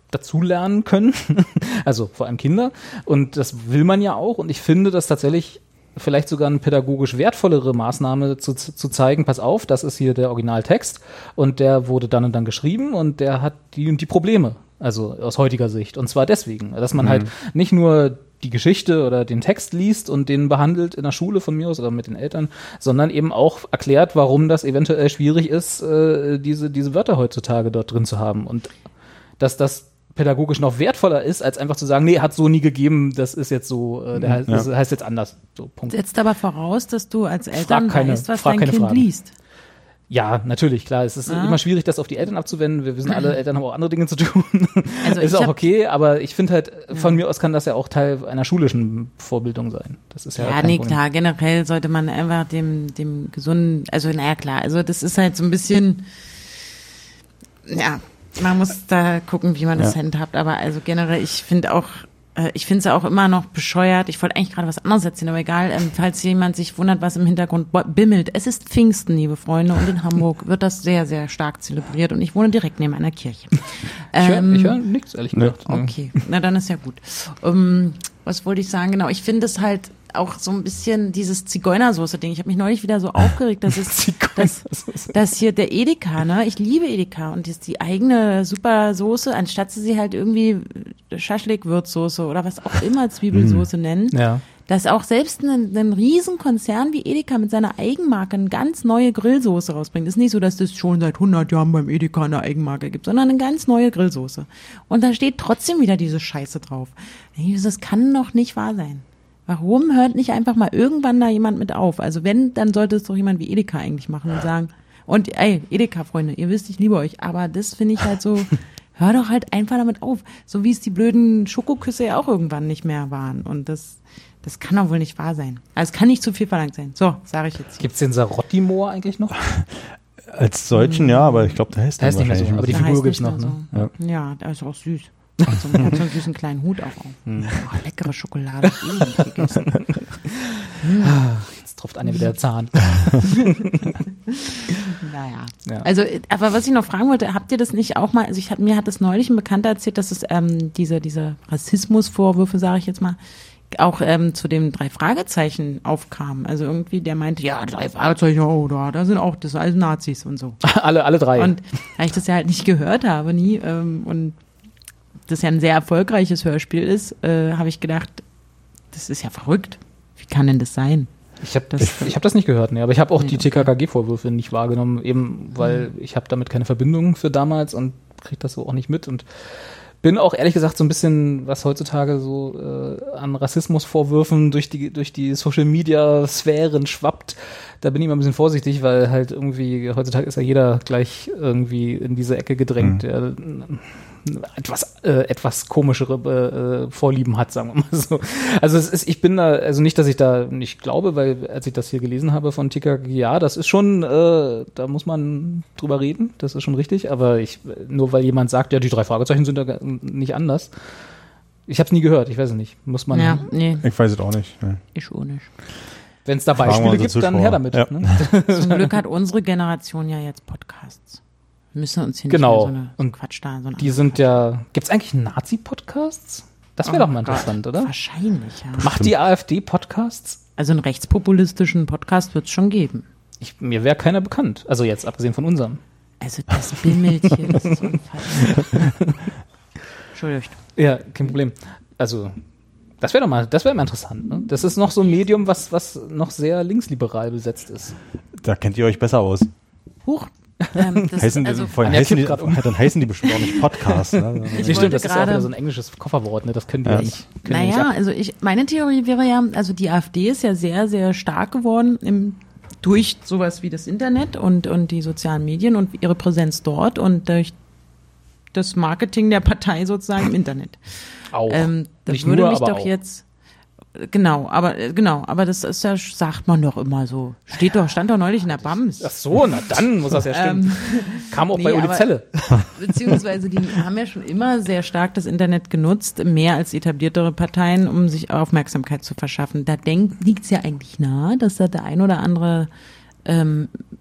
dazulernen können, also vor allem Kinder, und das will man ja auch, und ich finde das tatsächlich vielleicht sogar eine pädagogisch wertvollere Maßnahme zu zeigen, pass auf, das ist hier der Originaltext und der wurde dann und dann geschrieben und der hat die und die Probleme, also aus heutiger Sicht, und zwar deswegen, dass man halt nicht nur die Geschichte oder den Text liest und den behandelt in der Schule von mir aus oder mit den Eltern, sondern eben auch erklärt, warum das eventuell schwierig ist, diese Wörter heutzutage dort drin zu haben, und dass das pädagogisch noch wertvoller ist, als einfach zu sagen, nee, hat so nie gegeben, das ist jetzt so, das heißt jetzt anders. So, Punkt. Setzt aber voraus, dass du als Eltern weißt, was dein keine Kind Fragen. liest. Ja, natürlich, klar. Es ist immer schwierig, das auf die Eltern abzuwenden. Wir wissen alle, Eltern haben auch andere Dinge zu tun. Also ist auch okay, aber ich finde halt, von mir aus kann das ja auch Teil einer schulischen Vorbildung sein. Das ist ja Ja, kein nee, Problem. klar, generell sollte man einfach dem gesunden, also naja, klar, also das ist halt so ein bisschen, ja, man muss da gucken, wie man das handhabt, aber also generell, ich finde es ja auch immer noch bescheuert. Ich wollte eigentlich gerade was anderes erzählen, aber egal, falls jemand sich wundert, was im Hintergrund bimmelt. Es ist Pfingsten, liebe Freunde, und in Hamburg wird das sehr, sehr stark zelebriert und ich wohne direkt neben einer Kirche. Ich höre nichts, ehrlich gesagt. Okay, na dann ist ja gut. Was wollte ich sagen? Genau, ich finde es halt auch so ein bisschen dieses Zigeunersoße-Ding. Ich habe mich neulich wieder so aufgeregt, dass hier der Edeka, ne? Ich liebe Edeka und ist die eigene super Soße, anstatt sie halt irgendwie Schaschlik-Würzsoße oder was auch immer Zwiebelsoße nennen. Ja. Dass auch selbst ein Riesenkonzern wie Edeka mit seiner Eigenmarke eine ganz neue Grillsoße rausbringt. Ist nicht so, dass das schon seit 100 Jahren beim Edeka eine Eigenmarke gibt, sondern eine ganz neue Grillsoße. Und da steht trotzdem wieder diese Scheiße drauf. Das kann doch nicht wahr sein. Warum hört nicht einfach mal irgendwann da jemand mit auf? Also wenn, dann sollte es doch jemand wie Edeka eigentlich machen und sagen, und ey, Edeka-Freunde, ihr wisst, ich liebe euch, aber das finde ich halt so, hör doch halt einfach damit auf. So wie es die blöden Schokoküsse ja auch irgendwann nicht mehr waren. Und das kann doch wohl nicht wahr sein. Also es kann nicht zu viel verlangt sein. So, sage ich jetzt. Gibt's den Sarotti-Moor eigentlich noch? Als solchen, ja, aber ich glaube, der heißt Der heißt nicht mehr so, aber die Der Figur heißt gibt's nicht noch, mehr ne? so. Ja, der ist auch süß. Hat so einen süßen kleinen Hut auch auf. Oh, leckere Schokolade. Nicht gegessen. Jetzt tropft Anja wieder der Zahn. Naja. Ja. Also, aber was ich noch fragen wollte, habt ihr das nicht auch mal, also mir hat das neulich ein Bekannter erzählt, dass es diese Rassismusvorwürfe, sage ich jetzt mal, auch zu den 3 Fragezeichen aufkam. Also irgendwie, der meinte, ja, 3 Fragezeichen, oh, da sind auch, das sind alles Nazis und so. alle 3. Und da ich das ja halt nicht gehört habe, nie, und das ja ein sehr erfolgreiches Hörspiel ist, habe ich gedacht, das ist ja verrückt. Wie kann denn das sein? Ich hab das nicht gehört, ne, aber ich habe auch die TKKG-Vorwürfe nicht wahrgenommen, eben weil ich habe damit keine Verbindung für damals und kriege das so auch nicht mit und bin auch ehrlich gesagt so ein bisschen, was heutzutage so an Rassismusvorwürfen durch die Social-Media-Sphären schwappt, da bin ich mal ein bisschen vorsichtig, weil halt irgendwie heutzutage ist ja jeder gleich irgendwie in diese Ecke gedrängt, der etwas komischere Vorlieben hat, sagen wir mal so. Also ich bin da, also nicht, dass ich da nicht glaube, weil als ich das hier gelesen habe von TKKG, ja, das ist schon, da muss man drüber reden, das ist schon richtig, aber nur weil jemand sagt, ja, die 3 Fragezeichen sind da nicht anders. Ich habe es nie gehört, ich weiß es nicht. Muss man. Ja, nee, Ich weiß es auch nicht. Nee. ich auch nicht. Wenn es da Fragen wir Beispiele unsere gibt, dann Zuschauer. her damit. Ja. Ne? Zum Glück hat unsere Generation ja jetzt Podcasts. Wir müssen uns hier Genau. nicht mehr so Und Quatsch da. So Die sind ja. Gibt's eigentlich Nazi-Podcasts? Das wäre doch mal interessant, oder? Wahrscheinlich, ja. Macht die AfD Podcasts? Also einen rechtspopulistischen Podcast wird es schon geben. Mir wäre keiner bekannt. Also jetzt, abgesehen von unserem. Also das bimmelt hier, das ist unfassbar. Entschuldigt. Ja, kein Problem. Also, das wäre mal interessant. Ne? Das ist noch so ein Medium, was noch sehr linksliberal besetzt ist. Da kennt ihr euch besser aus. Huch. Das Heißen, also, vorhin Anja heißen die, kippt grad dann heißen die bestimmt auch nicht Podcasts. Ne? Ich Nee, wollte stimmt, das ist ja auch gerade- wieder so ein englisches Kofferwort. Ne? Das können die ja nicht. Können die naja, nicht also meine Theorie wäre ja, also die AfD ist ja sehr, sehr stark geworden durch sowas wie das Internet und die sozialen Medien und ihre Präsenz dort und durch das Marketing der Partei sozusagen im Internet. auch. Da Nicht würde nur, mich aber doch auch. jetzt aber das ist ja, sagt man doch immer so. Stand doch neulich in der BAMS. Ach so, na dann muss das ja stimmen. Kam auch bei Uli aber- Zelle. Beziehungsweise die haben ja schon immer sehr stark das Internet genutzt, mehr als etabliertere Parteien, um sich Aufmerksamkeit zu verschaffen. Da liegt es ja eigentlich nahe, dass da der ein oder andere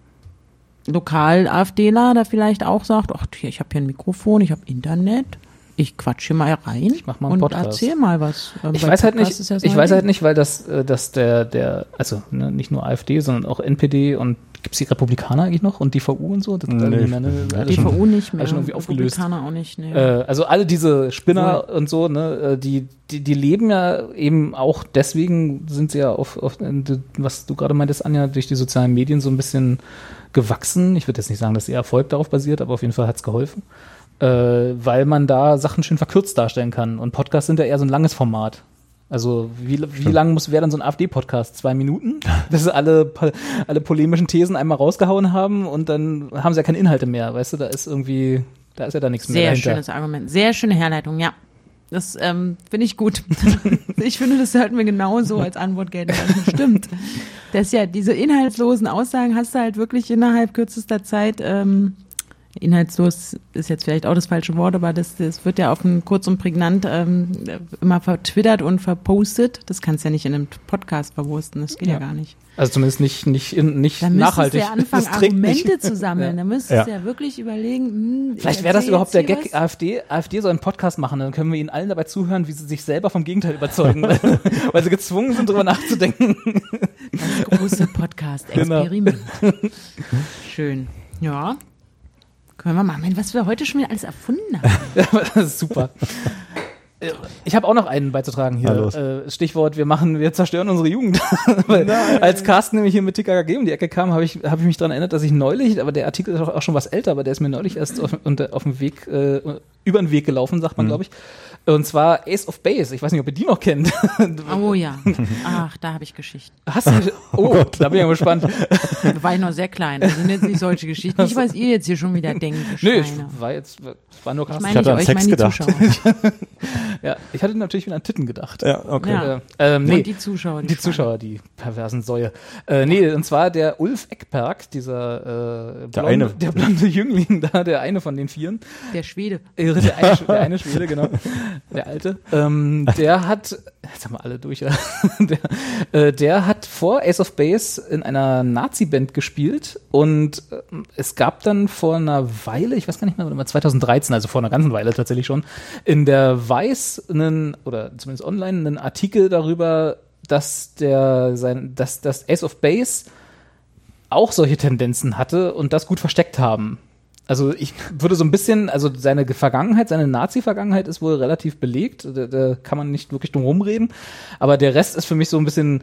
Lokal-AfDler da vielleicht auch sagt, ach, ich habe hier ein Mikrofon, ich habe Internet, ich quatsche mal rein Ich mach mal einen und Podcast. erzähl mal was. Ich Bei weiß halt Podcast nicht, ist ja das ich neue weiß halt Ding. nicht, weil dass der also nicht nur AfD, sondern auch NPD und gibt's die Republikaner eigentlich noch und die VU und so? Das Nee. alle Die schon- VU nicht mehr. alle schon irgendwie aufgelöst. Republikaner auch nicht, nee. Also alle diese Spinner und so, ne, die leben ja eben auch, deswegen sind sie ja auf was du gerade meintest, Anja, durch die sozialen Medien so ein bisschen gewachsen. Ich würde jetzt nicht sagen, dass ihr Erfolg darauf basiert, aber auf jeden Fall hat's geholfen. Weil man da Sachen schön verkürzt darstellen kann. Und Podcasts sind ja eher so ein langes Format. Also wie lang wäre dann so ein AfD-Podcast? 2 Minuten? Bis sie alle polemischen Thesen einmal rausgehauen haben und dann haben sie ja keine Inhalte mehr, weißt du? Da ist ja da nichts mehr Sehr dahinter. schönes Argument. Sehr schöne Herleitung, ja. Das finde ich gut. Ich finde, das sollten wir genauso als Antwort gelten lassen. Stimmt. Das ist ja, diese inhaltslosen Aussagen hast du halt wirklich innerhalb kürzester Zeit, inhaltslos ist jetzt vielleicht auch das falsche Wort, aber das wird ja auf kurz und prägnant immer vertwittert und verpostet. Das kannst du ja nicht in einem Podcast verwursten, das geht ja gar nicht. Also zumindest nicht Dann nachhaltig. müsstest du ja anfangen, Das trägt Argumente nicht. zu sammeln. Dann müsstest du ja wirklich überlegen, Vielleicht wäre das überhaupt der Gag, AfD soll einen Podcast machen, dann können wir ihnen allen dabei zuhören, wie sie sich selber vom Gegenteil überzeugen, weil sie gezwungen sind, darüber nachzudenken. Das große Podcast-Experiment. Schön. Ja. Können wir machen. Mensch, was wir heute schon wieder alles erfunden haben. Das ist super. Ich habe auch noch einen beizutragen hier. Na los. Stichwort, wir zerstören unsere Jugend. Weil als Carsten nämlich hier mit TKKG um die Ecke kam, habe ich mich daran erinnert, dass ich neulich, aber der Artikel ist auch schon was älter, aber der ist mir neulich erst auf dem Weg, über den Weg gelaufen, sagt man, glaube ich. Und zwar Ace of Base. Ich weiß nicht, ob ihr die noch kennt. Oh ja. Ach, da habe ich Geschichten. Hast du? Oh, da bin ich ja gespannt. Da war ich noch sehr klein. Das sind jetzt nicht solche Geschichten. Nicht, was ihr jetzt hier schon wieder denkt. Nö, Schweine. es war nur Ich Carsten. meine hatte nicht an euch, Sex meine die gedacht. Zuschauer. Ja, ich hatte natürlich wieder an Titten gedacht. Ja, okay. Ja. Nee, Und die Zuschauer. die Zuschauer, die perversen Säue. Nee, und zwar der Ulf Ekberg, dieser der blonde Jüngling da, der eine von den Vieren. Der Schwede. Der eine Schwede, genau. Der alte. Der hat, jetzt haben wir alle durch, ja. Der hat vor Ace of Base in einer Nazi-Band gespielt und es gab dann vor einer Weile, ich weiß gar nicht mehr, 2013, also vor einer ganzen Weile tatsächlich schon, in der Weiß oder zumindest online einen Artikel darüber, dass Ace of Base auch solche Tendenzen hatte und das gut versteckt haben. Also ich würde so ein bisschen, also seine Vergangenheit, seine Nazi-Vergangenheit ist wohl relativ belegt, da kann man nicht wirklich drum rumreden, aber der Rest ist für mich so ein bisschen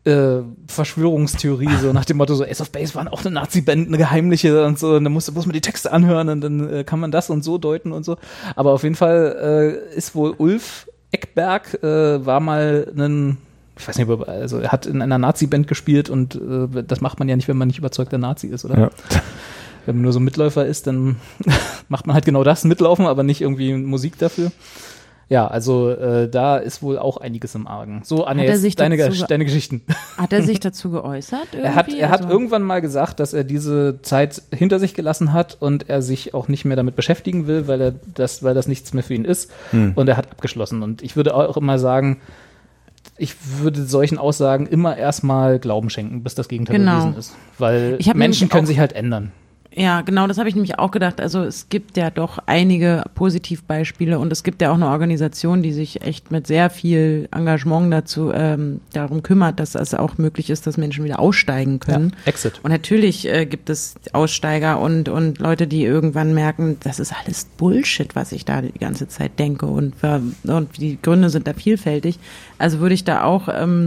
Verschwörungstheorie, so nach dem Motto, so Ace of Base waren auch eine Nazi-Band, eine geheimliche und so, und dann muss man die Texte anhören und dann kann man das und so deuten und so, aber auf jeden Fall ist wohl Ulf Ekberg war mal ich weiß nicht, also er hat in einer Nazi-Band gespielt und das macht man ja nicht, wenn man nicht überzeugter Nazi ist, oder? Ja. Wenn man nur so Mitläufer ist, dann macht man halt genau das, mitlaufen, aber nicht irgendwie Musik dafür. Ja, also da ist wohl auch einiges im Argen. So, Anja, jetzt deine Geschichten. Hat er sich dazu geäußert? Er hat irgendwann mal gesagt, dass er diese Zeit hinter sich gelassen hat und er sich auch nicht mehr damit beschäftigen will, weil das nichts mehr für ihn ist. Und er hat abgeschlossen. Und ich würde auch immer sagen, ich würde solchen Aussagen immer erstmal Glauben schenken, bis das Gegenteil bewiesen ist. Weil Menschen können sich halt ändern. Ja, genau, das habe ich nämlich auch gedacht. Also es gibt ja doch einige Positivbeispiele und es gibt ja auch eine Organisation, die sich echt mit sehr viel Engagement darum kümmert, dass es auch möglich ist, dass Menschen wieder aussteigen können. Ja, Exit. Und natürlich gibt es Aussteiger und Leute, die irgendwann merken, das ist alles Bullshit, was ich da die ganze Zeit denke und die Gründe sind da vielfältig. Also würde ich da auch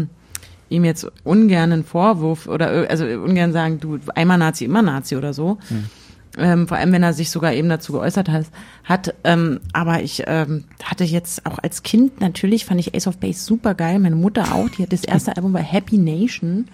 ihm jetzt ungern einen Vorwurf oder also ungern sagen, du einmal Nazi, immer Nazi oder so. Vor allem, wenn er sich sogar eben dazu geäußert hat. Aber ich hatte jetzt auch als Kind, natürlich fand ich Ace of Base super geil. Meine Mutter auch. Die hat das erste Album bei Happy Nation.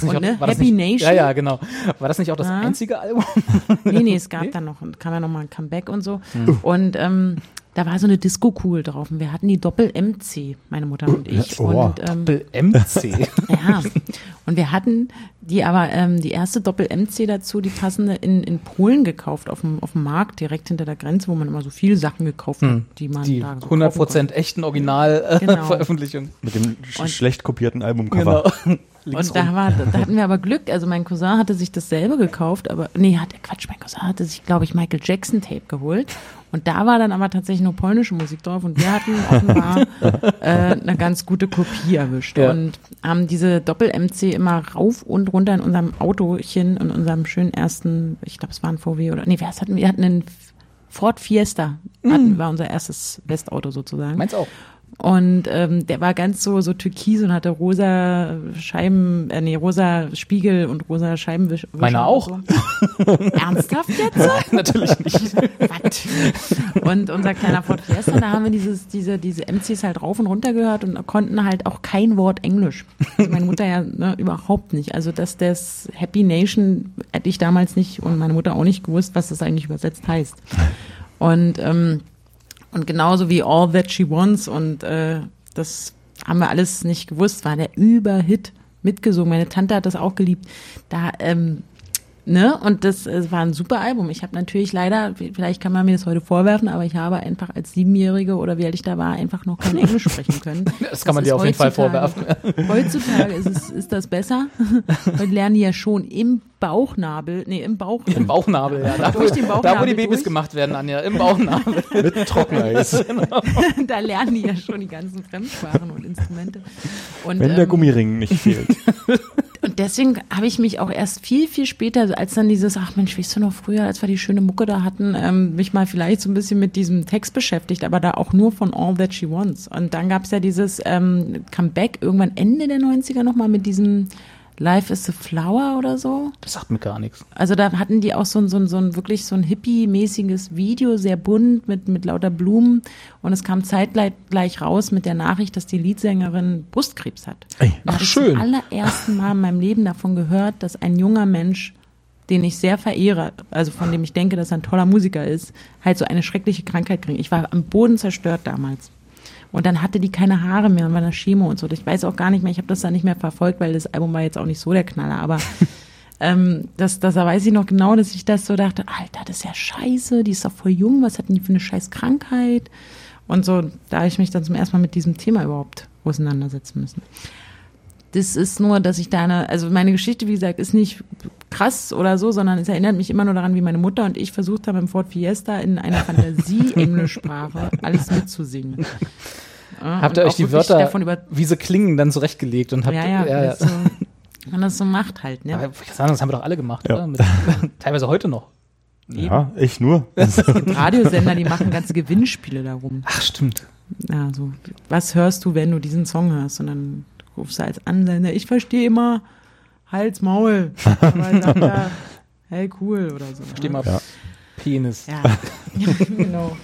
Nation. Ja, genau. War das nicht auch das einzige Album? Nee, es gab dann noch, kam ja noch mal ein Comeback und so. Und da war so eine Disco-Kugel drauf und wir hatten die Doppel-MC, meine Mutter und ich. Doppel-MC? Ja, und wir hatten die aber, die erste Doppel-MC dazu, die passende in Polen gekauft, auf dem Markt, direkt hinter der Grenze, wo man immer so viele Sachen gekauft hat, die man da so 100% echten Original-Veröffentlichung. Mit dem schlecht kopierten Albumcover. Genau. links Und da hatten wir aber Glück. Also mein Cousin hatte sich dasselbe gekauft, aber mein Cousin hatte sich, glaube ich, Michael Jackson Tape geholt. Und da war dann aber tatsächlich nur polnische Musik drauf und wir hatten offenbar eine ganz gute Kopie erwischt und haben diese Doppel-MC immer rauf und runter in unserem Autochen, in unserem schönen ersten, ich glaube es war ein VW oder, nee, was hatten wir? Wir hatten einen Ford Fiesta, war unser erstes Westauto sozusagen. Meins auch. Und der war ganz so türkis und hatte rosa Scheiben, rosa Spiegel und rosa Scheibenwischer. Meiner auch. So. Ernsthaft jetzt? Nein, natürlich nicht. Was? Und unser kleiner Ford Fiesta, da haben wir diese MCs halt rauf und runter gehört und konnten halt auch kein Wort Englisch. Also meine Mutter ja überhaupt nicht. Also das Happy Nation hätte ich damals nicht und meine Mutter auch nicht gewusst, was das eigentlich übersetzt heißt. Und genauso wie All That She Wants und das haben wir alles nicht gewusst, war der Überhit mitgesungen. Meine Tante hat das auch geliebt. Und das war ein super Album. Ich habe natürlich leider, vielleicht kann man mir das heute vorwerfen, aber ich habe einfach als 7-Jährige oder wie alt ich da war, einfach noch kein Englisch sprechen können. Das kann man dir auf jeden Fall vorwerfen. Heutzutage ist das besser. Heute lernen die ja schon im Bauchnabel, Im Bauchnabel, ja. Da, wo die Babys gemacht werden, Anja, im Bauchnabel. Mit Trockeneis. Da lernen die ja schon die ganzen Fremdsprachen und Instrumente. Und, wenn der Gummiring nicht fehlt. Und deswegen habe ich mich auch erst viel, viel später, als dann dieses, ach Mensch, weißt du noch früher, als wir die schöne Mucke da hatten, mich mal vielleicht so ein bisschen mit diesem Text beschäftigt, aber da auch nur von All That She Wants. Und dann gab es ja dieses Comeback irgendwann Ende der 90er nochmal mit diesem Life is a Flower oder so. Das sagt mir gar nichts. Also da hatten die auch so ein wirklich so ein hippie-mäßiges Video, sehr bunt mit lauter Blumen. Und es kam zeitgleich raus mit der Nachricht, dass die Leadsängerin Brustkrebs hat. Ach, schön. Ich habe zum allerersten Mal in meinem Leben davon gehört, dass ein junger Mensch, den ich sehr verehre, also von dem ich denke, dass er ein toller Musiker ist, halt so eine schreckliche Krankheit kriegt. Ich war am Boden zerstört damals. Und dann hatte die keine Haare mehr und war in der Chemo und so. Ich weiß auch gar nicht mehr, ich habe das dann nicht mehr verfolgt, weil das Album war jetzt auch nicht so der Knaller. Aber da weiß ich noch genau, dass ich das so dachte, Alter, das ist ja scheiße, die ist doch voll jung, was hat denn die für eine scheiß Krankheit? Und so, da habe ich mich dann zum ersten Mal mit diesem Thema überhaupt auseinandersetzen müssen. Das ist nur, dass ich also meine Geschichte, wie gesagt, ist nicht krass oder so, sondern es erinnert mich immer nur daran, wie meine Mutter und ich versucht haben, im Ford Fiesta in einer Fantasie-Englischsprache alles mitzusingen. Habt ihr euch die Wörter, wie sie klingen, dann zurechtgelegt und habt ja. So, man das so macht halt, ne? Aber ich sagen, das haben wir doch alle gemacht, oder? Teilweise heute noch. Ja, ich nur. Es gibt Radiosender, die machen ganze Gewinnspiele darum. Ach, stimmt. Ja, so, was hörst du, wenn du diesen Song hörst? Und dann rufst du als Ansender, ich verstehe immer Hals, Maul. Aber ich sag da, hey, cool oder so. Versteh mal Penis. Ja, genau.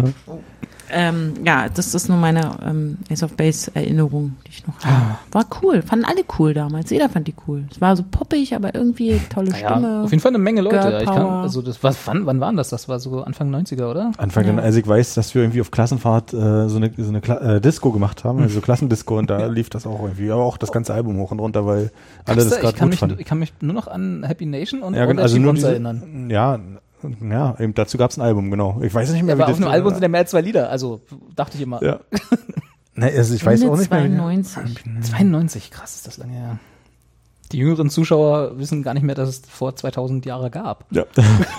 Das ist nur meine Ace of Base Erinnerung, die ich noch habe. War cool, fanden alle cool damals. Jeder fand die cool. Es war so poppig, aber irgendwie tolle Stimme. Auf jeden Fall eine Menge Leute. Wann waren das? Das war so Anfang 90er, oder? Also ich weiß, dass wir irgendwie auf Klassenfahrt so eine Disco gemacht haben, also Klassendisco, und da lief das auch irgendwie, aber auch das ganze Album hoch und runter, weil alle das gerade gut fanden. Ich kann mich nur noch an Happy Nation und also nur erinnern. Ja, eben dazu gab es ein Album, genau. Ich weiß nicht mehr, aber auf einem Album sind ja mehr als 2 Lieder, also dachte ich immer. Ja. Also ich weiß auch nicht 92. mehr. 92, krass, ist das lange her. Die jüngeren Zuschauer wissen gar nicht mehr, dass es vor 2000 Jahre gab. Ja.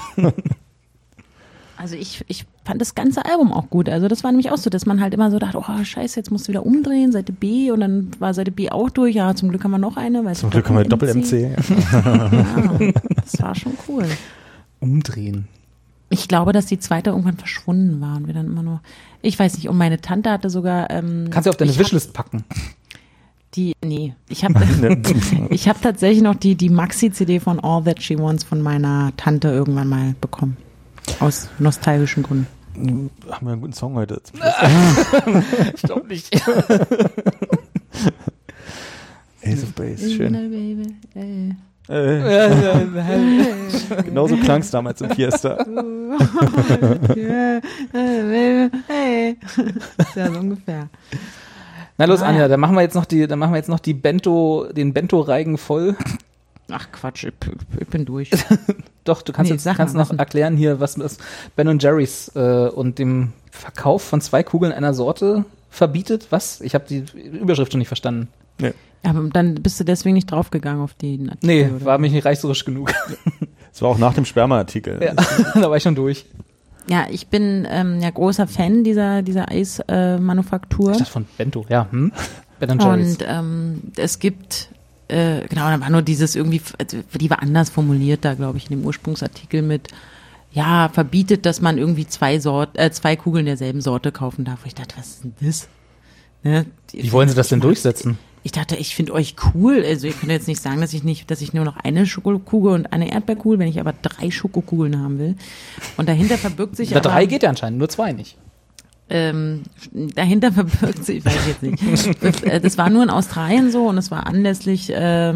Also ich fand das ganze Album auch gut. Also das war nämlich auch so, dass man halt immer so dachte, oh scheiße, jetzt musst du wieder umdrehen, Seite B, und dann war Seite B auch durch. Ja, zum Glück haben wir noch eine. Zum Glück haben wir Doppel-MC. Ja, das war schon cool. Umdrehen. Ich glaube, dass die zweite irgendwann verschwunden war und wir dann immer nur, ich weiß nicht, und meine Tante hatte sogar kannst du auf deine Wishlist packen? Ich habe tatsächlich noch die Maxi-CD von All That She Wants von meiner Tante irgendwann mal bekommen. Aus nostalgischen Gründen. Haben wir einen guten Song heute? Ich glaube nicht. Ace of Base, schön. Baby, Genauso klang es damals im Fiesta. Ja, so ungefähr. Na los, Anja, dann machen wir jetzt noch den Bento-Reigen voll. Ach Quatsch, ich bin durch. Doch, du kannst noch erklären hier, was Ben & Jerry's und dem Verkauf von 2 Kugeln einer Sorte verbietet. Was? Ich habe die Überschrift schon nicht verstanden. Aber dann bist du deswegen nicht draufgegangen auf den Artikel, Nee, oder? war mich nicht reißerisch genug. Das war auch nach dem Sperma-Artikel. Ja, da war ich schon durch. Ja, ich bin ja großer Fan dieser Eismanufaktur. Ich dachte von Bento, ja. Ben Jerry's. Und es gibt, genau, da war nur dieses irgendwie, die war anders formuliert da, glaube ich, in dem Ursprungsartikel mit, ja, verbietet, dass man irgendwie zwei Kugeln derselben Sorte kaufen darf. Ich dachte, was ist denn das? Ne? Wie wollen sie das denn durchsetzen? Ich dachte, ich finde euch cool. Also ihr könnt jetzt nicht sagen, dass ich nur noch eine Schokokugel und eine Erdbeerkugel, wenn ich aber 3 Schokokugeln haben will. Und dahinter verbirgt sich Da 3 geht ja anscheinend, nur 2 nicht. Dahinter verbirgt sich, ich weiß jetzt nicht. Das war nur in Australien so und es war anlässlich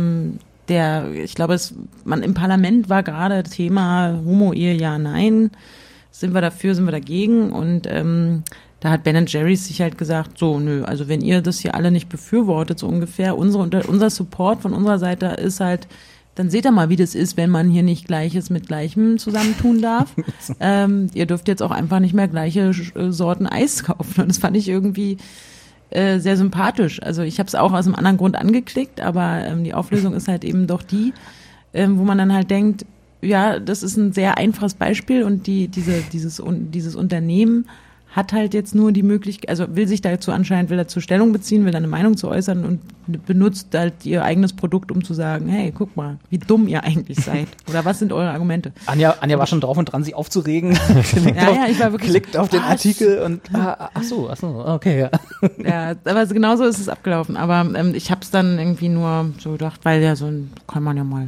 ich glaube, man im Parlament war gerade Thema Homo-Ehe, ja, nein. Sind wir dafür, sind wir dagegen? Und da hat Ben Jerry's sich halt gesagt, so, nö, also wenn ihr das hier alle nicht befürwortet, so ungefähr, unser Support von unserer Seite ist halt, dann seht ihr mal, wie das ist, wenn man hier nicht Gleiches mit Gleichem zusammentun darf. Ihr dürft jetzt auch einfach nicht mehr gleiche Sorten Eis kaufen. Und das fand ich irgendwie sehr sympathisch. Also ich habe es auch aus einem anderen Grund angeklickt, aber die Auflösung ist halt eben doch die, wo man dann halt denkt, ja, das ist ein sehr einfaches Beispiel und dieses Unternehmen hat halt jetzt nur die Möglichkeit, also will dazu Stellung beziehen, will da eine Meinung zu äußern und benutzt halt ihr eigenes Produkt, um zu sagen, hey, guck mal, wie dumm ihr eigentlich seid. Oder was sind eure Argumente? Anja war schon drauf und dran, sich aufzuregen. Ich war wirklich klickt auf den Artikel und ach so, okay, ja. Ja, aber genauso ist es abgelaufen. Aber ich habe es dann irgendwie nur so gedacht, weil ja kann man ja mal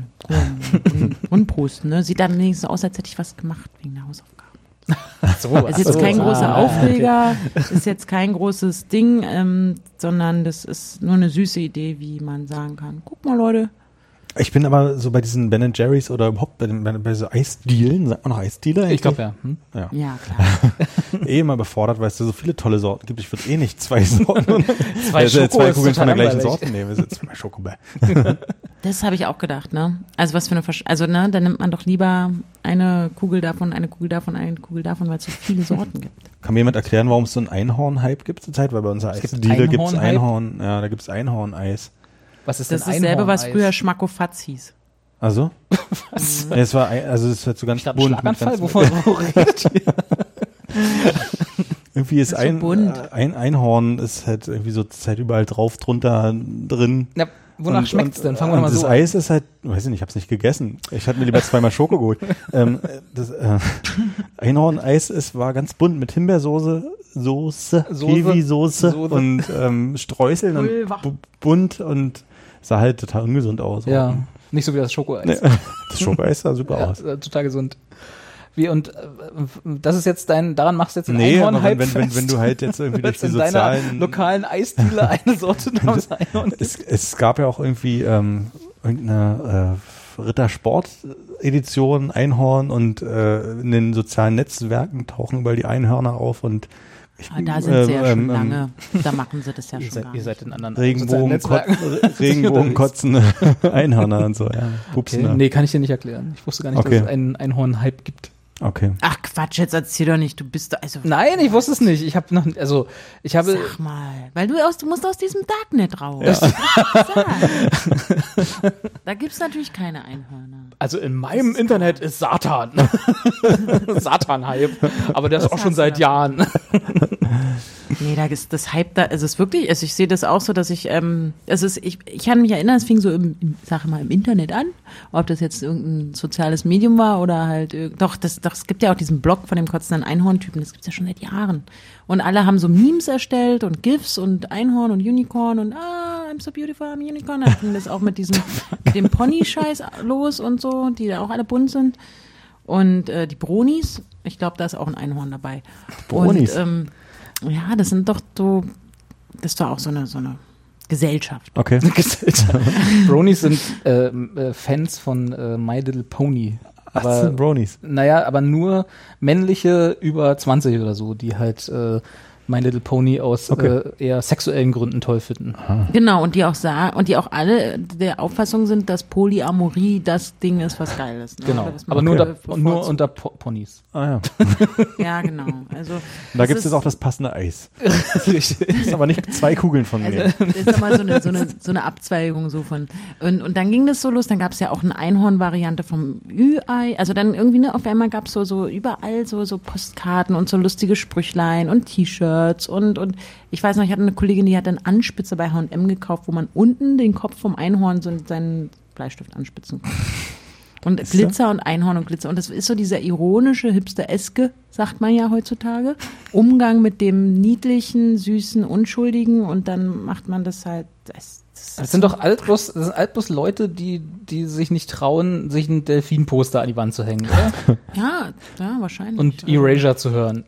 posten, ne? Sieht dann wenigstens aus, als hätte ich was gemacht wegen der Hausaufgaben. Ist jetzt kein großer Aufreger, ist jetzt kein großes Ding, sondern das ist nur eine süße Idee, wie man sagen kann. Guck mal, Leute. Ich bin aber so bei diesen Ben & Jerry's oder überhaupt bei so Eisdielen, sagt man noch Eisdealer? Ich glaube, ja. Ja, klar. Immer befordert, weil es da so viele tolle Sorten gibt. Ich würde nicht 2 Sorten. Zwei Kugeln von der gleichen langweilig. Sorte nehmen. Wir sitzen bei Schokobär. Das habe ich auch gedacht, ne? Also was für eine dann nimmt man doch lieber eine Kugel davon, eine Kugel davon, eine Kugel davon, weil es so viele Sorten gibt. Kann mir jemand erklären, warum es so einen Einhorn-Hype gibt zurzeit? Weil bei unserer Eisdiele gibt es Einhorn, ja, da gibt es Einhorn-Eis. Was ist Das denn ist dasselbe, was Einhorn-Eis? früher Schmackofatz hieß. Also? Was? Ja, es war, also es ist halt so ganz Ich glaube, bunt. Schlaganfall, wovon redet ihr? Irgendwie ist Das ist so bunt. ein Einhorn ist halt irgendwie so Zeit überall drauf, drunter, drin. Na, wonach schmeckt's denn? Fangen wir mal das so Eis ist halt, weiß ich nicht, ich hab's nicht gegessen. Ich hatte mir lieber 2-mal Schoko geholt. Das Einhorn-Eis war ganz bunt mit Himbeersoße, Kiwi-Soße und Streuseln und bunt und sah halt total ungesund aus. Ja, nicht so wie das Schokoeis. Nee, das Schokoeis sah super aus. Total gesund. Das ist jetzt daran machst du jetzt einen Nee, aber Einhorn-Hype wenn du halt jetzt irgendwie durch die in deiner sozialen... lokalen Eisdiele eine Sorte namens Einhorn gibt. Es gab ja auch irgendwie irgendeine Rittersport-Edition, Einhorn und in den sozialen Netzwerken tauchen überall die Einhörner auf und Da sind sie ja schon lange, da machen sie das ja schon gar Ihr nicht. seid in anderen sozialen Netzwerken. Regenbogenkotzende Einhörner und so, ja. Okay. Nee, kann ich dir nicht erklären. Ich wusste gar nicht, dass es einen Einhorn-Hype gibt. Okay. Ach Quatsch, jetzt erzähl doch nicht, du bist doch, also... Nein, ich wusste es nicht. Ich habe Sag mal, weil du musst aus diesem Darknet raus. Ja. Da gibt's natürlich keine Einhörner. Also in meinem Internet ist Satan. Satan-Hype. Aber der ist auch schon seit Jahren. Nee, da ist das Hype da, es ist wirklich, also ich sehe das auch so, dass ich kann mich erinnern, es fing so im Internet an, ob das jetzt irgendein soziales Medium war oder halt, es gibt ja auch diesen Blog von dem kotzenden Einhorn-Typen, das gibt's ja schon seit Jahren. Und alle haben so Memes erstellt und GIFs und Einhorn und Unicorn und I'm so beautiful, I'm a Unicorn. Dann ging das auch mit dem Pony-Scheiß los und so, die da auch alle bunt sind. Und die Bronis, ich glaube, da ist auch ein Einhorn dabei. Bronis? Und ja, das sind doch so, das ist doch auch so eine Gesellschaft. Okay. Bronies sind Fans von My Little Pony. Was sind Bronies? Naja, aber nur männliche über 20 oder so, die halt My Little Pony aus eher sexuellen Gründen toll finden. Genau, und die auch sagen, und die auch alle der Auffassung sind, dass Polyamorie das Ding ist, was geil ist. Ne? Genau, was man aber nur unter Ponys. Ah ja. Ja, genau. Also, Da gibt es jetzt auch das passende Eis. Das ist aber nicht 2 Kugeln von mir. Also, das ist aber so eine Abzweigung so von. Und dann ging das so los, dann gab es ja auch eine Einhorn-Variante vom Ü-Ei. Also dann irgendwie, ne, auf einmal gab es so überall so Postkarten und so lustige Sprüchlein und T-Shirts und ich weiß noch, ich hatte eine Kollegin, die hat einen Anspitzer bei H&M gekauft, wo man unten den Kopf vom Einhorn so seinen Bleistift anspitzen kann. Und Glitzer und Einhorn und Glitzer. Und das ist so dieser ironische, hipster-eske, sagt man ja heutzutage, Umgang mit dem niedlichen, süßen, unschuldigen und dann macht man das halt. Das sind doch altbloß Leute, die sich nicht trauen, sich ein Delfin-Poster an die Wand zu hängen, oder? Ja, wahrscheinlich. Und Erasure zu hören.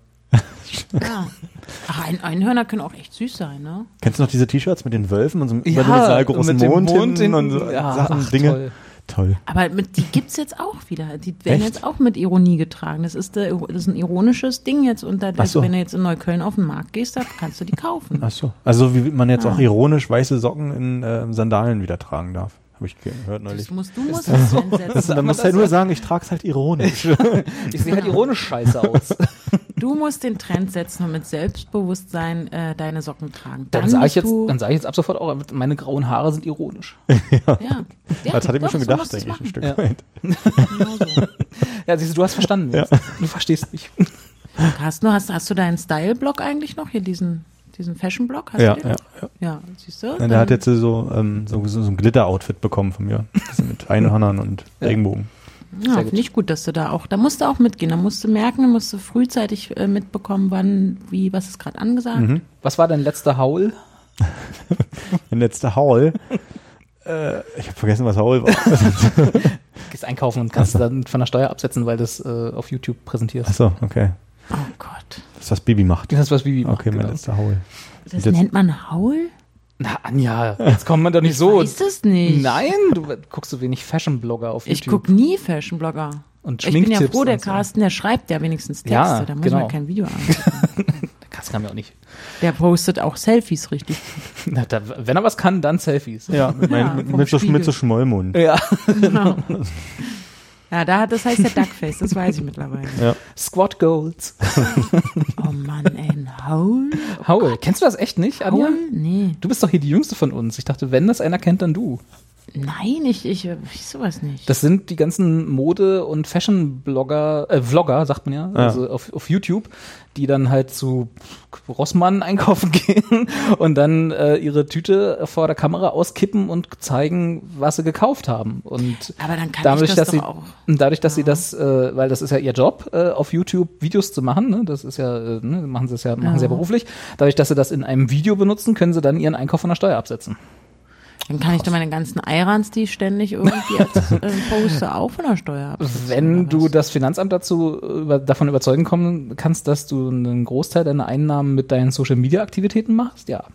Ja. Ach, Einhörner können auch echt süß sein, ne? Kennst du noch diese T-Shirts mit den Wölfen und so einem überdimensional großen Mond hinten und so Sachen, Dinge? Toll. Aber die gibt's jetzt auch wieder. Die werden jetzt auch mit Ironie getragen. Das ist ein ironisches Ding jetzt. Und wenn du jetzt in Neukölln auf den Markt gehst, da kannst du die kaufen. Ach so. Also wie man jetzt auch ironisch weiße Socken in Sandalen wieder tragen darf. Habe ich gehört neulich. Du musst das einsetzen. Dann musst du halt nur sagen, ich trage es halt ironisch. Ich sehe halt ironisch scheiße aus. Du musst den Trend setzen und mit Selbstbewusstsein deine Socken tragen. Dann sage ich jetzt ab sofort auch, meine grauen Haare sind ironisch. Ja. Das hatte ich mir schon gedacht, denke ich, ein Stück weit. Genau so. Ja, siehst du, hast verstanden jetzt. Du verstehst mich. Hast du deinen Style-Blog eigentlich noch hier, diesen Fashion-Blog? Ja, siehst du? Der hat jetzt so ein Glitter-Outfit bekommen von mir. Mit Einhörnern und Regenbogen. Ja, finde ich gut, dass du da musst du auch mitgehen. Da musst du merken, musst du frühzeitig mitbekommen, was ist gerade angesagt. Mhm. Was war dein letzter Haul? Mein letzter Haul? Ich habe vergessen, was Haul war. Gehst einkaufen und kannst dann von der Steuer absetzen, weil du es auf YouTube präsentierst. Ach so, okay. Oh Gott. Das ist, was Bibi macht. Das ist, was Bibi macht. Okay, mein letzter Haul. Das nennt man Haul? Na, Anja, jetzt kommt man doch nicht so. Ich weiß das nicht. Nein, du guckst so wenig Fashion-Blogger auf YouTube. Ich gucke nie Fashion-Blogger. Und ich bin ja Schminktipps froh, der und so. Carsten, der schreibt ja wenigstens Texte. Ja, da muss genau. man kein Video angucken. Der Carsten kann mir auch nicht. Der postet auch Selfies, richtig. Na, wenn er was kann, dann Selfies. Ja, mit so Schmollmund. Ja. Genau. Ja, das heißt ja Duckface, das weiß ich mittlerweile. Ja. Squad Goals. Oh Mann, ey, ein Haul? Haul. Kennst du das echt nicht, Anja? Haul? Nee. Du bist doch hier die Jüngste von uns. Ich dachte, wenn das einer kennt, dann du. Nein, ich sowas nicht. Das sind die ganzen Mode- und Fashion-Blogger, Vlogger, sagt man ja, also auf YouTube, die dann halt zu Rossmann einkaufen gehen und dann ihre Tüte vor der Kamera auskippen und zeigen, was sie gekauft haben. Und aber dann kann dadurch, ich das dass sie, doch auch. dadurch, dass sie das, weil das ist ja ihr Job, auf YouTube Videos zu machen, ne? Das ist ja, machen sie ja beruflich. Dadurch, dass sie das in einem Video benutzen, können sie dann ihren Einkauf von der Steuer absetzen. Dann kann ich doch meine ganzen Eirans, die ständig irgendwie als poste, auch von der Steuer absetzen. Wenn du das Finanzamt davon überzeugen kommen kannst, dass du einen Großteil deiner Einnahmen mit deinen Social-Media-Aktivitäten machst, ja.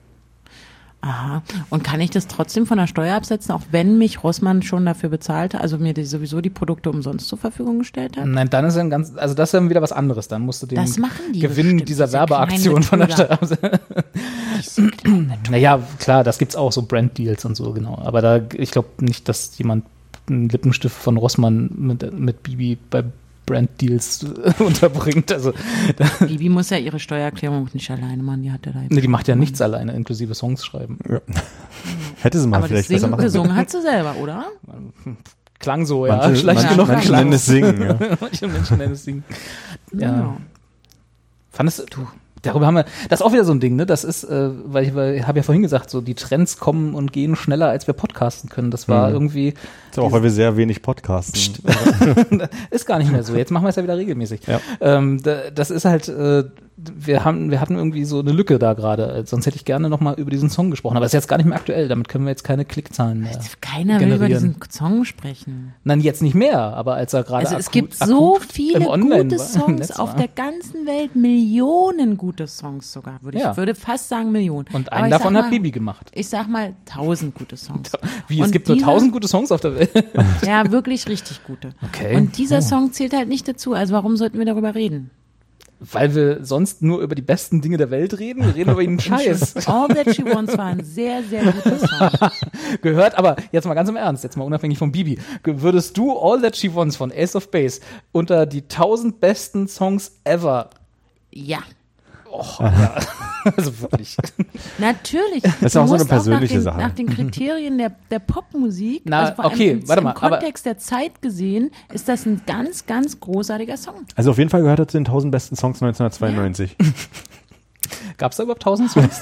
Aha. Und kann ich das trotzdem von der Steuer absetzen, auch wenn mich Rossmann schon dafür bezahlt hat, also mir sowieso die Produkte umsonst zur Verfügung gestellt hat? Nein, dann ist das ist dann wieder was anderes. Dann musst du den Das machen die Gewinn bestimmt, dieser diese Werbeaktion von der kleinen Steuer absetzen. Naja, klar, das gibt's auch, so Brand-Deals und so, genau. Aber ich glaube nicht, dass jemand einen Lippenstift von Rossmann mit Bibi bei Brand-Deals unterbringt. Also, Bibi muss ja ihre Steuererklärung nicht alleine machen, die hat ja da jetzt. Nee, die macht ja nichts alleine, inklusive Songs schreiben. Ja. Hätte sie mal aber vielleicht das besser machen gesungen hat sie selber, oder? Klang so, ja. Manche Menschen nennen es Singen. Ja. Manche Menschen nennen es Singen. Ja. Fandest du, darüber haben wir, das ist auch wieder so ein Ding, ne? Das ist, weil ich habe ja vorhin gesagt, so die Trends kommen und gehen schneller, als wir podcasten können. Das war irgendwie. Das ist auch, weil wir sehr wenig podcasten. Ist gar nicht mehr so. Jetzt machen wir es ja wieder regelmäßig. Ja. Das ist halt, wir hatten irgendwie so eine Lücke da gerade. Sonst hätte ich gerne nochmal über diesen Song gesprochen. Aber das ist jetzt gar nicht mehr aktuell. Damit können wir jetzt keine Klickzahlen mehr Keiner will über diesen Song sprechen. Nein, jetzt nicht mehr. Aber als er gerade es gibt so viele gute Songs auf auf der ganzen Welt. Millionen gute Songs sogar. Ich würde fast sagen Millionen. Und einen davon hat Bibi gemacht. Ich sag mal 1000 gute Songs. Wie, es gibt nur 1000 gute Songs auf der Welt? Ja, wirklich richtig gute. Okay. Und dieser Song zählt halt nicht dazu. Also warum sollten wir darüber reden? Weil wir sonst nur über die besten Dinge der Welt reden. Wir reden über den Scheiß. All That She Wants war ein sehr, sehr guter Song. Gehört, aber jetzt mal ganz im Ernst, jetzt mal unabhängig von Bibi. Würdest du All That She Wants von Ace of Base unter die 1000 besten Songs ever? Ja. Och, ja. Also wirklich. Natürlich. Das ist auch so eine persönliche Sache. Nach den Kriterien der Popmusik, Na, vor allem okay, warte mal. im Kontext der Zeit gesehen, ist das ein ganz, ganz großartiger Song. Also auf jeden Fall gehört er zu den 1000 besten Songs 1992. Ja. Gab es da überhaupt 1000 Songs?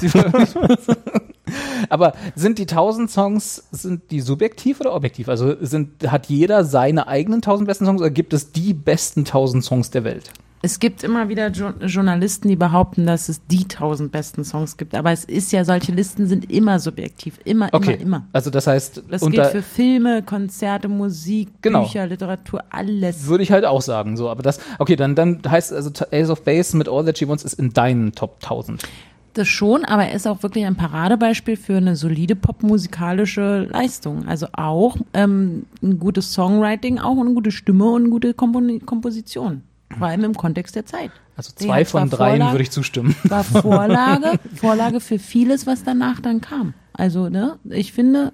Aber sind die 1000 Songs, sind die subjektiv oder objektiv? Also hat jeder seine eigenen 1000 besten Songs oder gibt es die besten 1000 Songs der Welt? Es gibt immer wieder Journalisten, die behaupten, dass es die 1000 besten Songs gibt. Aber es ist ja, solche Listen sind immer subjektiv. Immer. Also das heißt, das gilt für Filme, Konzerte, Musik, Bücher, Literatur, alles. Würde ich halt auch sagen. So, aber das, okay, dann heißt also Ace of Base mit All That She Wants ist in deinen Top 1000. Das schon, aber er ist auch wirklich ein Paradebeispiel für eine solide popmusikalische Leistung. Also auch ein gutes Songwriting, auch eine gute Stimme und eine gute Komposition. Vor allem im Kontext der Zeit. Also 2 von 3 würde ich zustimmen. War Vorlage für vieles, was danach dann kam. Also, ne, ich finde,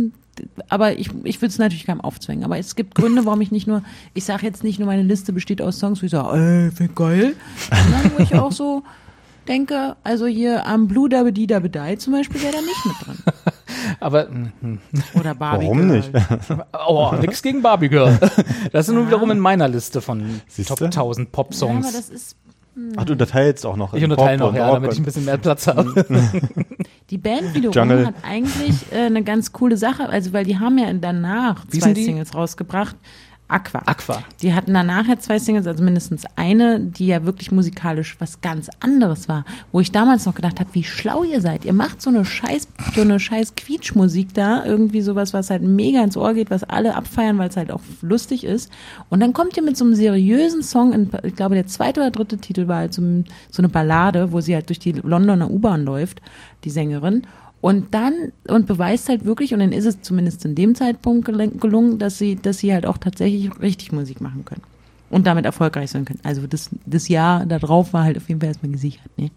aber ich würde es natürlich keinem aufzwängen. Aber es gibt Gründe, warum ich sage jetzt nicht nur, meine Liste besteht aus Songs, wo ich sage, wie geil. Sondern wo ich auch so denke, also hier am Blue Dabba-Dee Dabba-Die zum Beispiel wäre da nicht mit drin. Aber oder Barbie Warum Girl. nicht? Oh, nix gegen Barbie Girl. Das ist nun wiederum in meiner Liste von Top 1000 Pop-Songs. Ja, aber das ist Ach, du unterteilst auch noch. Ich unterteile noch, ja, damit ich ein bisschen mehr Platz habe. Die Band wiederum hat eigentlich eine ganz coole Sache, also weil die haben ja danach 2 Singles rausgebracht. Aqua. Die hatten danach ja 2 Singles, also mindestens eine, die ja wirklich musikalisch was ganz anderes war. Wo ich damals noch gedacht habe, wie schlau ihr seid. Ihr macht so eine scheiß Quietschmusik da, irgendwie sowas, was halt mega ins Ohr geht, was alle abfeiern, weil es halt auch lustig ist. Und dann kommt ihr mit so einem seriösen Song, ich glaube der 2. oder 3. Titel war halt so eine Ballade, wo sie halt durch die Londoner U-Bahn läuft, die Sängerin. Und beweist halt wirklich, und dann ist es zumindest in dem Zeitpunkt gelungen, dass sie halt auch tatsächlich richtig Musik machen können. Und damit erfolgreich sein können. Also das Jahr da drauf war halt auf jeden Fall erstmal gesichert, ne?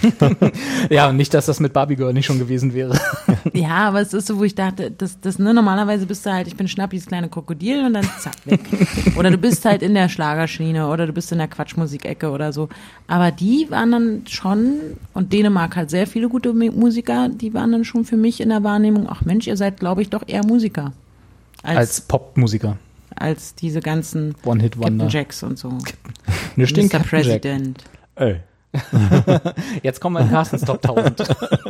Ja, und nicht, dass das mit Barbie Girl nicht schon gewesen wäre. Ja, aber es ist so, wo ich dachte, normalerweise bist du halt, ich bin Schnappis kleine Krokodil und dann zack, weg. Oder du bist halt in der Schlagerschiene oder du bist in der Quatschmusikecke oder so. Aber die waren dann schon, und Dänemark hat sehr viele gute Musiker, die waren dann schon für mich in der Wahrnehmung, ach Mensch, ihr seid, glaube ich, doch eher Musiker. Als Popmusiker. Als diese ganzen One-Hit-Wonder. Captain Jacks und so. Mr. President. Ey. Jetzt kommen wir in Carstens Top 1000.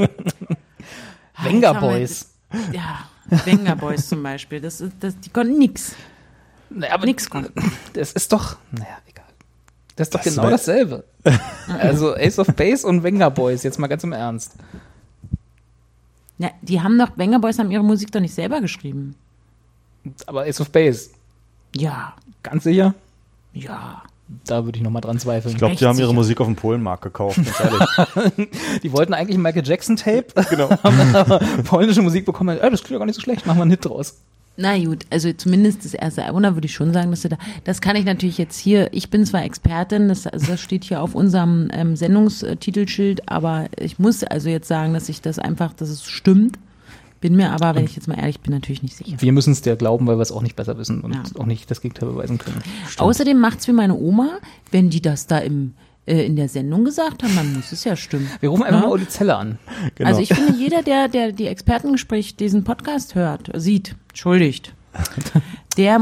Venga Boys. Ja, Venga Boys zum Beispiel. Die konnten nix. Naja, aber nix konnten. Das ist doch, egal. Das ist doch genau dasselbe. Also Ace of Base und Venga Boys, jetzt mal ganz im Ernst. Ja, Venga Boys haben ihre Musik doch nicht selber geschrieben. Aber Ace of Base. Ja. Ganz sicher? Ja. Da würde ich nochmal dran zweifeln. Ich glaube, die haben ihre Musik auf dem Polenmarkt gekauft, ganz ehrlich. Die wollten eigentlich ein Michael Jackson-Tape, genau. haben aber polnische Musik bekommen. Das klingt ja gar nicht so schlecht, machen wir einen Hit draus. Na gut, also zumindest das erste Album, da würde ich schon sagen, dass das kann ich natürlich jetzt hier, ich bin zwar Expertin, das steht hier auf unserem Sendungstitelschild, aber ich muss also jetzt sagen, dass es stimmt. Bin mir aber, wenn ich jetzt mal ehrlich bin, natürlich nicht sicher. Wir müssen es dir glauben, weil wir es auch nicht besser wissen und auch nicht das Gegenteil beweisen können. Stimmt. Außerdem macht's wie meine Oma, wenn die das da in der Sendung gesagt haben, dann muss es ja stimmen. Wir rufen einfach mal Uli Zeller an. Genau. Also ich finde, jeder, der die Expertengespräche, diesen Podcast sieht, der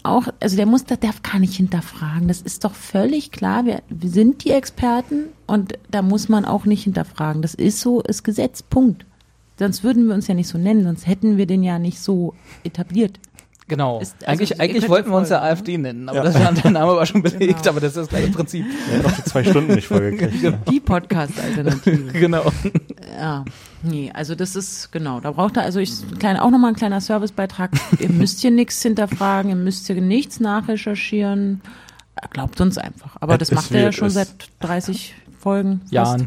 darf gar nicht hinterfragen. Das ist doch völlig klar. Wir sind die Experten und da muss man auch nicht hinterfragen. Das ist so, ist Gesetz, Punkt. Sonst würden wir uns ja nicht so nennen, sonst hätten wir den ja nicht so etabliert. Genau. Eigentlich wollten wir uns ja AfD nennen, aber der Name war schon belegt, aber das ist das gleiche Prinzip. Wir haben noch die 2 Stunden nicht vollgekriegt. Die Podcast-Alternative. Genau. Ja, nee, also das ist, genau, da braucht er, auch nochmal ein kleiner Servicebeitrag. Ihr müsst hier nichts hinterfragen, ihr müsst hier nichts nachrecherchieren. Glaubt uns einfach. Aber das macht er ja schon seit 30 Folgen. Jahren.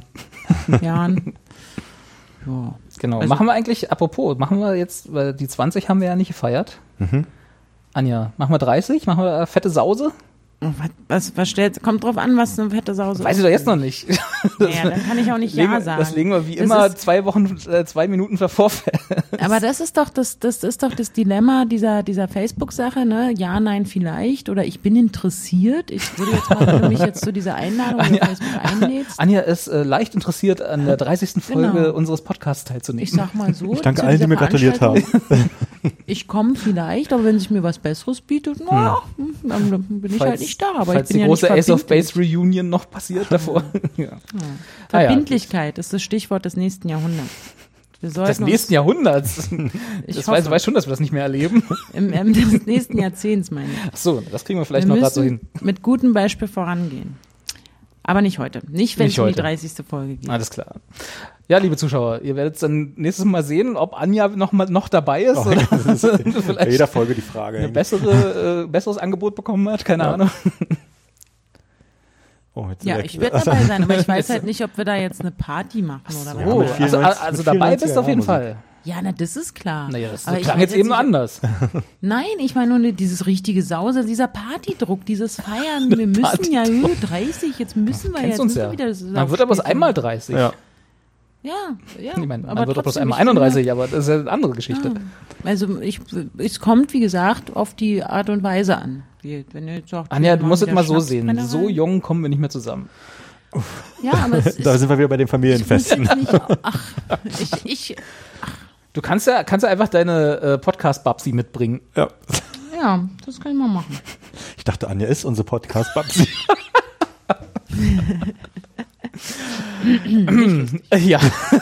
Ja. Genau. Also, machen wir jetzt, weil die 20 haben wir ja nicht gefeiert. Mhm. Anja, machen wir 30? Machen wir fette Sause? Was stellt, kommt drauf an, was eine fette Sause ist. Weiß ich doch jetzt noch nicht. Naja, dann kann ich auch nicht Ja sagen. Das legen wir wie Das immer ist- 2 Minuten vor Vorfeld. Aber das ist doch das Dilemma dieser Facebook-Sache, ne? Ja, nein, vielleicht. Oder ich bin interessiert. Ich würde jetzt mal, wenn du mich jetzt zu dieser Einladung über Facebook einlädst. Anja ist leicht interessiert, an der 30. Folge Genau. unseres Podcasts teilzunehmen. Ich sag mal so. Ich danke zu allen, die dieser mir gratuliert haben. Veranstaltung, Ich komme vielleicht, aber wenn sich mir was Besseres bietet, dann bin ich halt nicht da. Aber falls ich bin die ja große nicht Ace of verbindlich. Base Reunion noch passiert davor. Ja. Verbindlichkeit ist das Stichwort des nächsten Jahrhunderts. Wir sollten Des nächsten Jahrhunderts. Ich Das hoffe. weiß schon, dass wir das nicht mehr erleben. des nächsten Jahrzehnts, meine ich. Ach so, das kriegen wir vielleicht Wir noch gerade so hin. müssen mit gutem Beispiel vorangehen. Aber nicht heute. Nicht, wenn Nicht es um die heute. 30. Folge geht. Alles klar. Ja, liebe Zuschauer, ihr werdet dann nächstes Mal sehen, ob Anja noch dabei ist Oh, oder das ist bei vielleicht jeder Folge die Frage. ein besseres Angebot bekommen hat. Keine Ahnung. Oh, jetzt Ja, ich werde dabei sein, aber ich weiß halt nicht, ob wir da jetzt eine Party machen oder Ja, was. Oh, mit also 94 mit dabei bist du auf jeden 94er Fall. Ja, na, das ist klar. Naja, das Aber ich klang weiß jetzt eben nicht, anders. Nein, ich meine nur dieses richtige Sause, dieser Partydruck, dieses Feiern. Wir müssen ja Höhe 30, jetzt müssen wir Kennst jetzt uns müssen ja. wir wieder das Man wird aber bloß einmal 30. Ja. Ja, ja. Ich meine, aber man wird doch bloß trotzdem, einmal ich finde- 31, aber das ist ja eine andere Geschichte. Also es kommt, wie gesagt, auf die Art und Weise an. Wenn ihr jetzt sagt, Anja, wir du musst es machen mal wieder so sehen. Schnapsbrennerei. So jung kommen wir nicht mehr zusammen. Ja, aber es ist Da sind wir wieder bei den Familienfesten. nicht, ach, ich Du kannst ja einfach deine Podcast-Babsi mitbringen. Ja. ja, das kann ich mal machen. Ich dachte, Anja ist unsere Podcast-Babsi. Ja.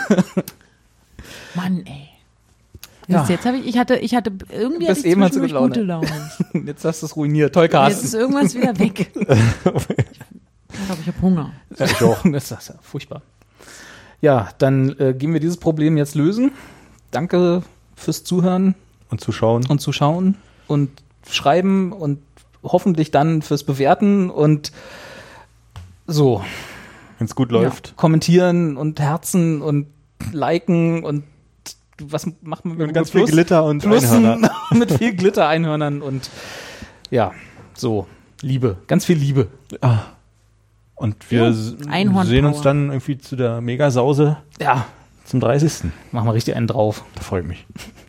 Mann, ey. Ja. Jetzt habe ich hatte irgendwie Bis hatte ich eben hast du zwischendurch gute gute Laune. Jetzt hast du es ruiniert. Toll, Jetzt ist Carsten. irgendwas wieder weg. Ich glaube, ich habe Hunger. Ich auch. Das ist ja furchtbar. Ja, dann gehen wir dieses Problem jetzt lösen. Danke fürs Zuhören Und zuschauen. und Zuschauen und Schreiben und hoffentlich dann fürs Bewerten und so. Wenn es gut läuft. Kommentieren und Herzen und liken und was macht man mit Und ganz Plus? viel Glitter und Plussen Einhörner. mit viel Glitter, Einhörnern und ja, so, Liebe, ganz viel Liebe. Und wir Einhornpower. sehen uns dann irgendwie zu der Megasause Ja, zum 30. machen wir richtig einen drauf. Da freue ich mich.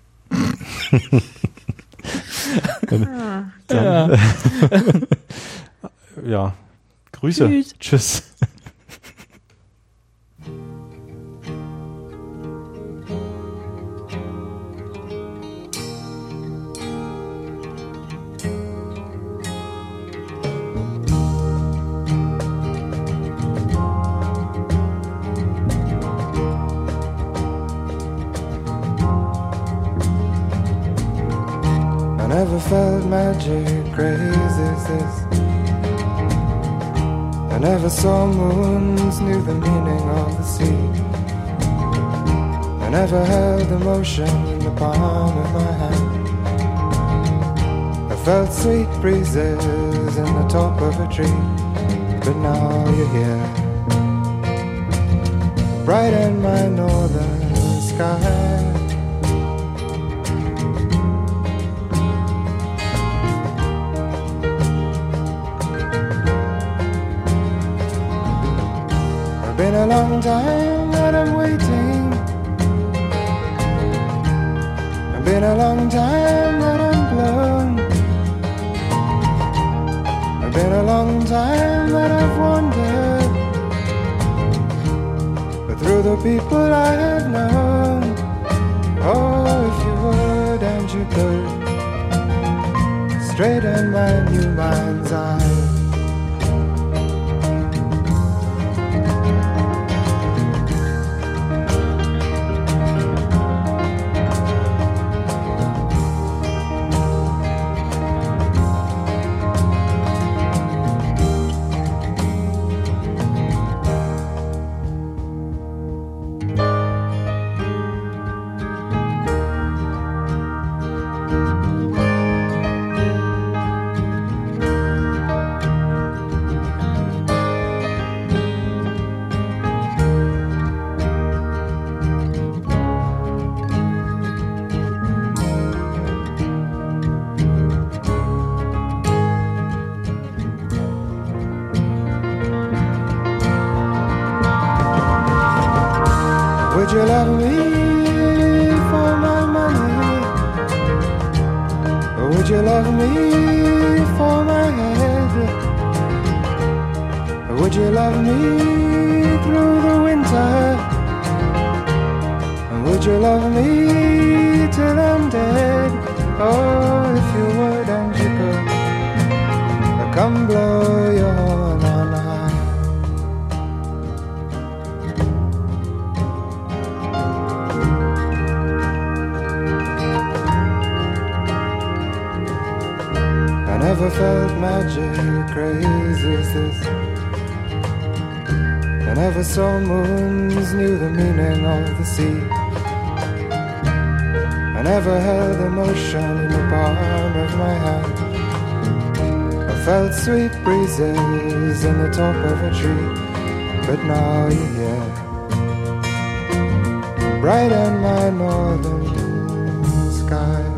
Ja. Ja. Grüße. Tschüss. Tschüss. I never felt magic crazy as this. I never saw moons, knew the meaning of the sea. I never held emotion in the palm of my hand. I felt sweet breezes in the top of a tree. But now you're here, bright in my northern sky. It's been a long time that I'm waiting. It's been a long time that I'm blown. It's been a long time that I've wandered. But through the people I have known, oh, if you would and you could, straighten my new mind's eye. Would you love me for my money? Or would you love me for my head? Or would you love me through the winter? And would you love me till I'm dead? Oh, if you would and you could, come blow your horn on high. I never felt magic crazy as this. I never saw moons, knew the meaning of the sea. I never held emotion in the palm of my hand. I felt sweet breezes in the top of a tree. But now you're here, bright in my northern sky.